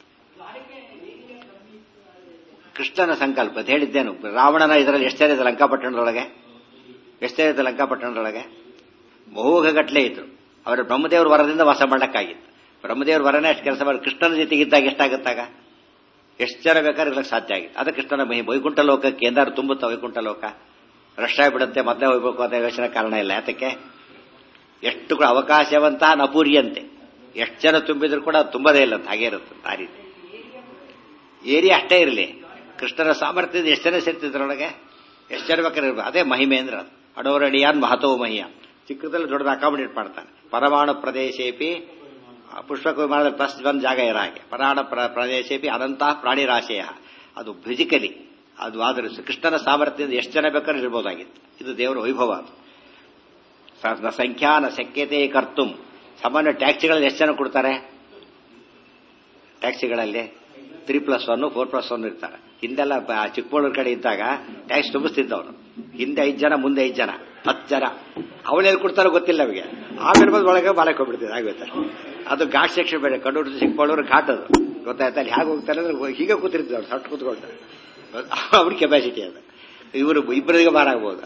Speaker 1: ಕೃಷ್ಣನ ಸಂಕಲ್ಪ ಅದು ಹೇಳಿದ್ದೇನು, ರಾವಣನ ಇದರಲ್ಲಿ ಎಷ್ಟು ಜನ ಇದೆ ಲಂಕಾಪಟ್ಟಣದೊಳಗೆ, ಎಷ್ಟು ಜನ ಇದೆ ಲಂಕಾಪಟ್ಟಣದೊಳಗೆ, ಬಹುಗಟ್ಟಲೆ ಇದ್ರು. ಅವರ ಬ್ರಹ್ಮದೇವ್ರ ವರದಿಂದ ವಾಸ ಮಾಡಕ್ಕಾಗಿತ್ತು. ಬ್ರಹ್ಮದೇವ್ರ ವರನೇ ಅಷ್ಟು ಕೆಲಸ ಮಾಡಿ ಕೃಷ್ಣನ ಜೊತೆಗಿದ್ದಾಗ ಎಷ್ಟಾಗುತ್ತಾಗ ಎಷ್ಟು ಜನ ಬೇಕಾದ್ರೆ ಇರ್ಲಿಕ್ಕೆ ಸಾಧ್ಯ ಆಗಿತ್ತು. ಅದು ಕೃಷ್ಣನ ಮಹಿ. ವೈಕುಂಠ ಲೋಕಕ್ಕೆ ಎಂದಾರು ತುಂಬುತ್ತಾ ವೈಕುಂಠ ಲೋಕ ರಷ್ಟ ಬಿಡುತ್ತೆ, ಮೊದಲೇ ಹೋಗ್ಬೇಕು ಅಂತ ಯೋಚನೆ ಕಾರಣ ಇಲ್ಲ. ಯಾತಕ್ಕೆ ಎಷ್ಟು ಕೂಡ ಅವಕಾಶವಂತ ನಪೂರಿಯಂತೆ ಎಷ್ಟು ಜನ ತುಂಬಿದ್ರು ಕೂಡ ಅದು ತುಂಬದೇ ಇಲ್ಲ ಅಂತ ಹಾಗೆ ಇರುತ್ತೆ. ಆ ರೀತಿ ಏರಿಯಾ ಅಷ್ಟೇ ಇರಲಿ, ಕೃಷ್ಣನ ಸಾಮರ್ಥ್ಯದ ಎಷ್ಟು ಜನ ಸೇರ್ತಿದ್ರೊಳಗೆ ಎಷ್ಟು ಜನ ಬೇಕಾದ್ರೆ ಇರ್ಬೇಕು. ಅದೇ ಮಹಿಮೆ ಅಂದ್ರೆ ಅದು. ಅಡೋರಡಿಯಾನ್ ಮಹತೋ ಮಹಿಯ. ಚಿಕ್ಕದಲ್ಲಿ ದೊಡ್ಡದು ಅಕಾಮಿಡೇಟ್ ಮಾಡ್ತಾನೆ. ಪರಮಾಣು ಪ್ರದೇಶೇಪಿ ಪುಷ್ಪಕ ವಿಮಾನದ ಪ್ಲಸ್ ಒಂದು ಜಾಗ ಇರೋ ಹಾಗೆ ಪರಾಣ ಪ್ರದೇಶೇಪಿ ಅನಂತಹ ಪ್ರಾಣಿ ರಾಶಯ. ಅದು ಫಿಸಿಕಲಿ ಅದು ಆದರೂ ಕೃಷ್ಣನ ಸಾಮರ್ಥ್ಯದಿಂದ ಎಷ್ಟು ಜನ ಬೇಕಾದ್ರೂ ಇರ್ಬೋದಾಗಿತ್ತು. ಇದು ದೇವರ ವೈಭವ. ಅದು ಸಂಖ್ಯಾನ ಶಕ್ಯತೆ ಕರ್ತುಂ. ಸಾಮಾನ್ಯ ಟ್ಯಾಕ್ಸಿಗಳಲ್ಲಿ ಎಷ್ಟು ಜನ ಕೊಡ್ತಾರೆ, ಟ್ಯಾಕ್ಸಿಗಳಲ್ಲಿ three plus one four plus one ಇರ್ತಾರೆ. ಹಿಂದೆಲ್ಲ ಚಿಕ್ಕಮಗಳೂರು ಕಡೆ ಇದ್ದಾಗ ಟ್ಯಾಕ್ಸ್ ತುಂಬಿಸ್ತಿದ್ದವನು. ಹಿಂದೆ ಐದು ಜನ ಮುಂದೆ ಐದು ಜನ ಹತ್ತು ಜನ. ಅವಳೆಲ್ಲಿ ಕೊಡ್ತಾರೋ ಗೊತ್ತಿಲ್ಲ ನಮಗೆ. ಆಮೇಲೆ ಬಂದು ಒಳಗೆ ಬಾಲಕ್ಕೆ ಹೋಗ್ಬಿಡ್ತಿದೆ ಆಗುತ್ತೆ. ಅದು ಘಾಟ್ ಸೆಕ್ಷನ್ ಬೇಡ, ಕಂಡು ಚಿಕ್ಕಮಗಳೂರು ಘಾಟ್ ಅದು ಗೊತ್ತಾಯ್ತಾ. ಅಲ್ಲಿ ಹೇಗೆ ಹೋಗ್ತಾರೆ ಅಂದ್ರೆ ಹೀಗೆ ಕೂತಿರ್ತಿದ್ರು ಅವ್ರು ಸಟ್ಟು ಕೂತ್ಕೊಂಡು. ಅವ್ರ ಕೆಪಾಸಿಟಿ ಅದು. ಇವರು ಇಬ್ಬರಿಗೆ ಮಾರಾಗ್ಬೋದು,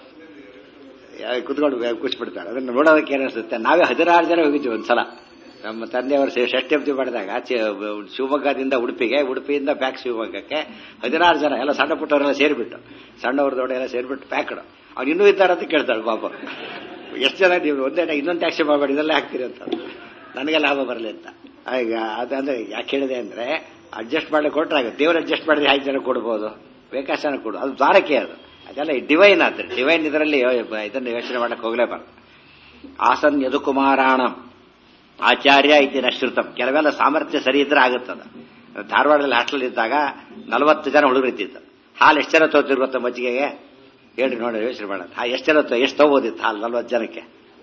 Speaker 1: ಕುತ್ಕೊಂಡು ಕೂಚ್ಬಿಡ್ತಾರೆ. ಅದನ್ನು ನೋಡೋದಕ್ಕೆ ಏನಿಸುತ್ತೆ. ನಾವೇ ಹದಿನಾರು ಜನ ಹೋಗಿದ್ವಿ ಒಂದ್ಸಲ. ನಮ್ಮ ತಂದೆಯವರು ಷಷ್ಠಿ ಮಾಡಿದಾಗ ಶಿವಮೊಗ್ಗದಿಂದ ಉಡುಪಿಗೆ, ಉಡುಪಿಯಿಂದ ಬ್ಯಾಕ್ ಶಿವಮೊಗ್ಗಕ್ಕೆ ಹದಿನಾರು ಜನ ಎಲ್ಲ ಸಣ್ಣ ಪುಟ್ಟವರೆಲ್ಲ ಸೇರಿಬಿಟ್ಟು, ಸಣ್ಣವ್ರ ದೊಡ್ಡ ಎಲ್ಲ ಸೇರಿಬಿಟ್ಟು ಪ್ಯಾಕ್ಡ್. ಅವ್ರು ಇನ್ನೂ ಇದ್ದಾರೆ ಅಂತ ಕೇಳ್ತಾಳೆ ಪಾಪ. ಎಷ್ಟು ಜನ ನೀವು ಒಂದೇ ಇನ್ನೊಂದು ಟ್ಯಾಕ್ಸಿ ಮಾಡಬೇಡಿ ಇದೆಲ್ಲ ಹಾಕ್ತೀರಿ ಅಂತ. ನನಗೆ ಲಾಭ ಬರಲಿ ಅಂತ. ಈಗ ಅದಂದ್ರೆ ಯಾಕೆ ಹೇಳಿದೆ ಅಂದ್ರೆ ಅಡ್ಜಸ್ಟ್ ಮಾಡಿ ಕೊಟ್ರೆ ಆಗುತ್ತೆ. ದೇವ್ರು ಅಡ್ಜಸ್ಟ್ ಮಾಡಿದ್ರೆ ಐದು ಜನ ಕೊಡ್ಬೋದು, ಬೇಕಾಷ್ಟು ಜನ ಕೊಡು. ಅದು ದ್ವಾರಕೆ ಅದು. ಅದೆಲ್ಲ ಡಿವೈನ್ ಆದ್ರೆ ಡಿವೈನ್ ಇದರಲ್ಲಿ ಇದನ್ನು ಯೋಚನೆ ಮಾಡಕ್ಕೆ ಹೋಗಲೇಬಾರ್ದು. ಆಸನ್ ಯದುಕುಮಾರಾಣ ಆಚಾರ್ಯ ಇತಿನ ಶ್ರುತಂ. ಕೆಲವೆಲ್ಲ ಸಾಮರ್ಥ್ಯ ಸರಿ ಇದ್ರೆ ಆಗುತ್ತದ. ಧಾರವಾಡದಲ್ಲಿ ಹಾಸ್ಟೆಲ್ ಇದ್ದಾಗ ನಲವತ್ತು ಜನ ಹುಡುಗರು ಇದ್ದಿತ್ತು. ಹಾಲು ಎಷ್ಟು ಜನ ತಗೋತಿರ್ ಗೊತ್ತ ಮಜ್ಜಿಗೆಗೆ? ಹೇಳ್ರಿ ನೋಡಿ, ಯೋಚನೆ ಮಾಡೋದು. ಹಾ ಎಷ್ಟು ಜನ ಎಷ್ಟು ತಗೋದಿತ್ತು ಹಾಲು ನಲ್ವತ್ತು ಜನಕ್ಕೆ?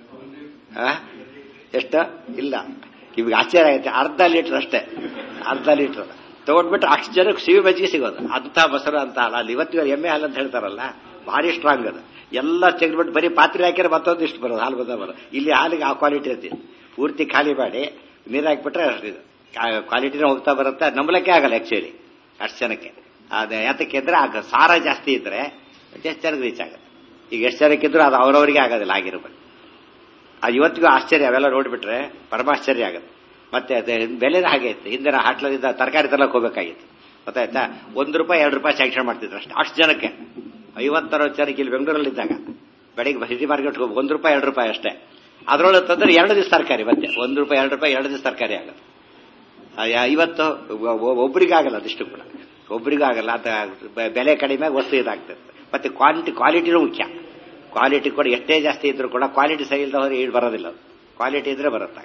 Speaker 1: ಎಷ್ಟು ಇಲ್ಲ. ಇವಾಗ ಆಶ್ಚರ್ಯ ಆಗುತ್ತೆ. ಅರ್ಧ ಲೀಟರ್ ಅಷ್ಟೇ, ಅರ್ಧ ಲೀಟರ್ ತಗೊಂಡ್ಬಿಟ್ಟು ಅಷ್ಟು ಜನಕ್ಕೆ ಸಿವಿ ಮಜ್ಜಿಗೆ ಸಿಗೋದು. ಅಂಥ ಮೊಸರು ಅಂತ ಹಾಲು. ಅಲ್ಲಿ ಇವತ್ತಿಗೆ ಎಮ್ಮೆ ಹಾಲು ಅಂತ ಹೇಳ್ತಾರಲ್ಲ, ಭಾರಿ ಸ್ಟ್ರಾಂಗ್ ಅದು. ಎಲ್ಲ ತೆಗೆದ್ಬಿಟ್ಟು ಬರೀ ಪಾತ್ರೆ ಹಾಕಿದ್ರೆ ಮತ್ತೊಂದು ಇಷ್ಟು ಬರೋದು, ಹಾಲು ಬಂದ ಬರೋದು. ಇಲ್ಲಿ ಹಾಲಿಗೆ ಆ ಕ್ವಾಲಿಟಿ ಇರ್ತೀವಿ. ಪೂರ್ತಿ ಖಾಲಿ ಮಾಡಿ ನೀರು ಹಾಕಿಬಿಟ್ರೆ ಇದು ಕ್ವಾಲಿಟಿನ ಹೋಗ್ತಾ ಬರುತ್ತೆ. ನಂಬಲಕ್ಕೆ ಆಗಲ್ಲ ಆಕ್ಚುಲಿ ಅಷ್ಟು ಜನಕ್ಕೆ. ಅದು ಯಾತಕ್ಕೆ ಅಂದ್ರೆ ಆಗ ಸಾರ ಜಾಸ್ತಿ ಇದ್ರೆ ಎಷ್ಟು ಜನಕ್ಕೆ ರೀಚ್ ಆಗುತ್ತೆ. ಈಗ ಎಷ್ಟು ಜನಕ್ಕಿದ್ರು ಅದು ಅವರವರಿಗೆ ಆಗೋದಿಲ್ಲ ಆಗಿರ್ಬೇಕು. ಅದು ಇವತ್ತಿಗೂ ಆಶ್ಚರ್ಯ. ಅವೆಲ್ಲ ನೋಡಿಬಿಟ್ರೆ ಪರಮಾಶ್ಚರ್ಯ ಆಗುತ್ತೆ. ಮತ್ತೆ ಅದೇ ಬೆಲೆನ ಹಾಗೆ ಇತ್ತು. ಹಿಂದಿನ ಹಾಟ್ಲದಿಂದ ತರಕಾರಿ ತರಕ್ಕೆ ಹೋಗ್ಬೇಕಾಗಿತ್ತು, ಗೊತ್ತಾಯ್ತಾ. ಒಂದು ರೂಪಾಯಿ ಎರಡು ರೂಪಾಯಿ ಸ್ಯಾಂಕ್ಷನ್ ಮಾಡ್ತಿದ್ರು ಅಷ್ಟೇ ಅಷ್ಟು ಜನಕ್ಕೆ. ಐವತ್ತರವತ್ತು ಜನಕ್ಕೆ ಇಲ್ಲಿ ಬೆಂಗಳೂರಲ್ಲಿ ಇದ್ದಾಗ ಬೆಳಿಗ್ಗೆ ಸಿಟಿ ಮಾರ್ಕೆಟ್ ಹೋಗಿ ಒಂದು ರೂಪಾಯಿ ಎರಡು ರೂಪಾಯಿ ಅಷ್ಟೇ. ಅದರೊಳಗೆ ತಂದ್ರೆ ಎರಡು ದಿವಸ ತರಕಾರಿ, ಮತ್ತೆ ಒಂದು ರೂಪಾಯಿ ಎರಡು ರೂಪಾಯಿ ಎರಡು ದಿವಸ ತರಕಾರಿ ಆಗುತ್ತೆ. ಇವತ್ತು ಒಬ್ಬರಿಗಾಗಲ್ಲ, ಅದಿಷ್ಟು ಕೂಡ ಒಬ್ಬರಿಗೂ ಆಗಲ್ಲ. ಬೆಲೆ ಕಡಿಮೆ ವಸ್ತು ಇದಾಗ್ತದೆ. ಮತ್ತೆ ಕ್ವಾಲಿಟಿ ಕ್ವಾಲಿಟಿನೂ ಮುಖ್ಯ. ಕ್ವಾಲಿಟಿ ಕೂಡ ಎಷ್ಟೇ ಜಾಸ್ತಿ ಇದ್ರು ಕೂಡ ಕ್ವಾಲಿಟಿ ಸರಿ ಇಲ್ಲದ ಹೋದ್ರೆ ಈಡು ಬರೋದಿಲ್ಲ. ಕ್ವಾಲಿಟಿ ಇದ್ರೆ ಬರುತ್ತೆ.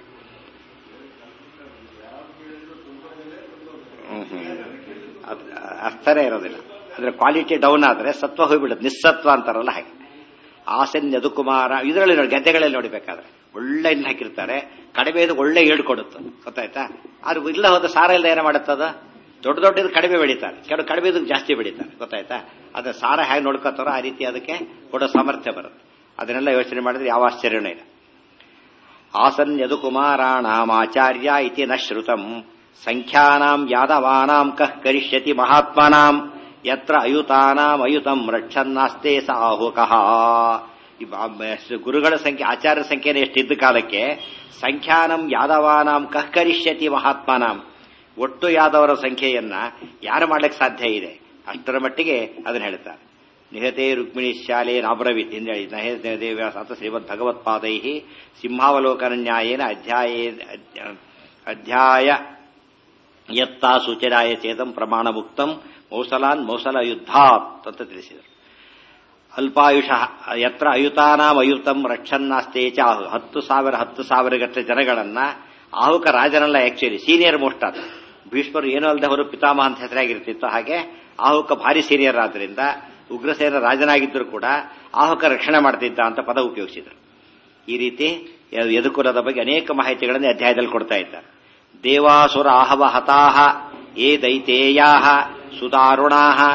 Speaker 1: ಹ್ಮ್ ಹ್ಮ್ ಅರ್ಥನೇ ಇರೋದಿಲ್ಲ. ಅಂದ್ರೆ ಕ್ವಾಲಿಟಿ ಡೌನ್ ಆದ್ರೆ ಸತ್ವ ಹೋಗ್ಬಿಡುತ್ತೆ, ನಿಸ್ಸತ್ವ ಅಂತಾರಲ್ಲ ಹಾಗೆ. ಆಸನ್ ಯದುಕುಮಾರ ಇದರಲ್ಲಿ ನೋಡಿ, ಗದ್ದೆಗಳಲ್ಲಿ ನೋಡಿಬೇಕಾದ್ರೆ ಒಳ್ಳೆ ಇನ್ನು ಹಾಕಿರ್ತಾರೆ. ಕಡಿಮೆ ಇದು ಒಳ್ಳೆ ಈಡು ಕೊಡುತ್ತೆ, ಗೊತ್ತಾಯ್ತಾ. ಅದು ಇಲ್ಲ ಹೋದ ಸಾರ ಇಲ್ಲದೆ ಏನ ಮಾಡುತ್ತದ, ದೊಡ್ಡ ದೊಡ್ಡದು ಕಡಿಮೆ ಬೆಳೀತಾರೆ, ಕೆಲವು ಕಡಿಮೆ ಇದಕ್ಕೆ ಜಾಸ್ತಿ ಬೆಳೀತಾರೆ, ಗೊತ್ತಾಯ್ತಾ. ಅದ್ರ ಸಾರ ಹೇಗೆ ನೋಡ್ಕೋತಾರೋ ಆ ರೀತಿ ಅದಕ್ಕೆ ಕೊಡೋ ಸಾಮರ್ಥ್ಯ ಬರುತ್ತೆ. ಅದನ್ನೆಲ್ಲ ಯೋಚನೆ ಮಾಡಿದ್ರೆ ಯಾವ ಆಶ್ಚರ್ಯನೂ ಇಲ್ಲ. ಆಸನ್ ಯದುಕುಮಾರಾಣಾಂ ಆಚಾರ್ಯ ಇತಿ ನ ಶ್ರುತಂ ಸಂಖ್ಯಾನಾಂ ಯಾದವಾನಾಂ ಕಃ ಕರಿಷ್ಯತಿ ಮಹಾತ್ಮನಾಂ ಯತ್ರ ಅಯುತಾನಾಂ ಅಯುತಂ ರಕ್ಷನ್ನಾಸ್ತೆ ಸ ಆಹುಕಃ. ಗುರುಗಳ ಸಂಖ್ಯೆ ಆಚಾರ್ಯರ ಸಂಖ್ಯೆನೇ ಎಷ್ಟಿದ್ದ ಕಾಲಕ್ಕೆ ಸಂಖ್ಯಾನಂ ಯಾದವಾನಾಂ ಕಃ ಕರಿಷ್ಯತಿ ಮಹಾತ್ಮನಾಂ, ಒಟ್ಟು ಯಾದವರ ಸಂಖ್ಯೆಯನ್ನ ಯಾರು ಮಾಡ್ಲಿಕ್ಕೆ ಸಾಧ್ಯ ಇದೆ ಅಷ್ಟರ ಮಟ್ಟಿಗೆ ಅದನ್ನು ಹೇಳ್ತಾರೆ. ನಿಹತೆ ರುಕ್ಮಿಣಿ ಶಾಲೆ ನಾಬ್ರವೀತ್ ಎಂದು ಹೇಳಿ ನಹೇ ದೇವ್ಯ ಅಥ ಶ್ರೀಮದ್ ಭಗವತ್ಪಾದೈ ಸಿಂಹಾವಲೋಕನ ನ್ಯಾಯೇನ ಅಧ್ಯಾಯ ಅಧ್ಯಾಯ ಯತ್ತಾ ಸೂಚನಾಯ ಚೇತಂ ಪ್ರಮಾಣ ಮುಕ್ತಂ ಮೌಸಲಾನ್ ಮೌಸಲ ಯುದ್ಧಾತ್ ಅಂತ ತಿಳಿಸಿದರು. ಅಲ್ಪಾಯುಷ ಯತ್ರ ಅಯುತಾನಾಂ ಅಯುತಂ ರಕ್ಷನ್ನಾಸ್ತೆ ಚ ಆಹು. ಹತ್ತು ಸಾವಿರ ಹತ್ತು ಸಾವಿರ ಗಟ್ಟಲೆ ಜನಗಳನ್ನ ಆಹುಕ ರಾಜನಲ್ಲ, ಆಕ್ಚುಲಿ ಸೀನಿಯರ್ ಮೋಸ್ಟ್ ಆದ. ಭೀಷ್ಮರು ಏನೂ ಅಲ್ಲದೆ ಅವರು ಪಿತಾಮಹ ಅಂತ ಹೆಸರಾಗಿರ್ತಿತ್ತು. ಹಾಗೆ ಆಹುಕ ಭಾರಿ ಸೀನಿಯರ್ ಆದ್ರಿಂದ ಉಗ್ರಸೇನ ರಾಜನಾಗಿದ್ದರೂ ಕೂಡ ಆಹುಕ ರಕ್ಷಣೆ ಮಾಡ್ತಿದ್ದ ಅಂತ ಪದ ಉಪಯೋಗಿಸಿದರು. ಈ ರೀತಿ ಯದುಕುಲದ ಬಗ್ಗೆ ಅನೇಕ ಮಾಹಿತಿಗಳನ್ನು ಅಧ್ಯಾಯದಲ್ಲಿ ಕೊಡ್ತಾ ಇದ್ದಾರೆ. ದೇವಾಸುರ ಆಹವ ಹತಾಹ ಏ ದೈತೇಯಾಹ ಸುದಾರುಣಾಹ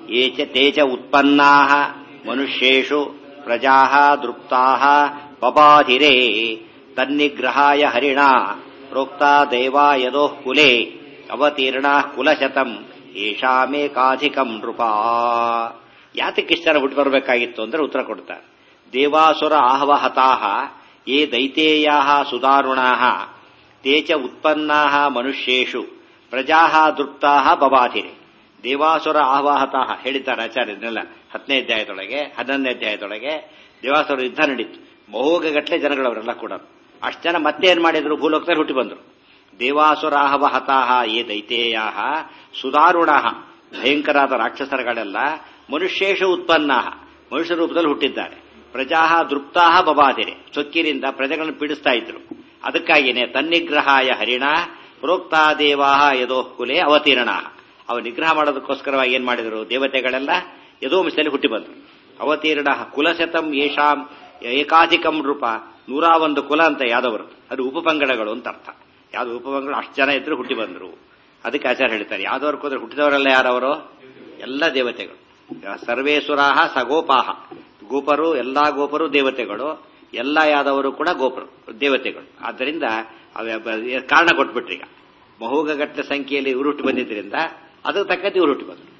Speaker 1: ಯೇ ಚ ತೇ ಚ ಉತ್ಪನ್ನಾಃ ಮನುಷ್ಯೇಷು ಪ್ರಜಾಃ ದೃಪ್ತಾಃ ಪಪಾಧಿರೇ ತನ್ನಿಗ್ರಹಾಯ ಹರಿಣಾ ಪ್ರೋಕ್ತಾ ದೇವಾ ಯದೋಃ ಕುಲೇ ಅವತೀರ್ಣಾಃ ಕುಲಶತಂ ಏಷಾಮೇಕಾಧಿಕಂ ನೃಪಾ. ಯಾತಕ್ಕಿಷ್ಟರ ಹುಟ್ಟು ಬರಬೇಕಾಗಿತ್ತು ಅಂದ್ರೆ ಉತ್ತರ ಕೊಡ್ತಾರೆ. ದೇವಾಸುರ ಆಹವಹತಾಃ ಯೇ ದೈತೇಯಾಃ ಸುದಾರುಣಾಃ ತೇ ಚ ಉತ್ಪನ್ನಾಃ ಮನುಷ್ಯೇಷು ಪ್ರಜಾಃ ದೃಪ್ತಾಃ ಬಬಾಧಿರೆ. ದೇವಾಸುರ ಆಹವಹತಾಃ ಹೇಳಿದ್ದಾರೆ ಆಚಾರ್ಯರನ್ನೆಲ್ಲ. ಹತ್ತನೇ ಅಧ್ಯಾಯದೊಳಗೆ ಹನ್ನೊಂದನೇ ಅಧ್ಯಾಯದೊಳಗೆ ದೇವಾಸುರ ಯುದ್ಧ ನಡೀತು. ಮಹೋಗಗಟ್ಟಲೆ ಜನಗಳವರೆಲ್ಲ ಕೂಡ. ಅಷ್ಟು ಜನ ಮತ್ತೆ ಏನ್ ಮಾಡಿದ್ರು, ಭೂಲೋಕದಲ್ಲಿ ಹುಟ್ಟಿ ಬಂದರು. ದೇವಾಸುರಾಹವ ಹತಾಹ ಯೇ ದೈತೇಯಾಹ ಸುದಾರುಣಾಹ, ಭಯಂಕರಾದ ರಾಕ್ಷಸರುಗಳೆಲ್ಲ ಮನುಷ್ಯೇಷು ಉತ್ಪನ್ನಾಹ, ಮನುಷ್ಯ ರೂಪದಲ್ಲಿ ಹುಟ್ಟಿದ್ದಾರೆ. ಪ್ರಜಾಹ ದೃಪ್ತಾಹ ಬಬಾಧಿರೆ, ಚೊಕ್ಕಿನಿಂದ ಪ್ರಜೆಗಳನ್ನು ಪೀಡಿಸ್ತಾ ಇದ್ರು. ಅದಕ್ಕಾಗಿಯೇ ತನ್ನಿಗ್ರಹಾಯ ಹರಿಣ ಪ್ರೋಕ್ತಾ ದೇವಾಹ ಯದೋಃ ಕುಲೆ ಅವತೀರ್ಣಾಹ, ಅವ ನಿಗ್ರಹ ಮಾಡೋದಕ್ಕೋಸ್ಕರವಾಗಿ ಏನ್ ಮಾಡಿದ್ರು, ದೇವತೆಗಳೆಲ್ಲ ಯದೋ ವಂಶದಲ್ಲಿ ಹುಟ್ಟಿ ಬಂದರು. ಅವತೀರ್ಣ ಕುಲಶತಂ ಯೇಷಾಂ ಏಕಾಧಿಕಂ ರೂಪ, ನೂರಾ ಒಂದು ಕುಲ ಅಂತ ಯಾದವರು, ಅದು ಉಪಪಂಗಡಗಳು ಅಂತ ಅರ್ಥ. ಯಾವ್ದು ಉಪಪಂಗಡ ಅಷ್ಟು ಜನ ಇದ್ರು ಹುಟ್ಟಿ ಬಂದರು. ಅದಕ್ಕೆ ಆಚಾರ್ಯ ಹೇಳ್ತಾರೆ, ಯಾವ್ದವ್ರು ಹೋದ್ರೆ ಹುಟ್ಟಿದವರೆಲ್ಲ ಯಾರವರು, ಎಲ್ಲ ದೇವತೆಗಳು. ಸರ್ವೇಸುರಾಹ ಸಗೋಪಾಹ, ಗೋಪರು ಎಲ್ಲಾ ಗೋಪರು ದೇವತೆಗಳು, ಎಲ್ಲ ಯಾದವರು ಕೂಡ ಗೋಪರು ದೇವತೆಗಳು. ಆದ್ದರಿಂದ ಕಾರಣ ಕೊಟ್ಬಿಟ್ರೀಗ, ಮಹೋಗಗಟ್ಟಲೆ ಸಂಖ್ಯೆಯಲ್ಲಿ ಇವರು ಹುಟ್ಟಿ ಬಂದಿದ್ದರಿಂದ ಅದಕ್ಕೆ ತಕ್ಕಂತೆ ಇವರು ಹುಟ್ಟಿ ಬಂದರು.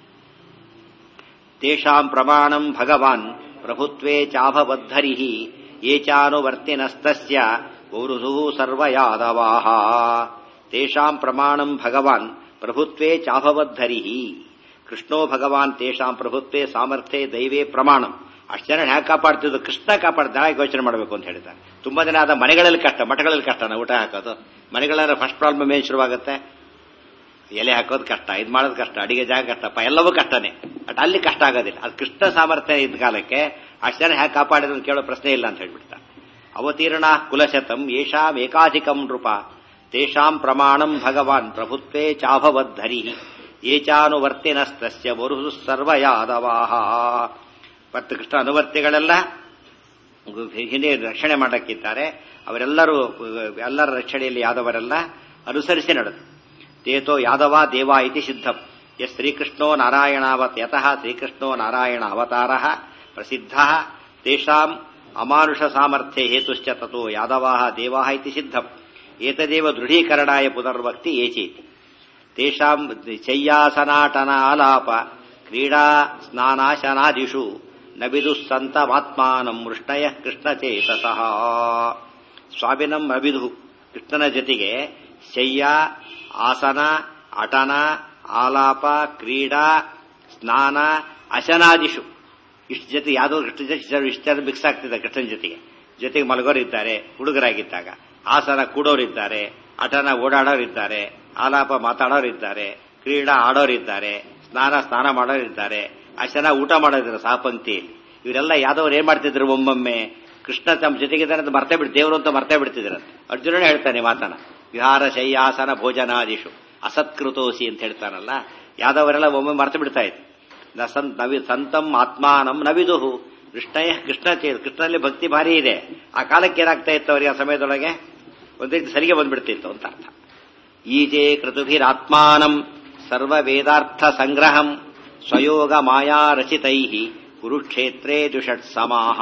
Speaker 1: ತೇಷಾಂ ಪ್ರಮಾಣಂ ಭಗವಾನ್ ಪ್ರಭುತ್ವೇ ಚಾಭಬದ್ಧರಿ ಯೇ ಚಾನುವರ್ತಿನಸ್ತಸ್ಯ ಪೌರುಷು ಸರ್ವಯಾದವಾಹ. ತೇಷಾಂ ಪ್ರಮಾಣಂ ಭಗವಾನ್ ಪ್ರಭುತ್ವೇ ಚಾಭಬದ್ಧರಿ, ಕೃಷ್ಣೋ ಭಗವಾನ್ ತೇಷಾಂ ಪ್ರಭುತ್ವೇ ಸಾಮರ್ಥ್ಯೇ ದೈವೇ ಪ್ರಮಾಣಂ. ಅಷ್ಟು ಜನ ಹೇಗೆ ಕಾಪಾಡ್ತಿದ್ದು, ಕೃಷ್ಣ ಕಾಪಾಡ್ದ, ಹೇಗೆ ಯೋಚನೆ ಮಾಡಬೇಕು ಅಂತ ಹೇಳಿದ್ದಾರೆ. ತುಂಬಾ ಜನ ಆದ ಮನೆಗಳಲ್ಲಿ ಕಷ್ಟ, ಮಠಗಳಲ್ಲಿ ಕಷ್ಟನ ಊಟ ಹಾಕೋದು. ಮನೆಗಳೆಲ್ಲ ಫಸ್ಟ್ ಪ್ರಾಬ್ಲಮ್ ಏನ್ ಶುರುವಾಗುತ್ತೆ, ಎಲೆ ಹಾಕೋದು ಕಷ್ಟ, ಇದು ಮಾಡೋದು ಕಷ್ಟ, ಅಡಿಗೆ ಜಾಗ ಕಷ್ಟಪ್ಪ, ಎಲ್ಲವೂ ಕಷ್ಟನೇ. ಬಟ್ ಅಲ್ಲಿ ಕಷ್ಟ ಆಗೋದಿಲ್ಲ. ಅದು ಕೃಷ್ಣ ಸಾಮರ್ಥ್ಯ ಇದ್ದ ಕಾಲಕ್ಕೆ ಅಷ್ಟು ಜನ ಹೇಗೆ ಕಾಪಾಡಿದ್ರು ಕೇಳೋ ಪ್ರಶ್ನೆ ಇಲ್ಲ ಅಂತ ಹೇಳ್ಬಿಡ್ತಾರೆ. ಅವತೀರ್ಣ ಕುಲಶತಂ ಯೇಷಾಂ ಏಕಾಧಿಕಂ ನೃಪ ತೇಷಾಂ ಪ್ರಮಾಣಂ ಭಗವಾನ್ ಪ್ರಭುತ್ವೇ ಚಾಭವದ್ಧರಿ ಯೇ ಚಾನುವರ್ತಿನಸ್ತಸ್ಯ ವರುಷು ಸರ್ವಯಾದವಾಹ. ಮತ್ತು ಕೃಷ್ಣ ಅನುವರ್ತಿಗಳೆಲ್ಲ ಹಿಂದೆ ರಕ್ಷಣೆ ಮಾಡಕ್ಕಿದ್ದಾರೆ. ಅವರೆಲ್ಲರೂ ಎಲ್ಲರ ರಕ್ಷಣೆಯಲ್ಲಿ ಯಾದವರೆಲ್ಲ ಅನುಸರಿಸಿ ನಡೆದು. ತೇತೋ ಯಾದವ ದೇವ ಇತಿ ಸಿದ್ಧಂ ಯಸ್ ಶ್ರೀಕೃಷ್ಣೋ ನಾರಾಯಣಾವತ್ ಯತಃ ಶ್ರೀಕೃಷ್ಣೋ ನಾರಾಯಣ ಅವತಾರಃ ಪ್ರಸಿದ್ಧಃ ತೇಷಾಂ ಅಮಾನುಷ ಸಾಮರ್ಥ್ಯ ಹೇತುಶ್ಚ ತತೋ ಯಾದವಾಃ ದೇವಾಃ ಇತಿ ಸಿದ್ಧಂ ಏತದೇವ ದೃಢೀಕರಣಾಯ ಪುನರ್ವಕ್ತಿ ಏಚೇತಿ. ತೇಷಾಂ ಶಯ್ಯಾಸನಾಟನಾಲಾಪ ಕ್ರೀಡಾ ಸ್ನಾನಾಶನಾದಿಷು ನಬಿದುಸ್ಸಂತಮಾತ್ಮಾನಂ ವೃಷ್ಣಯಃ ಕೃಷ್ಣಚೇತಸಃ. ಸ್ವಾಮಿನಂ ಅಭಿದು, ಕೃಷ್ಣನ ಜೊತೆಗೆ ಶಯ್ಯ, ಆಸನ, ಅಟನ, ಆಲಾಪ, ಕ್ರೀಡಾ, ಸ್ನಾನ, ಅಶನಾದಿಷು, ಇಷ್ಟು ಜೊತೆ ಯಾವುದೋ ಕೃಷ್ಣ ಜೊತೆ ಇಷ್ಟ ಮಿಕ್ಸ್ ಆಗ್ತಿದೆ. ಕೃಷ್ಣನ ಜೊತೆಗೆ ಜೊತೆಗೆ ಮಲಗೋರಿದ್ದಾರೆ, ಹುಡುಗರಾಗಿದ್ದಾಗ ಆಸನ ಕೂಡೋರಿದ್ದಾರೆ, ಅಟನ ಓಡಾಡೋರಿದ್ದಾರೆ, ಆಲಾಪ ಮಾತಾಡೋರಿದ್ದಾರೆ, ಕ್ರೀಡಾ ಆಡೋರಿದ್ದಾರೆ, ಸ್ನಾನ ಸ್ನಾನ ಮಾಡೋರಿದ್ದಾರೆ, ಅಶನ ಊಟ ಮಾಡೋರಿದ್ದಾರೆ ಸಹಪಂಕ್ತಿಯಲ್ಲಿ. ಇವರೆಲ್ಲ ಯಾದವ್ರು ಏನ್ ಮಾಡ್ತಿದ್ರು, ಒಮ್ಮೊಮ್ಮೆ ಕೃಷ್ಣ ತಮ್ಮ ಜೊತೆಗಿದ್ದಾರೆ ಅಂತ ಮರ್ತೇ ಬಿಡ್ ದೇವರು ಅಂತ ಮರ್ತೇ ಬಿಡ್ತಿದ್ರಂತೆ. ಅರ್ಜುನನೇ ಹೇಳ್ತಾನೆ ಮಾತನ, ವಿಹಾರ ಶಯ್ಯಾಸನ ಭೋಜನಾದಿಷು ಅಸತ್ಕೃತೋಸಿ ಅಂತ ಹೇಳ್ತಾನಲ್ಲ, ಯಾದವರೆಲ್ಲ ಒಮ್ಮೆ ಮರ್ತು ಬಿಡ್ತಾ ಇದ್ರು. ನವಿ ಸಂತಂ ಆತ್ಮಾನಂ ನವಿದುಹು ಕೃಷ್ಣಯ ಕೃಷ್ಣ ಕೃಷ್ಣನಲ್ಲಿ ಭಕ್ತಿ ಭಾರಿ ಇದೆ. ಆ ಕಾಲಕ್ಕೆ ಏನಾಗ್ತಾ ಇತ್ತು ಅವರಿಗೆ, ಆ ಸಮಯದೊಳಗೆ ಒಂದು ರೀತಿ ಸರಿಗೆ ಬಂದ್ಬಿಡ್ತಿತ್ತು ಅಂತ ಅರ್ಥ. ಈಜೆ ಕೃತುಭಿರಾತ್ಮಾನಂ ಸರ್ವ ವೇದಾರ್ಥ ಸಂಗ್ರಹಂ ಸ್ವಯೋಗ ಮಾಯಾ ರಚಿತೈ ಕುರುಕ್ಷೇತ್ರೇ ದುಷಟ್ ಸಮಾಹ.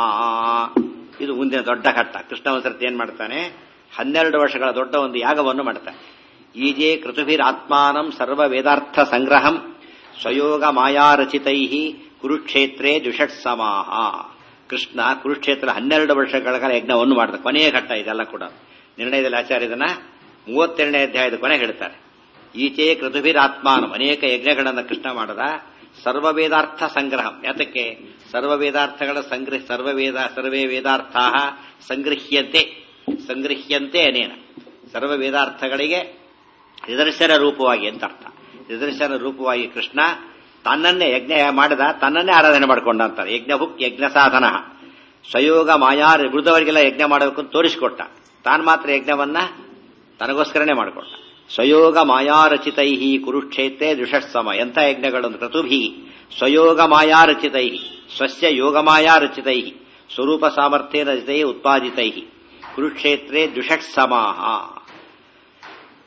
Speaker 1: ಇದು ಮುಂದಿನ ದೊಡ್ಡ ಘಟ್ಟ. ಕೃಷ್ಣ ಒಂದ್ಸರ್ತಿ ಏನ್ ಮಾಡ್ತಾನೆ, ಹನ್ನೆರಡು ವರ್ಷಗಳ ದೊಡ್ಡ ಒಂದು ಯಾಗವನ್ನು ಮಾಡ್ತಾನೆ. ಈಜೆ ಕೃತುಭಿರಾತ್ಮಾನಂ ಸರ್ವ ವೇದಾರ್ಥ ಸಂಗ್ರಹಂ ಸ್ವಯೋಗ ಮಾಯಾ ರಚಿತೈ ಕುರುಕ್ಷೇತ್ರೇ ದುಷಟ್ ಸಮಾಹ. ಕೃಷ್ಣ ಕುರುಕ್ಷೇತ್ರ ಹನ್ನೆರಡು ವರ್ಷಗಳ ಕಾಲ ಯಜ್ಞವನ್ನು ಮಾಡಿದ ಕೊನೆಯ ಘಟ್ಟ ಇದೆಲ್ಲ ಕೂಡ. ನಿರ್ಣಯದಲ್ಲಿ ಆಚಾರ್ಯ ಇದನ್ನ ಮೂವತ್ತೆರಡನೇ ಅಧ್ಯಾಯದ ಕೊನೆ ಹೇಳ್ತಾರೆ. ಈಚೆ ಕೃತುಭಿರಾತ್ಮಾನಂ, ಅನೇಕ ಯಜ್ಞಗಳನ್ನು ಕೃಷ್ಣ ಮಾಡದ. ಸರ್ವ ವೇದಾರ್ಥ ಸಂಗ್ರಹ, ಯಾತಕ್ಕೆ ಸರ್ವ ವೇದಾರ್ಥಗಳ ಸಂಗ್ರಹ, ಸರ್ವವೇದ ಸರ್ವೇ ವೇದಾರ್ಥ ಸಂಗೃಹ್ಯಂತೆ ಸಂಗೃಹ್ಯಂತೆ ಅನೇನ, ಸರ್ವ ವೇದಾರ್ಥಗಳಿಗೆ ನಿದರ್ಶನ ರೂಪವಾಗಿ ಅಂತ ಅರ್ಥ. ನಿದರ್ಶನ ರೂಪವಾಗಿ ಕೃಷ್ಣ ತನ್ನನ್ನೇ ಯಜ್ಞ ಮಾಡಿದ, ತನ್ನನ್ನೇ ಆರಾಧನೆ ಮಾಡಿಕೊಂಡ ಅಂತಾರೆ. ಯಜ್ಞಭುಕ್ ಯಜ್ಞ ಸಾಧನ ಸ್ವಯೋಗ ಮಾಯಾ, ಉಳಿದವರಿಗೆಲ್ಲ ಯಜ್ಞ ಮಾಡಬೇಕು ಅಂತ ತೋರಿಸಿಕೊಟ್ಟ, ತಾನು ಮಾತ್ರ ಯಜ್ಞವನ್ನ ತನಗೋಸ್ಕರನೇ ಮಾಡಿಕೊಂಡ. ಸ್ವಯೋಗ ಮಾಯಾ ರಚಿತೈ ಕುರುಕ್ಷೇತ್ರೇ ದುಷತ್ಸಮ. ಎಂಥ ಯಜ್ಞಗಳೊಂದು, ಕ್ರತುಭಿ ಸ್ವಯೋಗ ಮಾಯಾ ರಚಿತೈ, ಸ್ವಸ್ಯ ಯೋಗ ಮಾಯಾ ರಚಿತೈ ಸ್ವರೂಪ ಸಾಮರ್ಥ್ಯ ರಚಿತೈ ಉತ್ಪಾದಿತೈ ಕುರುಕ್ಷೇತ್ರೇ ದುಷಟ್ಸಮಾಹ.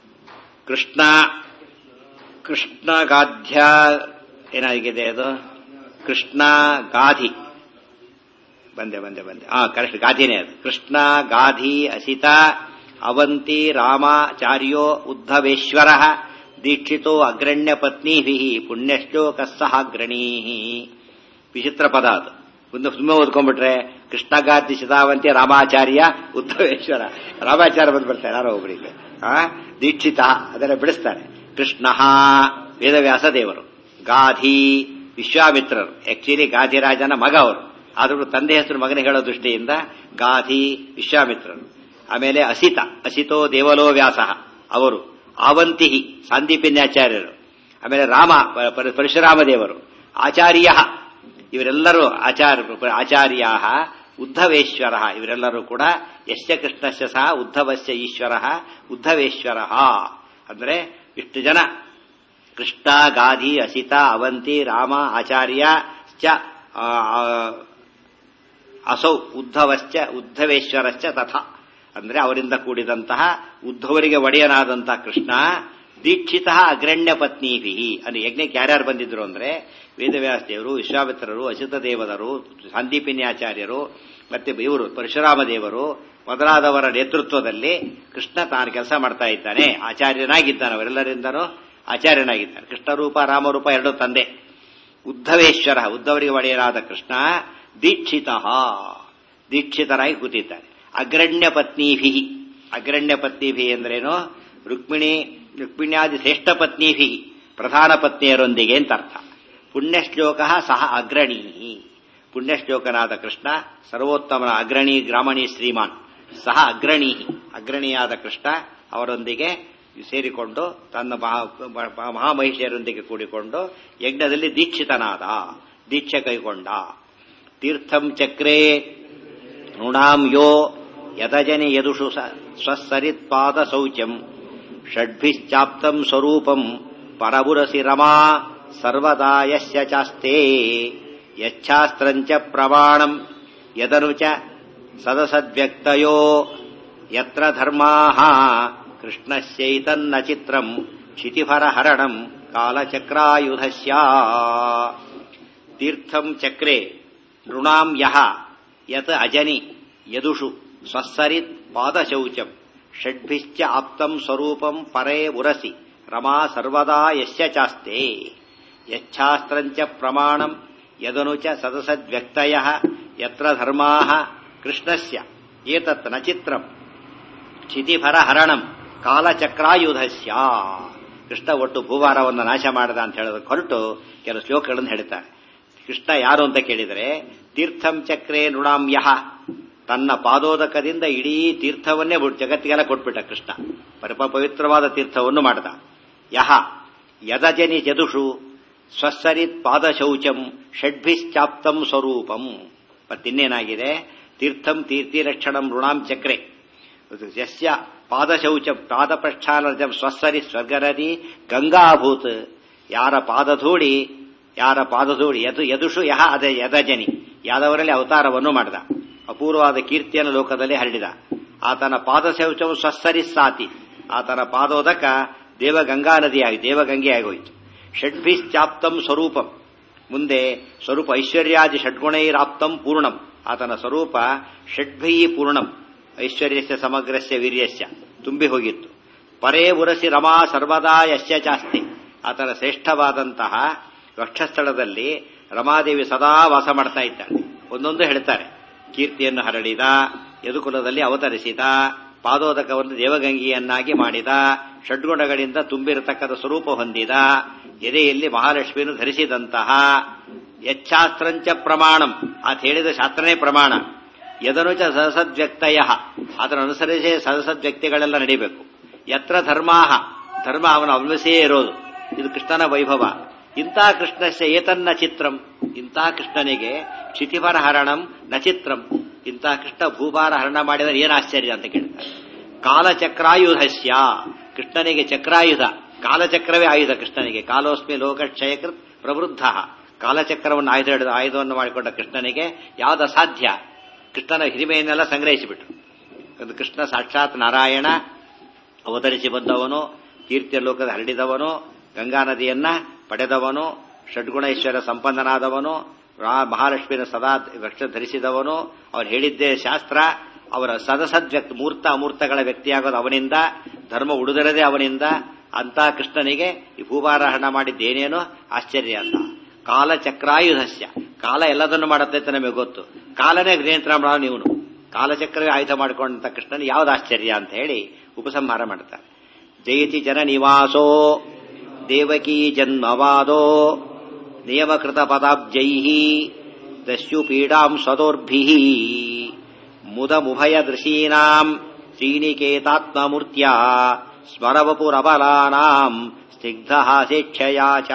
Speaker 1: ಕೃಷ್ಣ ಕೃಷ್ಣಗಾಧ್ಯ ಏನಾಗಿದೆ ಅದು, ಕೃಷ್ಣ ಗಾಧಿ ಬಂದೆ ಬಂದೆ ಬಂದೆ ಹಾ ಕರೆಕ್ಟ್ ಗಾಧಿನೇ ಅದು. ಕೃಷ್ಣ ಗಾಧಿ ಅಸಿತ ಅವಂತಿ ರಾಮಾಚಾರ್ಯೋ ಉದ್ಧವೇಶ್ವರ ದೀಕ್ಷಿತೋ ಅಗ್ರಣ್ಯ ಪತ್ನೀಭಿ ಪುಣ್ಯಶ್ಲೋಕಸ್ಸಹಾಗ್ರಣೀ. ವಿಚಿತ್ರ ಪದ ಅದು. ಒಂದು ಸುಮ್ಮನೆ ಓದ್ಕೊಂಡ್ಬಿಟ್ರೆ ಕೃಷ್ಣ ಗಾಧಿ ಸಿತಾವಂತಿ ರಾಮಾಚಾರ್ಯ ಉದ್ಧವೇಶ್ವರ ರಾಮಾಚಾರ್ಯ ಬಂದ್ಬಿಡ್ತಾರೆ ಯಾರೋ ಒಬ್ಬರಿಗೆ. ಆ ದೀಕ್ಷಿತ ಅದನ್ನ ಬಿಡಿಸ್ತಾರೆ. ಕೃಷ್ಣ ವೇದವ್ಯಾಸ ದೇವರು, ಗಾಧಿ ವಿಶ್ವಾಮಿತ್ರರು, ಆಕ್ಚುಲಿ ಗಾಧಿರಾಜನ ಮಗ ಅವರು, ಆದರೂ ತಂದೆ ಹೆಸರು ಮಗನ ಹೇಳೋ ದೃಷ್ಟಿಯಿಂದ ಗಾಧಿ ವಿಶ್ವಾಮಿತ್ರರು. ಆಮೇಲೆ ಅಸಿತ ಅಸಿತೋ ದೇವಲೋ ವ್ಯಾಸ ಅವರು, ಆವಂತಿ ಸಾಂದೀಪಿನ್ಯಾಚಾರ್ಯರು, ಆಮೇಲೆ ರಾಮ ಪರಶುರಾಮ ದೇವರು, ಆಚಾರ್ಯ ಇವರೆಲ್ಲರೂ ಆಚಾರ್ಯ ಆಚಾರ್ಯ ಉದ್ಧವೇಶ್ವರ ಇವರೆಲ್ಲರೂ ಕೂಡ ಯಶ್ಯ ಕೃಷ್ಣಸ್ಯ ಸಹ ಉದ್ಧವಸ್ಯ ಈಶ್ವರ ಉದ್ಧವೇಶ್ವರ. ಅಂದ್ರೆ ಇಷ್ಟು ಜನ ಕೃಷ್ಣ ಗಾಧಿ ಅಸಿತ ಅವಂತಿ ರಾಮ ಆಚಾರ್ಯ ಚ ಅಸೌ ಉದ್ಧವಶ್ಚ ಉದ್ಧವೇಶ್ವರಶ್ಚ ತಥಾ. ಅಂದ್ರೆ ಅವರಿಂದ ಕೂಡಿದಂತಹ ಉದ್ಧವರಿಗೆ ಒಡೆಯನಾದಂತಹ ಕೃಷ್ಣ ದೀಕ್ಷಿತ ಅಗ್ರಣ್ಯ ಪತ್ನೀಭಿ. ಅಂದ್ರೆ ಯಜ್ಞಕ್ಕೆ ಯಾರ್ಯಾರು ಬಂದಿದ್ರು ಅಂದ್ರೆ ವೇದವ್ಯಾಸ ದೇವರು, ವಿಶ್ವಾಮಿತ್ರರು, ಅಸಿತ ದೇವದರು, ಸಾಂದೀಪಿನ್ಯಾಚಾರ್ಯರು, ಮತ್ತೆ ಇವರು ಪರಶುರಾಮ ದೇವರು ಮೊದಲಾದವರ ನೇತೃತ್ವದಲ್ಲಿ ಕೃಷ್ಣ ತಾನು ಕೆಲಸ ಮಾಡ್ತಾ ಇದ್ದಾನೆ. ಆಚಾರ್ಯನಾಗಿದ್ದಾನೆ, ಅವರೆಲ್ಲರಿಂದನೂ ಆಚಾರ್ಯನಾಗಿದ್ದಾನೆ. ಕೃಷ್ಣ ರೂಪ ರಾಮರೂಪ ಎರಡೂ ತಂದೆ. ಉದ್ಧವೇಶ್ವರ ಉದ್ಧವರಿಗೆ ಒಡೆಯರಾದ ಕೃಷ್ಣ ದೀಕ್ಷಿತ ದೀಕ್ಷಿತರಾಗಿ ಕೂತಿದ್ದಾರೆ. ಅಗ್ರಣ್ಯ ಪತ್ನೀಭಿ ಅಗ್ರಣ್ಯ ಪತ್ನೀಭಿ ಅಂದ್ರೇನು? ರುಕ್ಮಿಣಿ ರುಕ್ಮಿಣ್ಯಾದಿ ಶ್ರೇಷ್ಠ ಪತ್ನೀಭಿ ಪ್ರಧಾನ ಪತ್ನಿಯರೊಂದಿಗೆ ಅಂತ ಅರ್ಥ. ಪುಣ್ಯಶ್ಲೋಕ ಸಹ ಅಗ್ರಣೀ ಪುಣ್ಯಶ್ಲೋಕನಾದ ಕೃಷ್ಣ ಸರ್ವೋತ್ತಮನ ಅಗ್ರಣಿ ಗ್ರಾಮಣಿ ಶ್ರೀಮಾನ್ ಸಹ ಅಗ್ರಣೀ ಅಗ್ರಣಿಯಾದ ಕೃಷ್ಣ ಅವರೊಂದಿಗೆ ಸೇರಿಕೊಂಡು ತನ್ನ ಮಹಾಮಹಿಷಿಯರೊಂದಿಗೆ ಕೂಡಿಕೊಂಡು ಯಜ್ಞದಲ್ಲಿ ದೀಕ್ಷಿತನಾದ, ದೀಕ್ಷೆ ಕೈಗೊಂಡ. ತೀರ್ಥಂ ಚಕ್ರೇ ನೃಣಾಂ ಯೋ ಯದಜನಿ ಯದುಷು ಸ್ವಸರಿತ್ಪಾದ ಶೌಚಂ ಷಡ್ಭಿಶ್ಚಾಪ್ತಂ ಸ್ವರೂಪಂ ಪರಬುರಸಿ ರಮಾ ಸರ್ವದಾ ಯಸ್ಯ ಚಾಸ್ತೆ ಯಚ್ಛಾಸ್ತ್ರಂಚ ಪ್ರಮಾಣಂ ಯದನು ಚ ಸದಸದ್ವ್ಯಕ್ತಯೋ ಯತ್ರ ಧರ್ಮಾಃ ಕೃಷ್ಣಸ್ಯೈತನ್ನ ಚಿತ್ರಂ ಕ್ಷಿತಿಭರಹರಣಂ ಕಾಲಚಕ್ರಾಯುಧಸ್ಯ. ತೀರ್ಥಂ ಚಕ್ರೆ ನೃಣಾಂ ಯಃ ಯತ್ ಅಜನಿ ಯದುಷು ಸ್ವಸರಿತ್ ಪಾದಶೌಚಂ ಷಡ್ಭಿಶ್ಚ ಆಪ್ತಂ ಸ್ವರೂಪಂ ಪರೇ ಉರಸಿ ರಮಾ ಸರ್ವದಾ ಯಸ್ಯ ಚಾಸ್ತೆ ಯಚ್ಛಾಸ್ತ್ರಂಚ ಪ್ರಮಾಣಂ ಯದನು ಚ ಸದಸದ್ವ್ಯಕ್ತಯಃ ಯತ್ರ ಧರ್ಮಾಃ ಕೃಷ್ಣಸ್ಯ ಏತತ್ ನ ಚಿತ್ರಂ ಕ್ಷಿತಿಭರಹರಣಂ ಕಾಲಚಕ್ರಾಯುಧಸ್ಯ. ಕೃಷ್ಣ ಒಟ್ಟು ಭೂಭಾರವನ್ನು ನಾಶ ಮಾಡದ ಅಂತ ಹೇಳೋದಕ್ಕೆ ಹೊರಟು ಕೆಲವು ಶ್ಲೋಕಗಳನ್ನು ಹೇಳ್ತಾರೆ. ಕೃಷ್ಣ ಯಾರು ಅಂತ ಕೇಳಿದರೆ ತೀರ್ಥಂ ಚಕ್ರೇ ನೃಣಾಂ ಯಃ, ತನ್ನ ಪಾದೋದಕದಿಂದ ಇಡೀ ತೀರ್ಥವನ್ನೇ ಜಗತ್ತಿಗೆಲ್ಲ ಕೊಟ್ಬಿಟ್ಟ ಕೃಷ್ಣ. ಪರಮ ಪವಿತ್ರವಾದ ತೀರ್ಥವನ್ನು ಮಾಡಿದ. ಯಹ ಯದಜನಿ ಜದುಷು ಸ್ವಸರಿತ್ ಪಾದಶೌಚಂ ಷಡ್ಭಿಶ್ಚಾಪ್ತಂ ಸ್ವರೂಪಂ. ಮತ್ತಿನ್ನೇನಾಗಿದೆ? ತೀರ್ಥಂ ತೀರ್ಥಿರಕ್ಷಣಂ ಋಣಾಂ ಚಕ್ರೆ ಯಸ್ಯ ಪಾದಶೌಚಂ ಪಾದ ಪ್ರಕ್ಷಾಲನಂ ಸ್ವಸರಿ ಸ್ವರ್ಗರದಿ ಗಂಗಾಭೂತ್. ಯಾರ ಪಾದಧೂಳಿ ಯಾರ ಪಾದಧೂಳಿ ಯದು ಯದುಷು ಯಹ ಅದ ಯದಜನಿ, ಯಾದವರಲ್ಲಿ ಅವತಾರವನ್ನು ಮಾಡಿದ, ಅಪೂರ್ವವಾದ ಕೀರ್ತಿಯನ್ನು ಲೋಕದಲ್ಲಿ ಹರಡಿದ. ಆತನ ಪಾದಶೌಚವು ಸ್ವಸರಿ ಸಾತಿ, ಆತನ ಪಾದೋದಕ ದೇವಗಂಗಾ ನದಿಯಾಗಿ ದೇವಗಂಗೆ ಆಗೋಯಿತು. ಷಡ್ಭಿಶ್ಚಾಪ್ತಂ ಸ್ವರೂಪಂ, ಮುಂದೆ ಸ್ವರೂಪ ಐಶ್ವರ್ಯಾದಿ ಷಡ್ಗುಣೈರಾಪ್ತಂ ಪೂರ್ಣಂ, ಆತನ ಸ್ವರೂಪ ಷಡ್ಭೈ ಪೂರ್ಣಂ ಐಶ್ವರ್ಯಸ್ಯ ಸಮಗ್ರಸ್ಯ ವೀರ್ಯಸ್ಯ ತುಂಬಿ ಹೋಗಿತ್ತು. ಪರೇ ಉರಸಿ ರಮಾ ಸರ್ವದಾ ಯಸ್ಯ ಚಾಸ್ತಿ, ಆತನ ಶ್ರೇಷ್ಠವಾದಂತಹ ವಕ್ಷಸ್ಥಳದಲ್ಲಿ ರಮಾದೇವಿ ಸದಾ ವಾಸ ಮಾಡ್ತಾ ಇದ್ದಾಳೆ. ಒಂದೊಂದು ಹೇಳ್ತಾರೆ. ಕೀರ್ತಿಯನ್ನು ಹರಡಿದ, ಯದುಕುಲದಲ್ಲಿ ಅವತರಿಸಿದ, ಪಾದೋದಕವನ್ನು ದೇವಗಂಗೆಯನ್ನಾಗಿ ಮಾಡಿದ, ಷಡ್ಗುಣಗಳಿಂದ ತುಂಬಿರತಕ್ಕದ ಸ್ವರೂಪ ಹೊಂದಿದ, ಎದೆಯಲ್ಲಿ ಮಹಾಲಕ್ಷ್ಮಿಯನ್ನು ಧರಿಸಿದಂತಹ, ಯಚ್ಛಾಸ್ತ್ರಂಚ ಪ್ರಮಾಣಂ, ಆತ ಹೇಳಿದ ಶಾಸ್ತ್ರನೇ ಪ್ರಮಾಣ. ಯದನು ಚ ಸದಸದ್ವ್ಯಕ್ತಯ, ಅದನ್ನು ಅನುಸರಿಸಿ ಸದಸದ್ವ್ಯಕ್ತಿಗಳೆಲ್ಲ ನಡೀಬೇಕು. ಯತ್ರ ಧರ್ಮಾಹ, ಧರ್ಮ ಅವನ ಅವಲಂಬಿಸಿಯೇ ಇರೋದು. ಇದು ಕೃಷ್ಣನ ವೈಭವ. ಇಂಥ ಕೃಷ್ಣಸ್ಯ ಏತನ್ನ ಚಿತ್ರಂ, ಇಂಥ ಕೃಷ್ಣನಿಗೆ ಕ್ಷಿತಿಭರ ಹರಣಂ ನ ಚಿತ್ರಂ, ಇಂಥ ಕೃಷ್ಣ ಭೂಭಾರ ಹರಣ ಮಾಡಿದರೆ ಏನು ಆಶ್ಚರ್ಯ ಅಂತ ಕೇಳ್ತಾರೆ. ಕಾಲಚಕ್ರಾಯುಧಸ್ಯ, ಕೃಷ್ಣನಿಗೆ ಚಕ್ರಾಯುಧ, ಕಾಲಚಕ್ರವೇ ಆಯುಧ ಕೃಷ್ಣನಿಗೆ. ಕಾಲೋಸ್ಮಿ ಲೋಕಕ್ಷಯಕೃತ್ ಪ್ರವೃದ್ಧ, ಕಾಲಚಕ್ರವನ್ನು ಆಯುಧ ಹಿಡಿದ ಆಯುಧವನ್ನು ಮಾಡಿಕೊಂಡ ಕೃಷ್ಣನಿಗೆ ಯಾವ್ದು ಅಸಾಧ್ಯ? ಕೃಷ್ಣನ ಹಿರಿಮೆಯನ್ನೆಲ್ಲ ಸಂಗ್ರಹಿಸಿಬಿಟ್ರು. ಅದು ಕೃಷ್ಣ ಸಾಕ್ಷಾತ್ ನಾರಾಯಣ ಅವತರಿಸಿ ಬಂದವನು, ಕೀರ್ತಿಯ ಲೋಕದ ಹರಡಿದವನು, ಗಂಗಾ ನದಿಯನ್ನ ಪಡೆದವನು, ಷಡ್ಗುಣ ಐಶ್ವರ್ಯ ಸಂಪನ್ನನಾದವನು, ಮಹಾಲಕ್ಷ್ಮಿನ ಸದಾ ರಕ್ಷ ಧರಿಸಿದವನು, ಅವನು ಹೇಳಿದ್ದೇ ಶಾಸ್ತ್ರ, ಅವರ ಸದಸದ್ವ್ಯಕ್ತ ಮೂರ್ತ ಅಮೂರ್ತಗಳ ವ್ಯಕ್ತಿಯಾಗೋದು ಅವನಿಂದ, ಧರ್ಮ ಉಳಿದಿರದೆ ಅವನಿಂದ. ಅಂತ ಕೃಷ್ಣನಿಗೆ ಈ ಭೂಭಾರಹರಣ ಮಾಡಿದ್ದೇನೇನೋ ಆಶ್ಚರ್ಯ ಅಂತ. ಕಾಲಚಕ್ರಾಯುಧಸ್ಯ, ಕಾಲ ಎಲ್ಲದನ್ನು ಮಾಡುತ್ತೆ ಅಂತ ನಮಗೆ ಗೊತ್ತು, ಕಾಲನೇ ನಿಯಂತ್ರಣ ಮಾಡೋ ನೀವನು, ಕಾಲಚಕ್ರವೇ ಆಯುಧ ಮಾಡಿಕೊಂಡಂತ ಕೃಷ್ಣನ ಯಾವ್ದು ಆಶ್ಚರ್ಯ ಅಂತ ಹೇಳಿ ಉಪಸಂಹಾರ ಮಾಡ್ತಾರೆ. ಜಯತಿ ಜನ ನಿವಾಸೋ ದೇವಕೀ ಜನ್ಮವಾದೋ ನಿಯಮಕೃತ ಪದಾಬ್ಜೈ ದಸ್ಯು ಪೀಡಾಂ ಸ್ವದೋರ್ಭಿ ಮುದಮುಭಯ ದೃಶೀನಾಂ ಶ್ರೀನಿಕೇತಾತ್ಮಮೂರ್ತ್ಯ ಸ್ಮರವಪುರಬಲಾನಾಂ ಸ್ನಿಗ್ಧಹಾಸೇಚ್ಛಯಾ ಚ.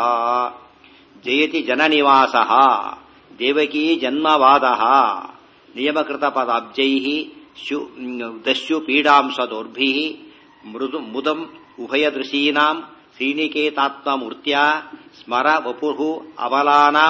Speaker 1: ಜಯತಿ ಜನನಿವಾಸ ದೇವಕೀ ಜನ್ಮವಾದ ನಿಯಮಕೃತ ಪದಾಬ್ಜೈ ದಸ್ಯು ಪೀಡಾಂ ಸ್ವದೋರ್ಭಿ ಮೃದು ಮುದಂ ಉಭಯದೃಶೀನಾಂ ಶ್ರೀನಿಕೇತಾತ್ಮಮೂರ್ತ್ಯ ಸ್ಮರ ವಪುಹು ಅಬಲಾನಾಂ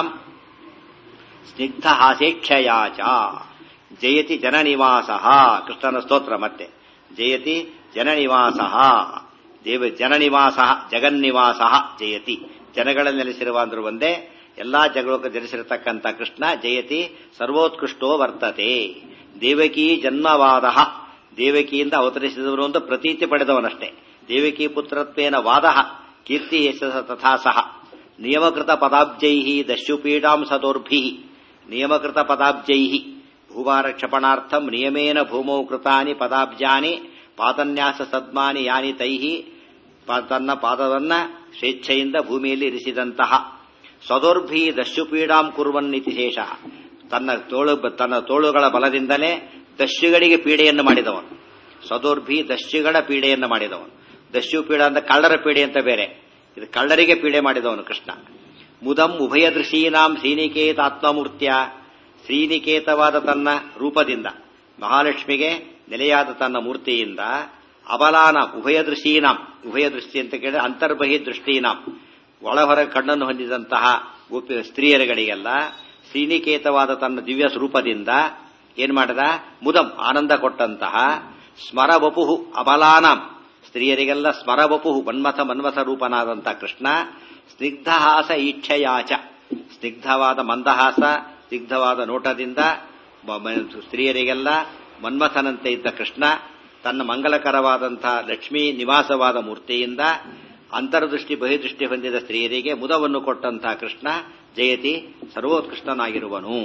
Speaker 1: ಸ್ನಿಗ್ಧಹಾಸೇಚ್ಛಯಾ ಚ. ಜಯತಿ ಜನನಿವಾಸ, ಕೃಷ್ಣನ ಸ್ತೋತ್ರ ಮತ್ತೆ. ಜಯತಿ ಜನನಿವಾಸ ದೇವ ಜನನಿವಾಸ ಜಗನ್ನಿವಾಸ ಜಯತಿ, ಜನಗಳಲ್ಲಿ ನೆಲೆಸಿರುವ ಅಂದ್ರು ಒಂದೇ, ಎಲ್ಲಾ ಜಗಳಕ್ಕೆ ಜನಿಸಿರತಕ್ಕಂಥ ಕೃಷ್ಣ ಜಯತಿ ಸರ್ವೋತ್ಕೃಷ್ಟೋ ವರ್ತತೆ. ದೇವಕೀ ಜನ್ಮವಾದ, ದೇವಕಿಯಿಂದ ಅವತರಿಸಿದವರು ಅಂತ ಪ್ರತೀತಿ ಪಡೆದವನಷ್ಟೇ. ದೇವಕೀ ಪುತ್ರತ್ವೇನ ವಾದ ಕೀರ್ತಿ ಯಶಸ ತಥಾ ಸಹ. ನಿಯಮಕೃತ ಪದಾಬ್ಜೈ ದಸ್ಯುಪೀಡಾಂ ಸದೋರ್ಭಿ, ನಿಯಮಕೃತ ಪದಾಬ್ಜೈ ಭೂಭಾರ ಕ್ಷಪಣಾರ್ಥಂ ನಿಯಮೇನ ಭೂಮೌ ಕೃತಾನಿ ಪದಾಬ್ಜಾನಿ ಪಾದನ್ಯಾಸ ಸದ್ಮಾನಿ ಯಾನಿ ತೈಹಿ, ತನ್ನ ಪಾದವನ್ನ ಸ್ವೇಚ್ಛೆಯಿಂದ ಭೂಮಿಯಲ್ಲಿ ಇರಿಸಿದಂತಹ. ಸ್ವದೋರ್ಭಿ ದಸ್ಯುಪೀಡಾಂ ಕುರ್ವನ್ನಿತಿ ಶೇಷ, ತನ್ನ ತೋಳು ತನ್ನ ತೋಳುಗಳ ಬಲದಿಂದಲೇ ದಸ್ಯುಗಳಿಗೆ ಪೀಡೆಯನ್ನು ಮಾಡಿದವನು. ಸ್ವದೋರ್ಭಿ ದಸ್ಯುಗಳ ಪೀಡೆಯನ್ನು ಮಾಡಿದವನು. ದಸ್ಯು ಪೀಡ ಅಂತ ಕಳ್ಳರ ಪೀಡೆ ಅಂತ ಬೇರೆ, ಇದು ಕಳ್ಳರಿಗೆ ಪೀಡೆ ಮಾಡಿದವನು ಕೃಷ್ಣ. ಮುದಂ ಉಭಯ ದೃಶೀನಾಂ ಶ್ರೀನಿಕೇತಾತ್ಮಮೂರ್ತ್ಯ, ಶ್ರೀನಿಕೇತವಾದ ತನ್ನ ರೂಪದಿಂದ, ಮಹಾಲಕ್ಷ್ಮಿಗೆ ನೆಲೆಯಾದ ತನ್ನ ಮೂರ್ತಿಯಿಂದ, ಅಬಲಾನ ಉಭಯ ದೃಶೀನಾಂ, ಉಭಯ ದೃಷ್ಟಿ ಅಂತ ಕೇಳಿದ್ರೆ ಅಂತರ್ಬಹಿ ದೃಷ್ಟೀನಾಂ, ಒಳಹೊರ ಕಣ್ಣನ್ನು ಹೊಂದಿದಂತಹ ಗೋಪಿ ಸ್ತ್ರೀಯರುಗಳಿಗೆಲ್ಲ ಶ್ರೀನಿಕೇತವಾದ ತನ್ನ ದಿವ್ಯ ಸ್ವರೂಪದಿಂದ ಏನ್ ಮಾಡದ, ಮುದಂ ಆನಂದ ಕೊಟ್ಟಂತಹ, ಸ್ಮರ ವಪುಹು ಅಬಲಾನಾಂ, ಸ್ತ್ರೀಯರಿಗೆಲ್ಲ ಸ್ಮರ ವಪುಹು ಮನ್ಮಥ ಮನ್ಮಥ ರೂಪನಾದಂತಹ ಕೃಷ್ಣ, ಸ್ನಿಗ್ಧಹಾಸ ಈಚ್ಛಯಾಚ, ಸ್ನಿಗ್ಧವಾದ ಮಂದಹಾಸ ಸ್ನಿಗ್ಧವಾದ ನೋಟದಿಂದ ಸ್ತ್ರೀಯರಿಗೆಲ್ಲ ಮನ್ಮಥನಂತೆ ಇದ್ದ ಕೃಷ್ಣ ತನ್ನ ಮಂಗಲಕರವಾದಂತಹ ಲಕ್ಷ್ಮೀ ನಿವಾಸವಾದ ಮೂರ್ತಿಯಿಂದ ಅಂತರ್ದೃಷ್ಟಿ ಬಹಿರ್ದೃಷ್ಟಿ ಹೊಂದಿದ ಸ್ತ್ರೀಯರಿಗೆ ಮುದವನ್ನು ಕೊಟ್ಟಂತಹ ಕೃಷ್ಣ ಜಯತಿ ಸರ್ವೋತ್ಕೃಷ್ಟನಾಗಿರುವನು.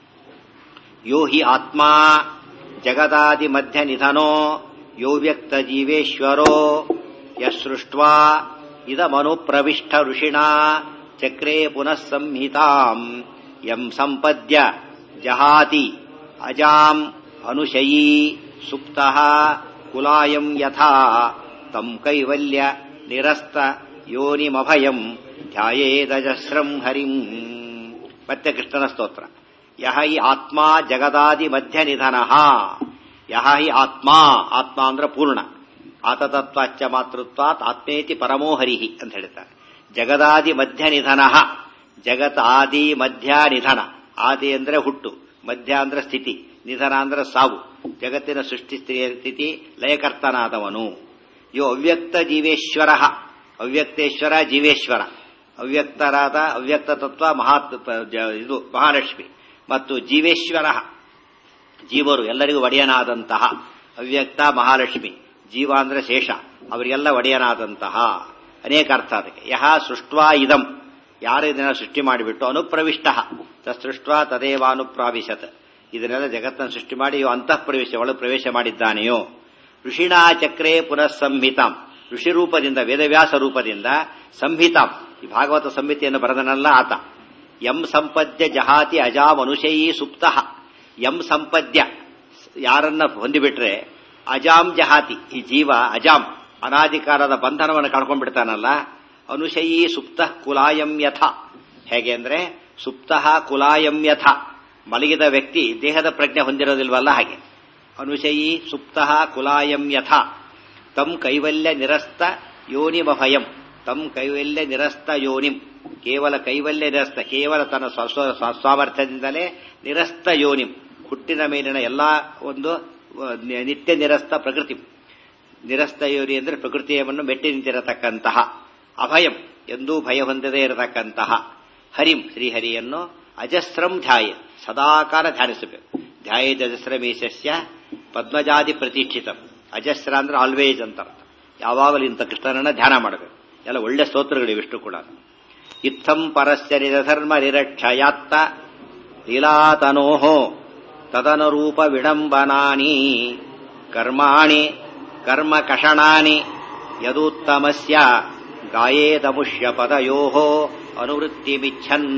Speaker 1: ಯೋ ಹಿ ಆತ್ಮ ಜಗದಾದಿ ಮಧ್ಯ ನಿಧನೋ ಯೋ ವ್ಯಕ್ತ ಜೀವೇಶ್ವರೋ ಯಸೃಷ್ಟ್ವಾ ಇದಮನು ಪ್ರವಿಷ್ಟ ಋಷಿಣಾ ಚಕ್ರೇ ಪುನಃ ಸಂಹಿತಾಂ ಯಂ ಸಂಪದ್ಯ ಜಹಾತಿ ಅಜಾಂ ಅನುಶಯೀ ಸುಪ್ತಃ ಕುಲಾಯಂ ಯಥಾ ತಂ ಕೈವಲ್ಯ ನಿರಸ್ತ ಯೋನಿಮಭಯಂ ಧ್ಯಾಯೇದಜಸ್ರಂ ಹರಿಂ. ಮತ್ತೆ ಕೃಷ್ಣನ ಸ್ತೋತ್ರ. ಯಹ ಹಿ ಆತ್ಮ ಜಗದಾದಿ ಮಧ್ಯ ನಿಧನ, ಯಹ ಹಿ ಆತ್ಮ, ಆತ್ಮ ಅಂದ್ರೆ ಪೂರ್ಣ, ಆತತತ್ವಾಚ್ಚ ಮಾತೃತ್ವಾತ್ ಆತ್ಮೇತಿ ಪರಮೋಹರಿಹಿ ಅಂತ ಹೇಳ್ತಾರೆ. ಜಗದಾದಿ ಮಧ್ಯ ನಿಧನ, ಜಗತ್ ಆದಿ ಮಧ್ಯ ನಿಧನ, ಆದಿ ಅಂದ್ರೆ ಹುಟ್ಟು, ಮಧ್ಯ ಅಂದ್ರೆ ಸ್ಥಿತಿ, ನಿಧನ ಅಂದ್ರೆ ಸಾವು, ಜಗತ್ತಿನ ಸೃಷ್ಟಿ ಸ್ಥಿತಿ ಲಯಕರ್ತನಾದವನು. ಯೋ ಅವ್ಯಕ್ತ ಜೀವೇಶ್ವರ, ಅವ್ಯಕ್ತೇಶ್ವರ ಜೀವೇಶ್ವರ, ಅವ್ಯಕ್ತರಾದ ಅವ್ಯಕ್ತ ತತ್ವ ಮಹಾತ್ ಇದು ಮಹಾಲಕ್ಷ್ಮಿ, ಮತ್ತು ಜೀವೇಶ್ವರ ಜೀವರು ಎಲ್ಲರಿಗೂ ಒಡೆಯನಾದಂತಹ, ಅವ್ಯಕ್ತ ಮಹಾಲಕ್ಷ್ಮಿ, ಜೀವ ಅಂದ್ರೆ ಶೇಷ, ಅವರಿಗೆಲ್ಲ ಒಡೆಯನಾದಂತಹ. ಅನೇಕ ಅರ್ಥ ಅದಕ್ಕೆ. ಯಹ ಸೃಷ್ಟ್ವಾ ಇದಂ, ಯಾರು ಇದನ್ನ ಸೃಷ್ಟಿ ಮಾಡಿಬಿಟ್ಟು ಅನುಪ್ರವಿಷ್ಟ ಸೃಷ್ಟ್ವಾ ತದೇವಾನುಪ್ರಾವಿಶತ್, ಇದನ್ನೆಲ್ಲ ಜಗತ್ತನ್ನು ಸೃಷ್ಟಿ ಮಾಡಿ ಅಂತಃ ಪ್ರವೇಶ ಒಳಗೆ ಪ್ರವೇಶ ಮಾಡಿದ್ದಾನೆಯೋ. ಋಷಿಣಾ ಚಕ್ರೇ ಪುನಃ ಸಂಹಿತಾಂ, ಋಷಿ ರೂಪದಿಂದ ವೇದವ್ಯಾಸ ರೂಪದಿಂದ ಸಂಹಿತಾಂ, ಈ ಭಾಗವತ ಸಂಹಿತೆಯನ್ನು ಬರೆದನಲ್ಲ ಆತ. ಯಂ ಸಂಪದ್ಯ ಜಹಾತಿ ಅಜಾಂ ಅನುಶಯೀ ಸುಪ್ತಃ, ಯಂ ಸಂಪದ್ಯ ಯಾರನ್ನ ಹೊಂದಿಬಿಟ್ರೆ ಅಜಾಂ ಜಹಾತಿ, ಈ ಜೀವ ಅಜಾಂ ಅನಾಧಿಕಾರದ ಬಂಧನವನ್ನು ಕಳ್ಕೊಂಡ್ಬಿಡ್ತಾನಲ್ಲ. ಅನುಶಯೀ ಸುಪ್ತಃ ಕುಲಾಯಂ ಯಥ, ಹೇಗೆ ಅಂದ್ರೆ ಸುಪ್ತಃ ಕುಲಾಯಂ ಯಥ, ಮಲಗಿದ ವ್ಯಕ್ತಿ ದೇಹದ ಪ್ರಜ್ಞೆ ಹೊಂದಿರೋದಿಲ್ವಲ್ಲ ಹಾಗೆ. ಅನುಶಯೀ ಸುಪ್ತಃ ಕುಲಾಯಂ ಯಥ ತಂ ಕೈವಲ್ಯ ನಿರಸ್ತ ಯೋನಿಮಭಯಂ, ತಂ ಕೈವಲ್ಯ ನಿರಸ್ತ ಯೋನಿಂ, ಕೇವಲ ಕೈವಲ್ಯ ನಿರಸ್ತ, ಕೇವಲ ತನ್ನ ಸ್ವಾಮರ್ಥ್ಯದಿಂದಲೇ ನಿರಸ್ತ ಯೋನಿಂ, ಹುಟ್ಟಿನ ಮೇಲಿನ ಎಲ್ಲಾ ಒಂದು ನಿತ್ಯ ನಿರಸ್ತ ಪ್ರಕೃತಿ, ನಿರಸ್ತ ಯೋನಿ ಅಂದ್ರೆ ಪ್ರಕೃತಿಯನ್ನು ಮೆಟ್ಟಿ ನಿಂತಿರತಕ್ಕಂತಹ, ಅಭಯಂ ಎಂದೂ ಭಯ ಹೊಂದದೇ ಇರತಕ್ಕಂತಹ, ಹರಿಂ ಶ್ರೀಹರಿಯನ್ನು ಅಜಸ್ರಂ ಧ್ಯಾಯ ಸದಾಕಾಲ ಧ್ಯಾನಿಸಬೇಕು. ಧ್ಯಾಯೇದ ಅಜಸ್ರಮೇಶಸ್ಯ ಪದ್ಮಜಾದಿ ಪ್ರತಿಷ್ಠಿತ. ಅಜಸ್ರ ಅಂದ್ರೆ ಆಲ್ವೇಜ್ ಅಂತ ಅರ್ಥ. ಯಾವಾಗಲೂ ಇಂಥ ಕೃಷ್ಣನನ್ನ ಧ್ಯಾನ ಮಾಡಬೇಕು. ಎಲ್ಲ ಒಳ್ಳೆ ಸ್ತೋತ್ರಗಳಿವಿಷ್ಟು ಕೂಡ. ಇತ್ತಂ ಪರಸ್ಯ ನಿಜಧರ್ಮ ನಿರಕ್ಷಯಾತ್ತ ಲೀಲಾತನೋಹೋ ತದನುರೂಪ ವಿಡಂಬನಾನಿ ಕರ್ಮಾಣಿ ಕರ್ಮ ಕಷಣಾನಿ ಯದೂತ್ತಮಸ್ಯ ಗಾಯೇದಮುಷ್ಯ ಪದಯೋಹೋ ಅನುವೃತ್ತಿಮಿಚ್ಛನ್.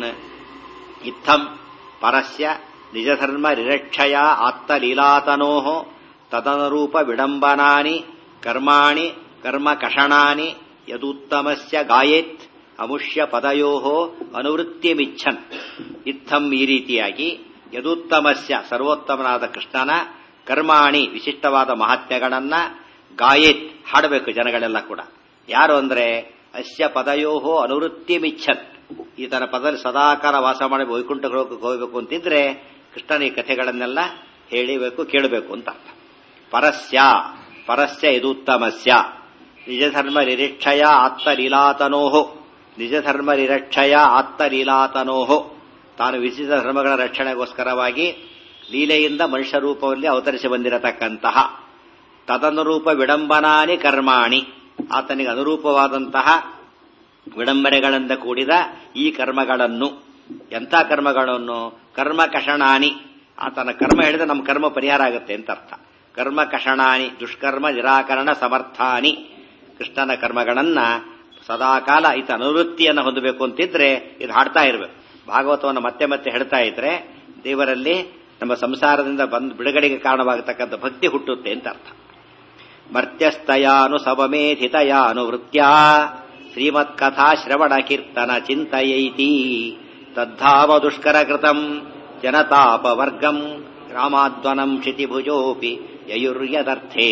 Speaker 1: ಇತ್ತಂ ಪರಸ್ಯ ನಿಜಧರ್ಮ ನಿರಕ್ಷಯ ಆತ್ತಲೀಲಾತನೋಹೋ ತದನುರೂಪ ವಿಡಂಬನಾನಿ ಕರ್ಮಾಣಿ ಕರ್ಮ ಕಷಣಾನಿ ಯದೂತ್ತಮಸ್ಯ ಗಾಯೇತ್ ಅಮುಷ್ಯ ಪದಯೋಹೋ ಅನುವೃತ್ತಿಮಿಚ್ಛನ್. ಇತ್ತಂ ಈ ರೀತಿಯಾಗಿ ಯದೂತ್ತಮಸ್ಯ ಸರ್ವೋತ್ತಮನಾದ ಕೃಷ್ಣನ ಕರ್ಮಾಣಿ ವಿಶಿಷ್ಟವಾದ ಮಹಾತ್ಮ್ಯಗಳನ್ನ ಗಾಯೇತ್ ಹಾಡಬೇಕು ಜನಗಳೆಲ್ಲ ಕೂಡ. ಯಾರು ಅಂದ್ರೆ ಅಸ್ಯ ಪದಯೋಹೋ ಅನುವೃತ್ತಿಮಿಚ್ಛನ್. ಈ ತರ ಪದದಲ್ಲಿ ಸದಾಕಾಲ ವಾಸ ಮಾಡಿ ವೈಕುಂಠಕ್ಕೆ ಹೋಗಬೇಕು ಅಂತಿದ್ರೆ ಕೃಷ್ಣನ ಈ ಕಥೆಗಳನ್ನೆಲ್ಲ ಹೇಳಿಬೇಕು ಕೇಳಬೇಕು ಅಂತ ಅರ್ಥ. ಪರಸ್ಯ ಪರಸ್ಯ ಯದೂತ್ತಮಸ್ಯ ನಿಜಧರ್ಮ ನಿರೀಕ್ಷಯ ಆತ್ತಲೀಲಾತನೋಹೋ ನಿಜಧರ್ಮ ನಿರಕ್ಷಯ ಆತ್ತಲೀಲಾತನೋಹೋ ತಾನು ವಿಶಿಷ್ಟ ಧರ್ಮಗಳ ರಕ್ಷಣೆಗೋಸ್ಕರವಾಗಿ ಲೀಲೆಯಿಂದ ಮನುಷ್ಯ ರೂಪದಲ್ಲಿ ಅವತರಿಸಿ ಬಂದಿರತಕ್ಕಂತಹ ತದನುರೂಪ ವಿಡಂಬನಾನಿ ಕರ್ಮಾಣಿ ಆತನಿಗೆ ಅನುರೂಪವಾದಂತಹ ವಿಡಂಬನೆಗಳಿಂದ ಕೂಡಿದ ಈ ಕರ್ಮಗಳನ್ನು. ಎಂಥ ಕರ್ಮಗಳನ್ನು? ಕರ್ಮ ಕಷಣಾನಿ. ಆತನ ಕರ್ಮ ಹೇಳಿದ್ರೆ ನಮ್ಮ ಕರ್ಮ ಪರಿಹಾರ ಆಗುತ್ತೆ ಅಂತ ಅರ್ಥ. ಕರ್ಮ ಕಷಣಾನಿ ದುಷ್ಕರ್ಮ ನಿರಾಕರಣ ಸಮರ್ಥಾನಿ. ಕೃಷ್ಣನ ಕರ್ಮಗಳನ್ನ ಸದಾಕಾಲ ಈತ ಅನುವೃತ್ತಿಯನ್ನು ಹೊಂದಬೇಕು ಅಂತಿದ್ರೆ ಇದು ಹಾಡ್ತಾ ಇರಬೇಕು. ಭಾಗವತವನ್ನು ಮತ್ತೆ ಮತ್ತೆ ಹೇಳ್ತಾ ಇದ್ರೆ ದೇವರಲ್ಲಿ ನಮ್ಮ ಸಂಸಾರದಿಂದ ಬಂದು ಬಿಡುಗಡೆಗೆ ಕಾರಣವಾಗತಕ್ಕಂಥ ಭಕ್ತಿ ಹುಟ್ಟುತ್ತೆ ಅಂತ ಅರ್ಥ. ಮರ್ತ್ಯಸ್ತಯಾನು ಸವಮೇಧಿತಯಾನುವೃತ್ಯ ಶ್ರೀಮತ್ಕಥಾ ಶ್ರವಣ ಕೀರ್ತನ ಚಿಂತಯೈತಿ ತದ್ಧಾಮ ದುಷ್ಕರ ಕೃತಂ ಜನತಾಪವರ್ಗಂ ರಾಮಾದ್ವನಂ ಕ್ಷಿತಿಭುಜೋಪಿ ಯಯುರ್ಯದರ್ಥೇ.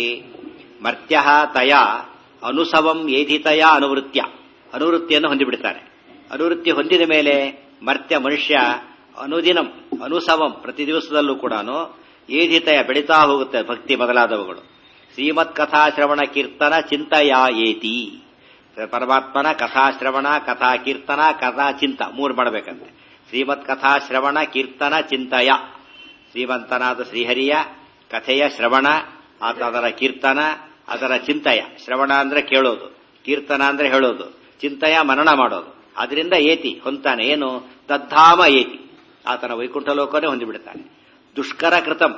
Speaker 1: ಮರ್ತ್ಯ ತಯ ಅನುಸವಂ ಏಧಿತಯ ಅನುವೃತ್ಯ. ಅನುವೃತ್ತಿಯನ್ನು ಹೊಂದಿಬಿಡ್ತಾನೆ. ಅನುವೃತ್ತಿ ಹೊಂದಿದ ಮೇಲೆ ಮರ್ತ್ಯ ಮನುಷ್ಯ ಅನುದಿನಂ ಅನುಸವಂ ಪ್ರತಿ ದಿವಸದಲ್ಲೂ ಕೂಡ ಏಧಿತಯ ಬೆಳೀತಾ ಹೋಗುತ್ತೆ ಭಕ್ತಿ ಮೊದಲಾದವುಗಳು. ಶ್ರೀಮತ್ ಕಥಾಶ್ರವಣ ಕೀರ್ತನ ಚಿಂತಯ ಏತಿ. ಪರಮಾತ್ಮನ ಕಥಾಶ್ರವಣ ಕಥಾ ಕೀರ್ತನ ಕಥಾ ಚಿಂತ ಮೂರು ಮಾಡಬೇಕಂತೆ. ಶ್ರೀಮತ್ ಕಥಾಶ್ರವಣ ಕೀರ್ತನ ಚಿಂತಯ. ಶ್ರೀಮಂತನಾದ ಶ್ರೀಹರಿಯ ಕಥೆಯ ಶ್ರವಣ, ಅದರ ಕೀರ್ತನ, ಅದರ ಚಿಂತಯ. ಶ್ರವಣ ಅಂದ್ರೆ ಕೇಳೋದು, ಕೀರ್ತನ ಅಂದ್ರೆ ಹೇಳೋದು, ಚಿಂತಯ ಮನನ ಮಾಡೋದು. ಅದರಿಂದ ಏತಿ ಹೊಂತಾನೆ. ಏನು? ತದ್ಧಾಮ ಏತಿ. ಆತನ ವೈಕುಂಠ ಲೋಕನೇ ಹೊಂದಿಬಿಡ್ತಾನೆ. ದುಷ್ಕರ ಕೃತಂ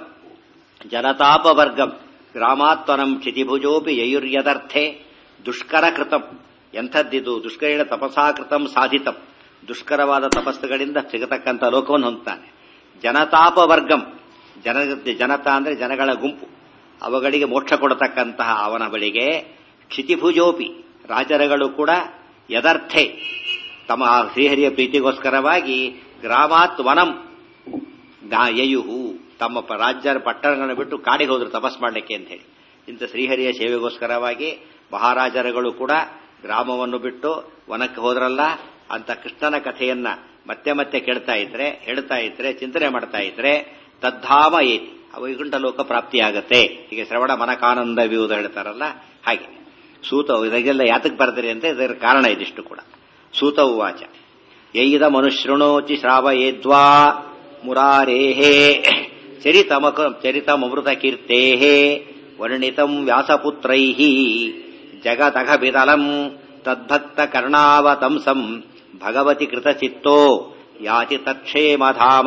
Speaker 1: ಜನತಾಪವರ್ಗಂ ಗ್ರಾಮಾತ್ವನಂ ಕ್ಷಿತಿಭುಜೋಪಿ ಯಯುರ್ಯದರ್ಥೆ. ದುಷ್ಕರ ಕೃತಂ ಎಂಥದ್ದಿದು? ದುಷ್ಕರೇಣ ತಪಸಾಕೃತಂ ಸಾಧಿತಂ. ದುಷ್ಕರವಾದ ತಪಸ್ಸುಗಳಿಂದ ಸಿಗತಕ್ಕಂಥ ಲೋಕವನ್ನು ಹೊಂದ್ತಾನೆ. ಜನತಾಪವರ್ಗಂ ಜನ ಜನತಾ ಅಂದ್ರೆ ಜನಗಳ ಗುಂಪು, ಅವುಗಳಿಗೆ ಮೋಕ್ಷ ಕೊಡತಕ್ಕಂತಹ ಅವನ ಬಳಿಗೆ ಕ್ಷಿತಿಭುಜೋಪಿ ರಾಜರುಗಳು ಕೂಡ ಯದರ್ಥೆ ತಮ್ಮ ಶ್ರೀಹರಿಯ ಪ್ರೀತಿಗೋಸ್ಕರವಾಗಿ ಗ್ರಾಮಾತ್ ವನಂ ಯಯುಹು ತಮ್ಮ ರಾಜ್ಯರ ಪಟ್ಟಣಗಳನ್ನು ಬಿಟ್ಟು ಕಾಡಿಗೆ ಹೋದ್ರು ತಪಸ್ ಮಾಡಲಿಕ್ಕೆ ಅಂತ ಹೇಳಿ. ಇಂಥ ಶ್ರೀಹರಿಯ ಸೇವೆಗೋಸ್ಕರವಾಗಿ ಮಹಾರಾಜರುಗಳು ಕೂಡ ಗ್ರಾಮವನ್ನು ಬಿಟ್ಟು ವನಕ್ಕೆ ಹೋದ್ರಲ್ಲ ಅಂತ ಕೃಷ್ಣನ ಕಥೆಯನ್ನ ಮತ್ತೆ ಮತ್ತೆ ಕೇಳ್ತಾ ಇದ್ರೆ, ಹೇಳ್ತಾ ಇದ್ರೆ, ಚಿಂತನೆ ಮಾಡ್ತಾ ಇದ್ರೆ ತದ್ಧಾಮ ಏತಿ ವೈಕುಂಠ ಲೋಕ ಪ್ರಾಪ್ತಿಯಾಗತ್ತೆ. ಹೀಗೆ ಶ್ರವಣ ಮನಕಾನಂದ ವ್ಯೂದ ಹೇಳ್ತಾರಲ್ಲ ಹಾಗೆ. ಸೂತ ಇದೆಲ್ಲ ಯಾತಕ್ಕೆ ಬರ್ತಾರೆ ಅಂತ ಇದರ ಕಾರಣ ಇದಿಷ್ಟು ಕೂಡ. ಸೂತ ಉವಾಚ ಯೈದ ಮನುಶೃಣೋಚಿ ಶ್ರಾವಯೇದ್ವಾ ಮುರಾರೇಹೇ ಚರಿತಮಕ ಚರಿತಮೃತ ಕೀರ್ತೇಹೇ ವರ್ಣಿತಂ ವ್ಯಾಸಪುತ್ರೈಃ ಜಗದಘಬಿದಲಂ ತದ್ಭಕ್ತ ಕರ್ಣಾವತಂಸಂ ಭಗವತಿ ಕೃತಚಿತ್ತೋ ಯಾತಿ ತತ್ಕ್ಷೇಮಧಾಮ.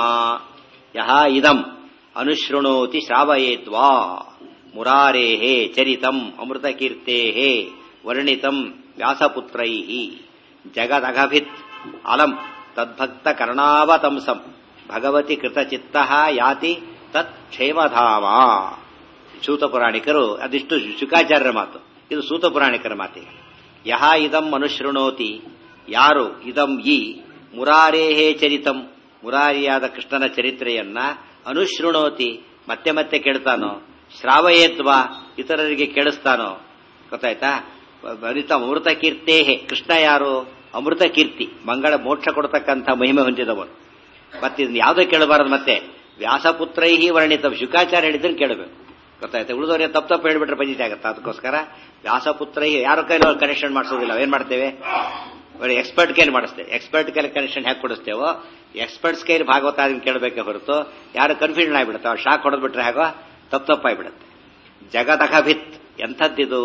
Speaker 1: ಯಹ ಇದಂ ಅನುಶೃಣೋತಿ ಶ್ರಾವಯೇದ್ವಾ ಮುರಾರೇಹೇ ಚರಿತಂ ಅಮೃತಕೀರ್ತೇಃ ವರ್ಣಿತಂ ವ್ಯಾಸಪುತ್ರೈಃ ಜಗದಘಭಿತ್ ಅಲಂ ತದ್ಭಕ್ತ ಕರ್ಣಾವತಂಸಂ ಭಗವತಿ ಕೃತಚಿತ್ತಃ ಯಾತಿ ತತ್ ಕ್ಷೇಮಧಾಮ. ಸೂತ ಪುರಾಣಿಕರು ಅದಿಷ್ಟು ಶುಕಾಚಾರ್ಯರ ಮಾತು, ಇದು ಸೂತ ಪುರಾಣಿಕರ ಮಾತಿಗೆ. ಯಹ ಇದಂ ಅನುಶೃಣೋತಿ ಯಾರು ಇದಂ ಈ ಮುರಾರೇಹೇ ಚರಿತಂ ಮುರಾರಿಯಾದ ಕೃಷ್ಣನ ಚರಿತ್ರೆಯನ್ನ ಅನುಶೃಣೋತಿ ಮತ್ತೆ ಮತ್ತೆ ಕೇಳ್ತಾನೋ, ಶ್ರಾವಯೇದ್ವಾ ಇತರರಿಗೆ ಕೇಳಿಸ್ತಾನೋ, ಗೊತ್ತಾಯ್ತಾ? ಅನಿತ ಅಮೃತ ಕೀರ್ತೇಹೇ ಕೃಷ್ಣ ಯಾರು? ಅಮೃತ ಕೀರ್ತಿ, ಮಂಗಳ ಮೋಕ್ಷ ಕೊಡತಕ್ಕಂಥ ಮಹಿಮೆ ಹೊಂದಿದವನು. ಮತ್ತೆ ಯಾವುದೋ ಕೇಳಬಾರದು. ಮತ್ತೆ ವ್ಯಾಸಪುತ್ರೈಹಿ ವರ್ಣಿತ ಶುಕಾಚಾರ್ಯ ಹೇಳಿದ್ರೆ ಕೇಳಬೇಕು, ಗೊತ್ತಾಯ್ತಾ? ಉಳಿದವರೇ ತಪ್ಪು ತಪ್ಪು ಹೇಳ್ಬಿಟ್ರೆ ಪಂಜಿತ ಆಗುತ್ತೆ. ಅದಕ್ಕೋಸ್ಕರ ವ್ಯಾಸಪುತ್ರೈಹಿ ಯಾರ ಕೈಲಿ ಕನೆಕ್ಷನ್ ಮಾಡಿಸೋದಿಲ್ಲ. ಏನ್ ಮಾಡ್ತೇವೆ? ಎಕ್ಸ್ಪರ್ಟ್ ಕೈಲಿ ಮಾಡಿಸ್ತೇವೆ. ಎಕ್ಸ್ಪರ್ಟ್ ಕೈಲಿ ಕನೆಕ್ಷನ್ ಹೇಗೆ ಕೊಡಿಸ್ತೇವೋ ಎಕ್ಸ್ಪರ್ಟ್ಸ್ ಕೈಲಿ ಭಾಗವತ ಅದನ್ನು ಕೇಳಬೇಕೆ ಹೊರತು ಯಾರು ಕನ್ಫ್ಯೂಷನ್ ಆಗಿಬಿಡುತ್ತೆ. ಅವ್ರು ಶಾಕ್ ಹೊಡೆದ್ಬಿಟ್ರೆ ಹೇಗೋ ತಪ್ಪು ತಪ್ಪಾಗಿಬಿಡುತ್ತೆ. ಜಗದಗಭಿತ್ ಎಂಥದ್ದಿದು?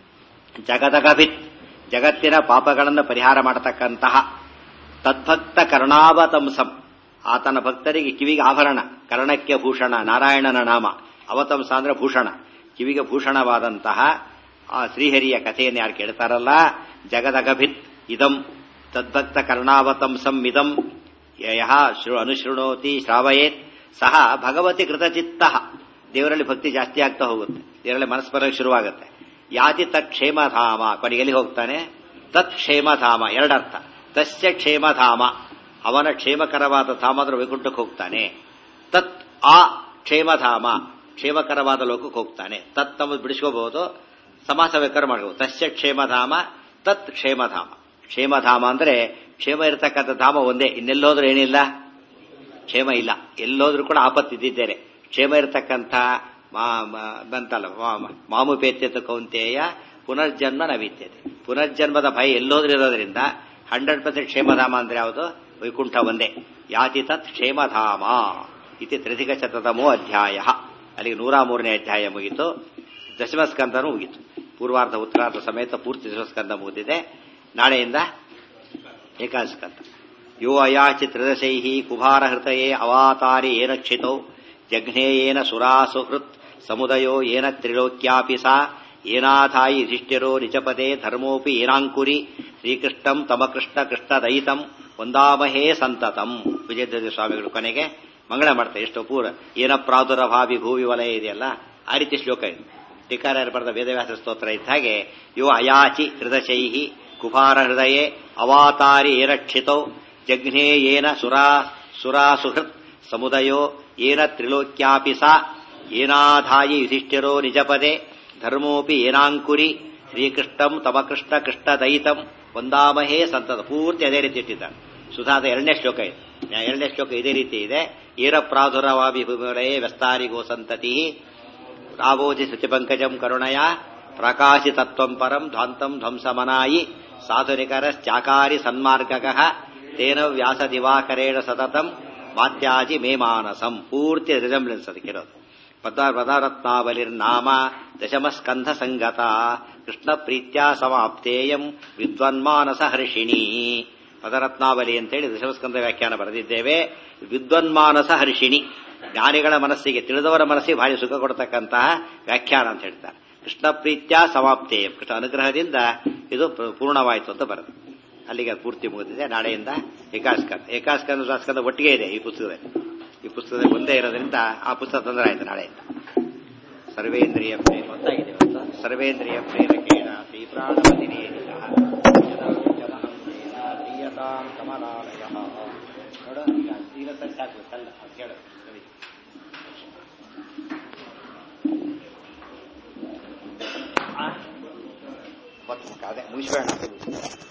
Speaker 1: ಜಗದಗಭಿತ್ ಜಗತ್ತಿನ ಪಾಪಗಳನ್ನು ಪರಿಹಾರ ಮಾಡತಕ್ಕಂತಹ ತದ್ಭಕ್ತ ಕರ್ಣಾವತಂಸಂ ಆತನ ಭಕ್ತರಿಗೆ ಕಿವಿಗೆ ಆಭರಣ, ಕರ್ಣಕ್ಕೆ ಭೂಷಣ, ನಾರಾಯಣನ ನಾಮ. ಅವತಂಸ ಅಂದ್ರೆ ಭೂಷಣ, ಕಿವಿಗೆ ಭೂಷಣವಾದಂತಹ ಆ ಶ್ರೀಹರಿಯ ಕಥೆಯನ್ನು ಯಾರು ಕೇಳ್ತಾರಲ್ಲ, ಜಗದಗಭಿತ್ ಇದಂ ತದ್ಭಕ್ತ ಕರ್ಣಾವತಂಸಂ ಇದಂ ಯಹ ಅನುಶೃಣೋತಿ ಶ್ರಾವಯೇತ್ ಸಹ ಭಗವತಿ ಕೃತಚಿತ್ತ. ದೇವರಲ್ಲಿ ಭಕ್ತಿ ಜಾಸ್ತಿ ಆಗ್ತಾ ಹೋಗುತ್ತೆ, ದೇವರಲ್ಲಿ ಮನಸ್ಸು ಬರೋಕ್ಕೆ ಶುರುವಾಗುತ್ತೆ. ಯಾತಿ ತತ್ ಕ್ಷೇಮಧಾಮ, ಕೊನೆಗೆ ಎಲ್ಲಿ ಹೋಗ್ತಾನೆ? ತತ್ ಕ್ಷೇಮಧಾಮ. ಎರಡರ್ಥ. ತಸ್ಯ ಕ್ಷೇಮಧಾಮ, ಅವನ ಕ್ಷೇಮಕರವಾದ ಧಾಮದ ವೈಕುಂಠಕ್ಕೆ ಹೋಗ್ತಾನೆ. ತತ್ ಆ ಕ್ಷೇಮಧಾಮ, ಕ್ಷೇಮಕರವಾದ ಲೋಕಕ್ಕೆ ಹೋಗ್ತಾನೆ. ತತ್ ನಮ್ಮದು ಬಿಡಿಸ್ಕೋಬಹುದು, ಸಮಾಸ ಬೇಕಾದ್ರೆ ಮಾಡಬಹುದು. ತಸ್ಯ ಕ್ಷೇಮಧಾಮ ತತ್ ಕ್ಷೇಮಧಾಮ. ಕ್ಷೇಮಧಾಮ ಅಂದ್ರೆ ಕ್ಷೇಮ ಇರತಕ್ಕಂಥ ಧಾಮ ಒಂದೇ, ಇನ್ನೆಲ್ಲೋದ್ರೂ ಏನಿಲ್ಲ, ಕ್ಷೇಮ ಇಲ್ಲ. ಎಲ್ಲೋದ್ರೂ ಕೂಡ ಆಪತ್ತಿದ್ದೇನೆ. ಕ್ಷೇಮ ಇರತಕ್ಕಂಥ ಬಂತಲ್ಲ ಮಾಮುಪೇತ್ಯತ ಕೌಂತೆಯ ಪುನರ್ಜನ್ಮ ನವೀತ್ಯತೆ. ಪುನರ್ಜನ್ಮದ ಭಯ ಎಲ್ಲೋದ್ರೂ ಇರೋದ್ರಿಂದ ಹಂಡ್ರೆಡ್ ಪರ್ಸೆಂಟ್ ಕ್ಷೇಮಧಾಮ ಅಂದ್ರೆ ಯಾವುದು? ವೈಕುಂಠ ಒಂದೇ. ಯಾತಿ ತತ್ ಕ್ಷೇಮಧಾಮ ಇತಿ ತ್ರಿಧಿಕ ಶತತಮೋ ಅಧ್ಯಾಯ. ಅಲ್ಲಿಗೆ ನೂರ ಮೂರನೇ ಅಧ್ಯಾಯ ಮುಗಿತು. ದಶಮಸ್ಕಂದನೂ ಮುಗಿತು. ಪೂರ್ವಾರ್ಧ ಉತ್ತರಾರ್ಧ ಸಮೇತ ಪೂರ್ತಿ ದಶಮಸ್ಕಂದ ಮುಗಿದಿದೆ. ನಾಳೆಯಿಂದ ಏಕಾದಶಸ್ಕಂದ. ಯೋ ಅಯಾಚಿ ತ್ರಿದಶೈ ಕುಭಾರ ಹೃತಯೇ ಅವಾತಾರಿ ಏನ ಕ್ಷಿತೌ ಜಘ್ನೇಯೇನ ಸುರಾಸುಹೃತ್ ಸಮುದಯೋ ಏನ ತ್ರಿಲೋಕ್ಯಾಪಿ ಸಾ ಏನಾಥಾಯಿ ಯುಧಿಷ್ಠಿರೋ ನಿಜಪದೇ ಧರ್ಮೋಪಿ ಏನಾಂಕುರಿ ಶ್ರೀಕೃಷ್ಣಂ ತಮಕೃಷ್ಣ ಕೃಷ್ಣದಯಿತಂ ವಂದಾಮಹೇ ಸಂತತಂ. ವಿಜಯಧ್ವಜ ಸ್ವಾಮಿಗಳು ಕೊನೆಗೆ ಮಂಗಳ ಮಾಡ್ತಾರೆ. ಎಷ್ಟು ಪೂರ ಏನ ಪ್ರಾದುರಭಾವಿ ಭೂವಿ ವಲಯ ಇದೆಯಲ್ಲ, ಆ ರೀತಿ ಶ್ಲೋಕ ಇದೆ. ಟೀಕಾರಾಯರು ಬರೆದ ವೇದವ್ಯಾಸ ಸ್ತೋತ್ರ ಇದ್ದ ಹಾಗೆ ಯೋ ಅಯಾಚಿ ತ್ರಿದಶೈ ಕುಭಾರ ಹೃದಯೇ ಅವಾತಾರಿ ಏರಕ್ಷಿತೌ ಜಘ್ನೇ ಏನ ಸುರಾ ಸುರಾಸುಹೃತ್ ಸಮುದಯೋ ಏನ ತ್ರಿಲೋಕ್ಯಾಪಿ ಸಾ ಏನಾಧಾಯಿ ಯುಧಿಷ್ಠಿರೋ ನಿಜಪದೇ ಧರ್ಮೋಪಿ ಏನಾಂಕುರಿ ಶ್ರೀಕೃಷ್ಣಂ ತಮಕೃಷ್ಣ ಕೃಷ್ಣದಯಿತಂ ವಂದಾಮಹೇ ಸಂತತ. ಪೂರ್ತಿ ಅದೇ ರೀತಿ ಇಟ್ಟಿದ್ದಾರೆ. ಸುಧಾದ ಎರಡನೇ ಶ್ಲೋಕ ಇದೆ. ಎರಡನೇ ಶ್ಲೋಕ ಇದೇ ರೀತಿ ಇದೆ. ಏರ ಪ್ರಾದುರವಾಭಿ ಭೂಮಿವಲಯೇ ವ್ಯಸ್ತಾರಿಗೋ ಸಂತತಿ ರಾವೋಜಿ ಶುಚಿಪಂಕಜಂ ಕರುಣಯ ಪ್ರಕಾಶಿ ತತ್ವಂ ಪರಂ ಧ್ವಾಂತಂ ಧ್ವಂಸಮನಾಯಿ ಸಾಧುನಿಕರಶ್ಚಾಕಾರಿ ಸನ್ಮಾರ್ಗಕಃ ತೇನ ವ್ಯಾಸ ದಿವಾಕರೇಣ ಸತತಂ ಮಾತ್ಯಾಜಿ ಮೇ ಮಾನಸಂ. ಪೂರ್ತಿ ರಿಸೆಂಬ್ಲೆನ್ಸ್ ಅದಕ್ಕಿರೋದು. ಪದಾರತ್ನಾವಲಿರ್ನಾಮ ದಶಮಸ್ಕಂಧ ಸಂಗತ ಕೃಷ್ಣ ಪ್ರೀತ್ಯಾ ಸಮಾಪ್ತೇಯಂ ವಿದ್ವನ್ಮಾನಸ ಹರ್ಷಿಣಿ. ಪದರತ್ನಾವಲಿ ಅಂತೇಳಿ ದಶಮಸ್ಕಂಧ ವ್ಯಾಖ್ಯಾನ ಬರೆದಿದ್ದೇವೆ. ವಿದ್ವನ್ಮಾನಸ ಹರ್ಷಿಣಿ, ಜ್ಞಾನಿಗಳ ಮನಸ್ಸಿಗೆ, ತಿಳಿದವರ ಮನಸ್ಸಿಗೆ ಭಾರಿ ಸುಖ ಕೊಡತಕ್ಕಂತಹ ವ್ಯಾಖ್ಯಾನ ಅಂತ ಹೇಳ್ತಾರೆ. ಕೃಷ್ಣ ಪ್ರೀತ್ಯಾ ಸಮಾಪ್ತೇಯಂ, ಕೃಷ್ಣ ಅನುಗ್ರಹದಿಂದ ಇದು ಪೂರ್ಣವಾಯಿತು ಅಂತ ಬರುತ್ತೆ. ಅಲ್ಲಿಗೆ ಪೂರ್ತಿ ಮುಗಿದಿದೆ. ನಾಳೆಯಿಂದ ಏಕಾಸ್ಕಂದ. ಏಕಾಸ್ಕಂದ ದ್ವಾಸ್ಕಂದ ಒಟ್ಟಿಗೆ ಇದೆ ಈ ಪುಸ್ತಕದಲ್ಲಿ. ಈ ಪುಸ್ತಕದಲ್ಲಿ ಒಂದೇ ಇರೋದ್ರಿಂದ ಆ ಪುಸ್ತಕ ತೊಂದರೆ ಆಯ್ತು. ನಾಳೆಯಿಂದ ಸರ್ವೇಂದ್ರಿಯ ಪ್ರೇಮ ಗೊತ್ತಾಗಿದೆ. ಸರ್ವೇಂದ್ರಿಯ ಪ್ರೇರಕೇಣ ಶ್ರೀ ಪ್ರಾಣಪತಿನೇ ಕಮಲಾಲಯ ನೋಡು. ಈಗ ತೀರ ಸಾಕು ಕಲ್ಲ ಕೇಳು. ಅದೇ ಮುಗಿಸ್ಬೇಡ.